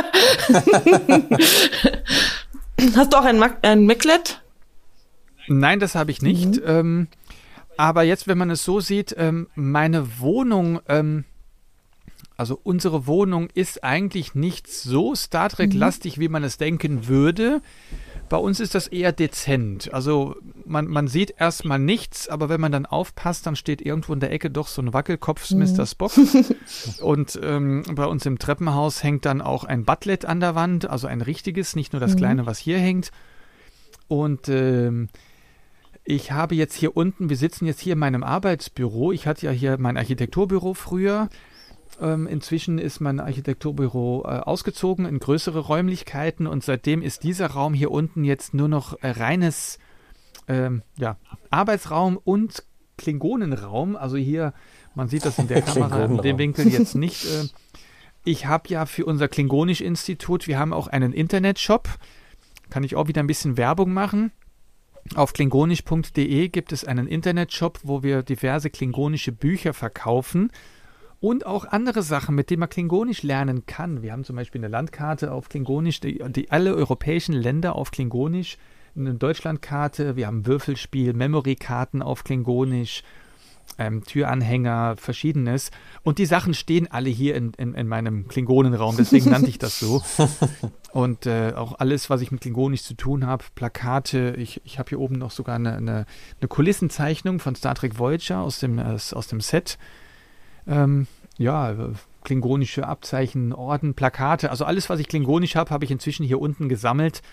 Speaker 4: Hast du auch ein, Mac- ein Maclet?
Speaker 5: Nein, das habe ich nicht.
Speaker 4: Mhm.
Speaker 5: Ähm, aber jetzt, wenn man es so sieht, ähm, meine Wohnung, ähm, also unsere Wohnung ist eigentlich nicht so Star Trek-lastig, wie man es denken würde. Bei uns ist das eher dezent. Also man, man sieht erstmal nichts, aber wenn man dann aufpasst, dann steht irgendwo in der Ecke doch so ein Wackelkopf Mister Spock. Und ähm, bei uns im Treppenhaus hängt dann auch ein Butlet an der Wand, also ein richtiges, nicht nur das kleine, was hier hängt. Und ähm, ich habe jetzt hier unten, wir sitzen jetzt hier in meinem Arbeitsbüro. Ich hatte ja hier mein Architekturbüro früher. Ähm, inzwischen ist mein Architekturbüro äh, ausgezogen in größere Räumlichkeiten und seitdem ist dieser Raum hier unten jetzt nur noch äh, reines ähm, ja, Arbeitsraum und Klingonenraum. Also hier, man sieht das in der Kamera, in dem Winkel jetzt nicht. Äh, ich habe ja für unser Klingonisch-Institut, wir haben auch einen Internetshop. Kann ich auch wieder ein bisschen Werbung machen. Auf klingonisch punkt de gibt es einen Internetshop, wo wir diverse klingonische Bücher verkaufen und auch andere Sachen, mit denen man Klingonisch lernen kann. Wir haben zum Beispiel eine Landkarte auf Klingonisch, die, die alle europäischen Länder auf Klingonisch, eine Deutschlandkarte, wir haben Würfelspiel, Memory-Karten auf Klingonisch, ähm, Türanhänger, verschiedenes. Und die Sachen stehen alle hier in, in, in meinem Klingonenraum, deswegen nannte ich das so. Und äh, auch alles, was ich mit Klingonisch zu tun habe, Plakate, ich, ich habe hier oben noch sogar eine, eine, eine Kulissenzeichnung von Star Trek Voyager aus dem, äh, aus dem Set. Ähm, ja, klingonische Abzeichen, Orden, Plakate, also alles, was ich klingonisch habe, habe ich inzwischen hier unten gesammelt,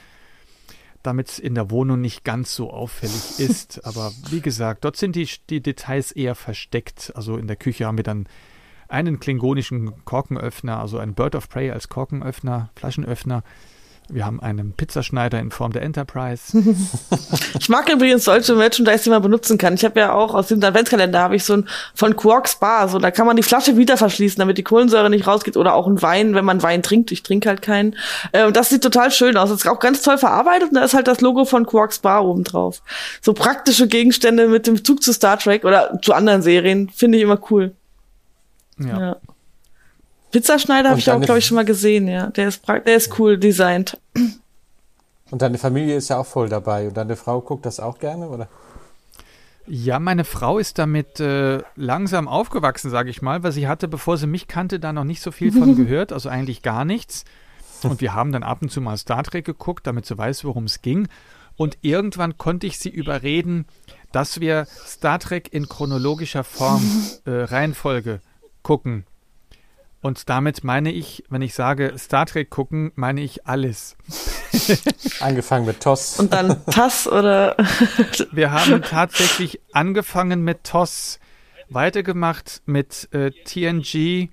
Speaker 5: damit es in der Wohnung nicht ganz so auffällig ist. Aber wie gesagt, dort sind die, die Details eher versteckt. Also in der Küche haben wir dann einen klingonischen Korkenöffner, also ein Bird of Prey als Korkenöffner, Flaschenöffner. Wir haben einen Pizzaschneider in Form der Enterprise.
Speaker 4: Ich mag übrigens solche Merchandise, die man benutzen kann. Ich habe ja auch aus dem Adventskalender habe ich so ein von Quarks Bar, so da kann man die Flasche wieder verschließen, damit die Kohlensäure nicht rausgeht, oder auch ein Wein, wenn man Wein trinkt. Ich trinke halt keinen. Äh, und das sieht total schön aus. Das ist auch ganz toll verarbeitet und da ist halt das Logo von Quarks Bar oben drauf. So praktische Gegenstände mit dem Bezug zu Star Trek oder zu anderen Serien finde ich immer cool.
Speaker 5: Ja.
Speaker 4: Ja. Pizzaschneider habe
Speaker 3: Und
Speaker 4: ich auch,
Speaker 3: deine-
Speaker 4: glaube ich, schon mal gesehen, ja. Der ist pra- der ist cool designt.
Speaker 3: Und deine Familie ist ja auch voll dabei. Und deine Frau guckt das auch gerne, oder?
Speaker 5: Ja, meine Frau ist damit äh, langsam aufgewachsen, sage ich mal, weil sie hatte, bevor sie mich kannte, da noch nicht so viel von gehört, also eigentlich gar nichts. Und wir haben dann ab und zu mal Star Trek geguckt, damit sie weiß, worum es ging. Und irgendwann konnte ich sie überreden, dass wir Star Trek in chronologischer Form, äh, Reihenfolge gucken. Und damit meine ich, wenn ich sage Star Trek gucken, meine ich alles.
Speaker 3: Angefangen mit T O S.
Speaker 4: Und dann Tass oder
Speaker 5: Wir haben tatsächlich angefangen mit T O S, weitergemacht mit äh, T N G,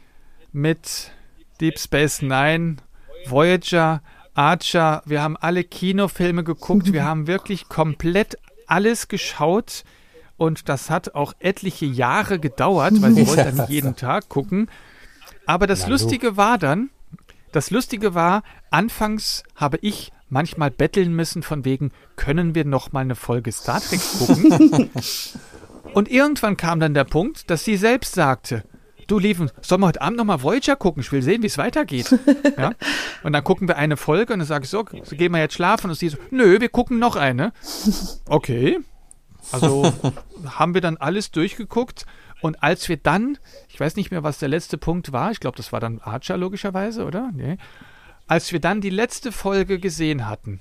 Speaker 5: mit Deep Space Nine, Voyager, Archer. Wir haben alle Kinofilme geguckt. Wir haben wirklich komplett alles geschaut. Und das hat auch etliche Jahre gedauert, weil sie wollte dann jeden Tag gucken. Aber das
Speaker 3: Na,
Speaker 5: Lustige war dann, das Lustige war, anfangs habe ich manchmal betteln müssen von wegen, können wir noch mal eine Folge Star Trek gucken? Und irgendwann kam dann der Punkt, dass sie selbst sagte, du Liefen, sollen wir heute Abend noch mal Voyager gucken? Ich will sehen, wie es weitergeht. Ja? Und dann gucken wir eine Folge und dann sage ich so, so gehen wir jetzt schlafen? Und sie so, nö, wir gucken noch eine. Okay. Also haben wir dann alles durchgeguckt. Und als wir dann, ich weiß nicht mehr, was der letzte Punkt war, ich glaube, das war dann Archer logischerweise, oder? Nee. Als wir dann die letzte Folge gesehen hatten,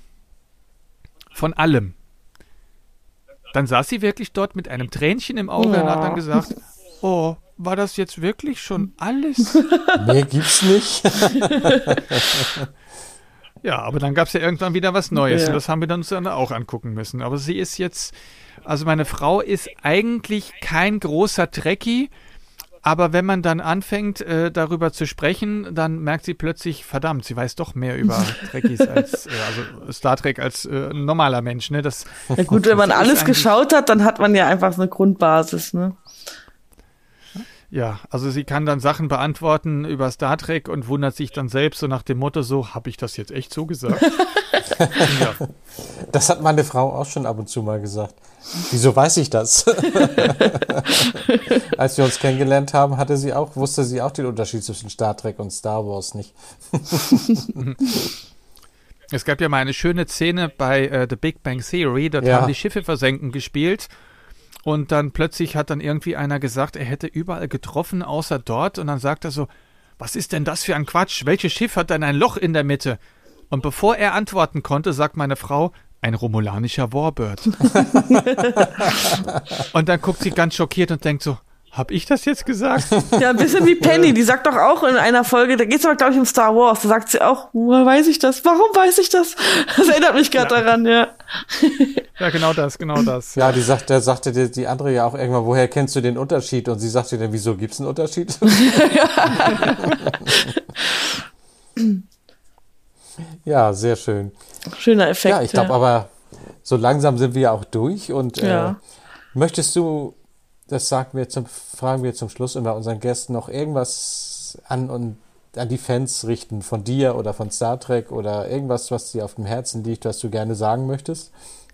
Speaker 5: von allem, dann saß sie wirklich dort mit einem Tränchen im Auge
Speaker 4: Ja.
Speaker 5: und hat dann gesagt, oh, war das jetzt wirklich schon alles?
Speaker 3: Nee, gibt's nicht.
Speaker 5: Ja, aber dann gab es ja irgendwann wieder was Neues
Speaker 4: Ja.
Speaker 5: und das haben wir dann uns dann auch angucken müssen. Aber sie ist jetzt, also meine Frau ist eigentlich kein großer Trekkie, aber wenn man dann anfängt, äh, darüber zu sprechen, dann merkt sie plötzlich, verdammt, sie weiß doch mehr über Trekkies als, äh, also Star Trek als äh, ein normaler Mensch. Ne? Das,
Speaker 4: ja gut, wenn man
Speaker 5: das ist
Speaker 4: alles
Speaker 5: eigentlich-
Speaker 4: geschaut hat, dann hat man ja einfach so eine Grundbasis, ne?
Speaker 5: Ja, also sie kann dann Sachen beantworten über Star Trek und wundert sich dann selbst so nach dem Motto so, habe ich das jetzt echt so gesagt? Ja.
Speaker 3: Das hat meine Frau auch schon ab und zu mal gesagt. Wieso weiß ich das? Als wir uns kennengelernt haben, hatte sie auch, wusste sie auch den Unterschied zwischen Star Trek und Star Wars nicht.
Speaker 5: Es gab ja mal eine schöne Szene bei äh, The Big Bang Theory, dort
Speaker 3: Ja.
Speaker 5: haben die Schiffe versenken gespielt und dann plötzlich hat dann irgendwie einer gesagt, er hätte überall getroffen, außer dort, und dann sagt er so, was ist denn das für ein Quatsch? Welches Schiff hat denn ein Loch in der Mitte? Und bevor er antworten konnte, sagt meine Frau, ein romulanischer Warbird. Und dann guckt sie ganz schockiert und denkt so, hab ich das jetzt gesagt?
Speaker 4: Ja, ein bisschen wie Penny, die sagt doch auch in einer Folge, da geht's aber, glaube ich, um Star Wars, da sagt sie auch, woher weiß ich das? Warum weiß ich das? Das erinnert mich gerade
Speaker 5: Ja.
Speaker 4: daran, ja.
Speaker 5: Ja, genau das, genau das.
Speaker 3: Ja, die sagt, der sagte die, die andere ja auch irgendwann, woher kennst du den Unterschied? Und sie sagte dann, wieso gibt's einen Unterschied? Ja, sehr schön.
Speaker 4: Schöner Effekt.
Speaker 3: Ja, ich glaube
Speaker 4: ja.
Speaker 3: aber, so langsam sind wir auch durch und
Speaker 4: Ja.
Speaker 3: äh, möchtest du, das sagen wir zum, fragen wir zum Schluss immer unseren Gästen, noch irgendwas an und an die Fans richten von dir oder von Star Trek oder irgendwas, was dir auf dem Herzen liegt, was du gerne sagen möchtest?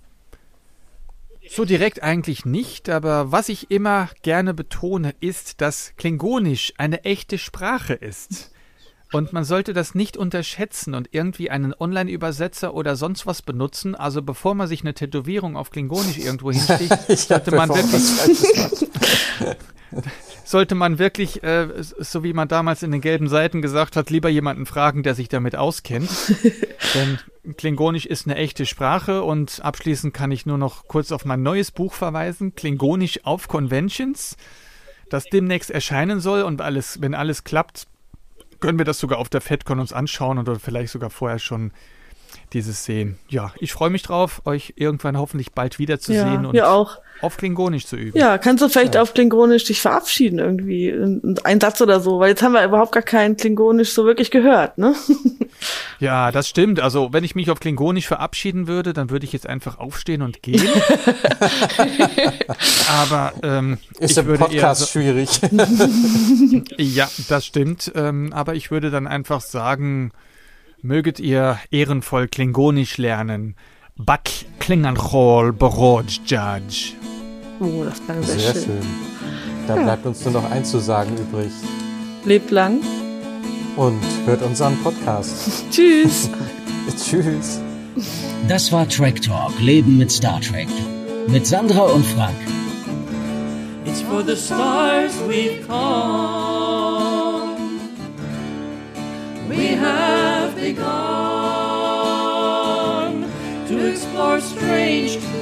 Speaker 5: So direkt eigentlich nicht, aber was ich immer gerne betone, ist, dass Klingonisch eine echte Sprache ist. Und man sollte das nicht unterschätzen und irgendwie einen Online-Übersetzer oder sonst was benutzen. Also bevor man sich eine Tätowierung auf Klingonisch irgendwo hinsticht, sollte man wirklich, sollte man wirklich, äh, so wie man damals in den gelben Seiten gesagt hat, lieber jemanden fragen, der sich damit auskennt. Denn Klingonisch ist eine echte Sprache und abschließend kann ich nur noch kurz auf mein neues Buch verweisen, Klingonisch auf Conventions, das demnächst erscheinen soll und alles, wenn alles klappt, können wir das sogar auf der FedCon uns anschauen oder vielleicht sogar vorher schon dieses sehen. Ja, ich freue mich drauf, euch irgendwann hoffentlich bald wiederzusehen
Speaker 4: Ja,
Speaker 5: und
Speaker 4: wir auch.
Speaker 5: auf Klingonisch zu üben.
Speaker 4: Ja, kannst du vielleicht auf Klingonisch dich verabschieden irgendwie, ein Satz oder so, weil jetzt haben wir überhaupt gar kein Klingonisch so wirklich gehört, ne?
Speaker 5: Ja, das stimmt. Also, wenn ich mich auf Klingonisch verabschieden würde, dann würde ich jetzt einfach aufstehen und gehen. Aber ähm,
Speaker 3: Ist
Speaker 5: ich
Speaker 3: im
Speaker 5: würde eher
Speaker 3: Podcast
Speaker 5: so,
Speaker 3: schwierig.
Speaker 5: ja, das stimmt. Ähm, aber ich würde dann einfach sagen, möget ihr ehrenvoll Klingonisch lernen. Bak klinganchol boroj judge.
Speaker 4: Oh, das klang sehr,
Speaker 3: Sehr
Speaker 4: schön.
Speaker 3: schön. Da bleibt uns nur noch eins zu sagen übrig.
Speaker 4: Lebt lang.
Speaker 3: Und hört unseren Podcast.
Speaker 4: Tschüss.
Speaker 3: Tschüss.
Speaker 6: Das war Trek Talk, Leben mit Star Trek. Mit Sandra und Frank.
Speaker 2: It's for the stars we've come. We have begun to explore strange